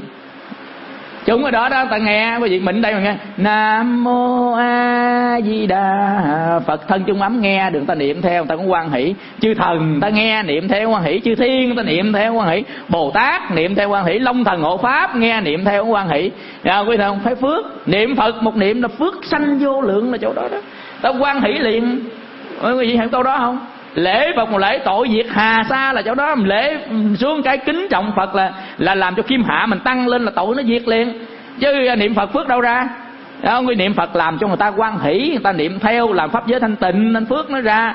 chúng ở đó đó ta nghe quý vị, mình đây mà nghe Nam Mô A Di Đà Phật, thân trung ấm nghe được ta niệm theo, ta cũng hoan hỷ. Chư thần ta nghe niệm theo hoan hỷ, chư thiên ta niệm theo hoan hỷ, Bồ Tát niệm theo hoan hỷ, Long thần hộ pháp nghe niệm theo hoan hỷ. À, quý vị không phải phước, niệm Phật một niệm là phước sanh vô lượng, là chỗ đó đó, ta hoan hỷ liền. Quý vị hiểu câu đó không? Lễ Phật một lễ tội diệt hà sa là chỗ đó, lễ xuống cái kính trọng Phật là là làm cho kim hạ mình tăng lên, là tội nó diệt liền. Chứ niệm Phật phước đâu ra? Đó, người niệm Phật làm cho người ta hoan hỷ, người ta niệm theo làm pháp giới thanh tịnh nên phước nó ra.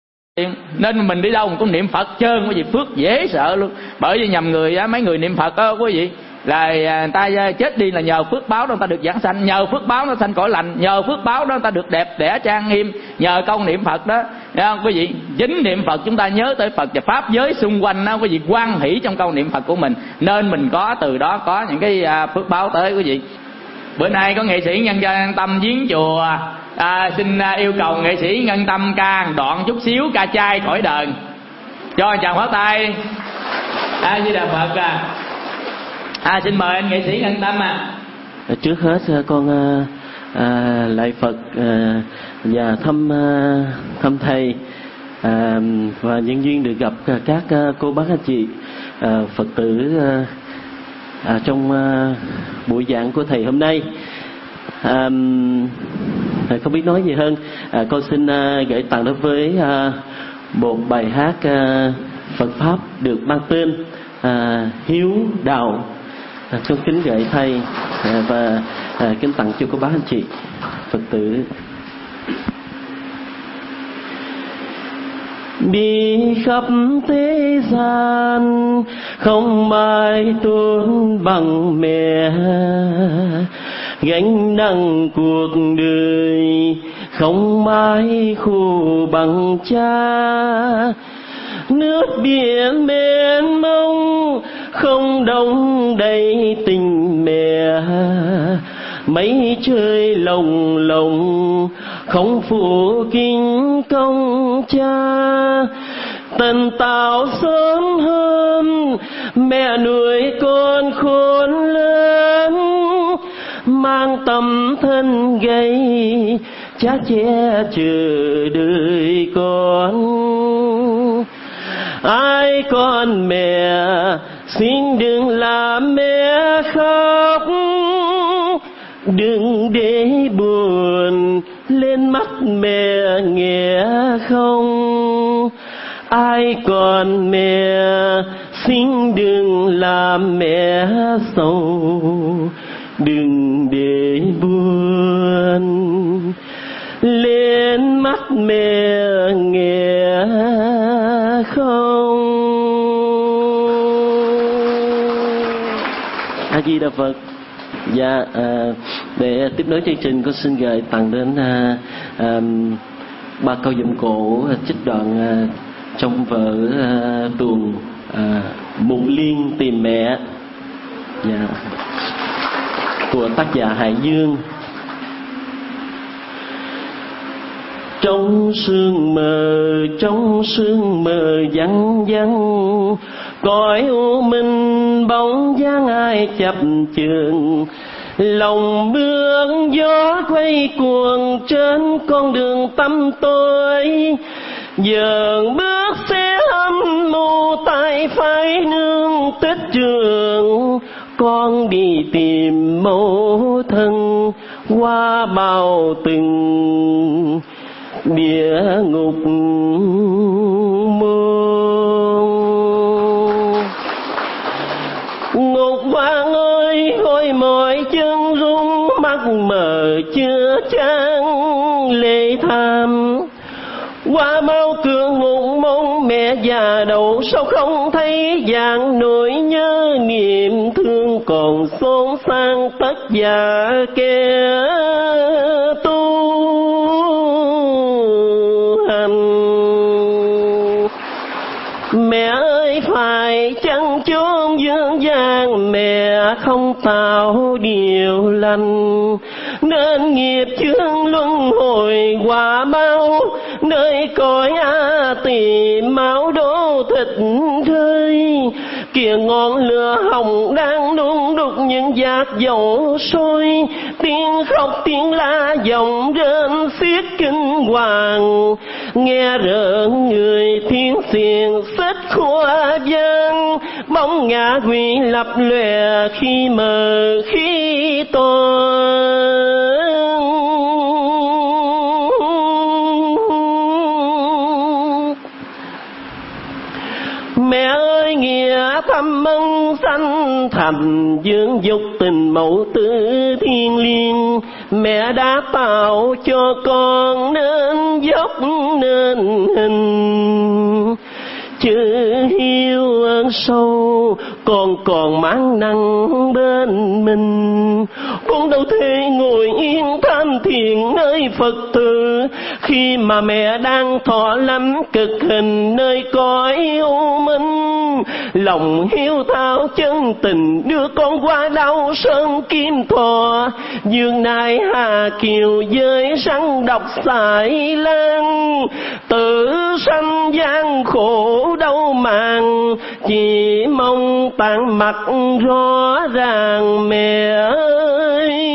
Nên mình đi đâu mình cũng niệm Phật trơn, quý vị, phước dễ sợ luôn. Bởi vì nhầm người mấy người niệm Phật đó quý vị, là người ta chết đi là nhờ phước báo đó người ta được giảng sanh, nhờ phước báo nó sanh cõi lành, nhờ phước báo đó người ta được đẹp đẽ trang nghiêm, nhờ câu niệm Phật đó. Thấy không quý vị? Chính niệm Phật chúng ta nhớ tới Phật và pháp giới xung quanh đó quý vị, hoan hỷ trong câu niệm Phật của mình, nên mình có từ đó có những cái phước báo tới quý vị. Bữa nay có nghệ sĩ Nhân Dân Tâm viếng chùa, à, xin yêu cầu nghệ sĩ Nhân Tâm ca đoạn chút xíu ca trai cõi đời, cho chàng pháo tay. A Di Đà Phật. À, à xin mời anh nghệ sĩ Nhân Tâm. À trước hết con à, lạy Phật à, và thăm à, thăm thầy à, và nhân duyên được gặp các cô bác anh chị à, Phật tử à, à, trong à, buổi giảng của thầy hôm nay. À, không biết nói gì hơn, à, con xin à, gửi tặng đối với à, một bài hát à, Phật pháp được mang tên à, Hiếu Đạo. À, con kính gửi thầy à, và à, kính tặng cho cô bác anh chị Phật tử. Bi khắp thế gian không ai tuôn bằng mẹ, gánh nặng cuộc đời không mãi khô bằng cha. Nước biển mênh mông không đong đầy tình mẹ, mấy trời lồng lồng không phụ kinh công cha. Tần tảo sớm hôm mẹ nuôi con khôn lớn, mang tấm thân gầy cha che chờ đợi con. Ai con mẹ xin đừng làm mẹ khóc, đừng để buồn lên mắt mẹ nghe không. Ai còn mẹ xin đừng làm mẹ sầu, đừng để buồn lên mắt mẹ nghe không. A Di Đà Phật. Dạ, à, để tiếp nối chương trình, con xin gửi tặng đến à, à, ba câu dòng cổ trích đoạn à, trong vở à, tuồng à, Mục Liên tìm mẹ, dạ, của tác giả Hải Dương. Trong sương mờ, trong sương mờ vắng vắng, cõi u minh bóng dáng ai chập chờn. Lòng bước gió quay cuồng trên con đường tăm tối, dần bước xe âm mưu tay phải nương tích trường. Con đi tìm mẫu thân qua bao từng địa ngục môn. Ngục vàng ơi ôi mỏi chân rung, mắt mờ chưa trắng lệ tham. Qua bao cửa ngục mong mẹ già đầu, sao không thấy dạng nỗi nhớ niềm thương còn xôn xang tất cả kẻ tu hành. Mẹ ơi phải chăng chốn dương gian mẹ không tạo điều lành, nên nghiệp chướng luân hồi quả bao, nơi cõi A Tỳ máu đổ thịt rơi. Kìa ngọn lửa hồng đang đun đúc những giạt dầu sôi, tiếng khóc tiếng la vọng rên xiết kinh hoàng. Nghe rợn người thiên xiềng xích khua vang, bóng ngã quỷ lập lòe khi mờ khi tối. Mẹ ơi nghĩa thâm ân sanh thành, dưỡng dục tình mẫu tử thiên liêng. Mẹ đã tạo cho con nên dốc nên hình, chữ hiếu ơn sâu con còn mang nặng bên mình. Con đâu thể ngồi yên tham thiền nơi Phật tử, khi mà mẹ đang thọ lắm cực hình nơi cõi u minh. Lòng hiếu thảo chân tình đưa con qua đau sơn kim thọ, dương nai hà kiều với rắn độc xài lan. Tự sanh gian khổ đâu màng, chỉ mong tàn mặt rõ ràng mẹ ơi.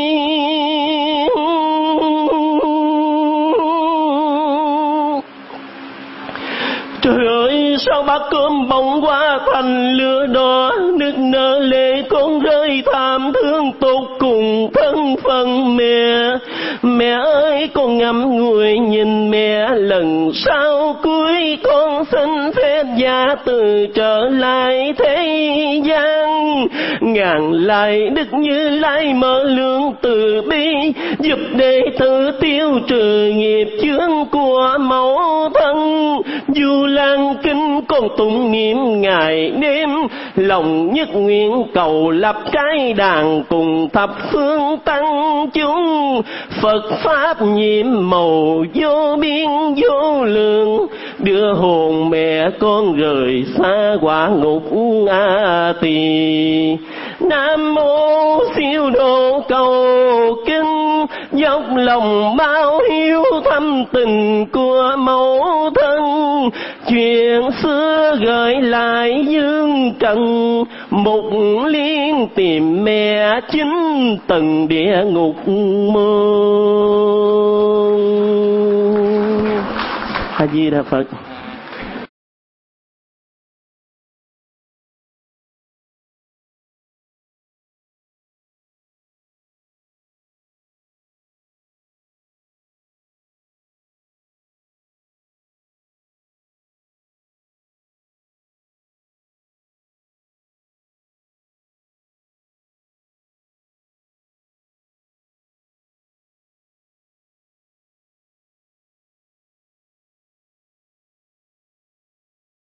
Trời ơi sao bát cơm bỗng qua thành lửa đỏ, nức nở lệ con rơi thảm thương tột cùng thân phận mẹ. Mẹ ơi con ngắm người nhìn mẹ, lần sau cuối con xin phép gia từ trở lại thế gian. Ngàn lại Đức Như Lai mở lượng từ bi, giúp đệ tử tiêu trừ nghiệp chướng của mẫu thân. Dù lan kinh con tụng niệm ngày đêm, lòng nhất nguyện cầu lập trái đàn cùng thập phương tăng chúng. Phật pháp nhiễm màu vô biên vô lượng, đưa hồn mẹ con rời xa quả ngục A Tỳ. Nam mô siêu độ cầu kinh, dốc lòng bao hiếu thâm tình của mẫu thân. Chuyện xưa gợi lại dương trần, Mục Liên tìm mẹ chính tầng địa ngục môn. A Di Đà Phật.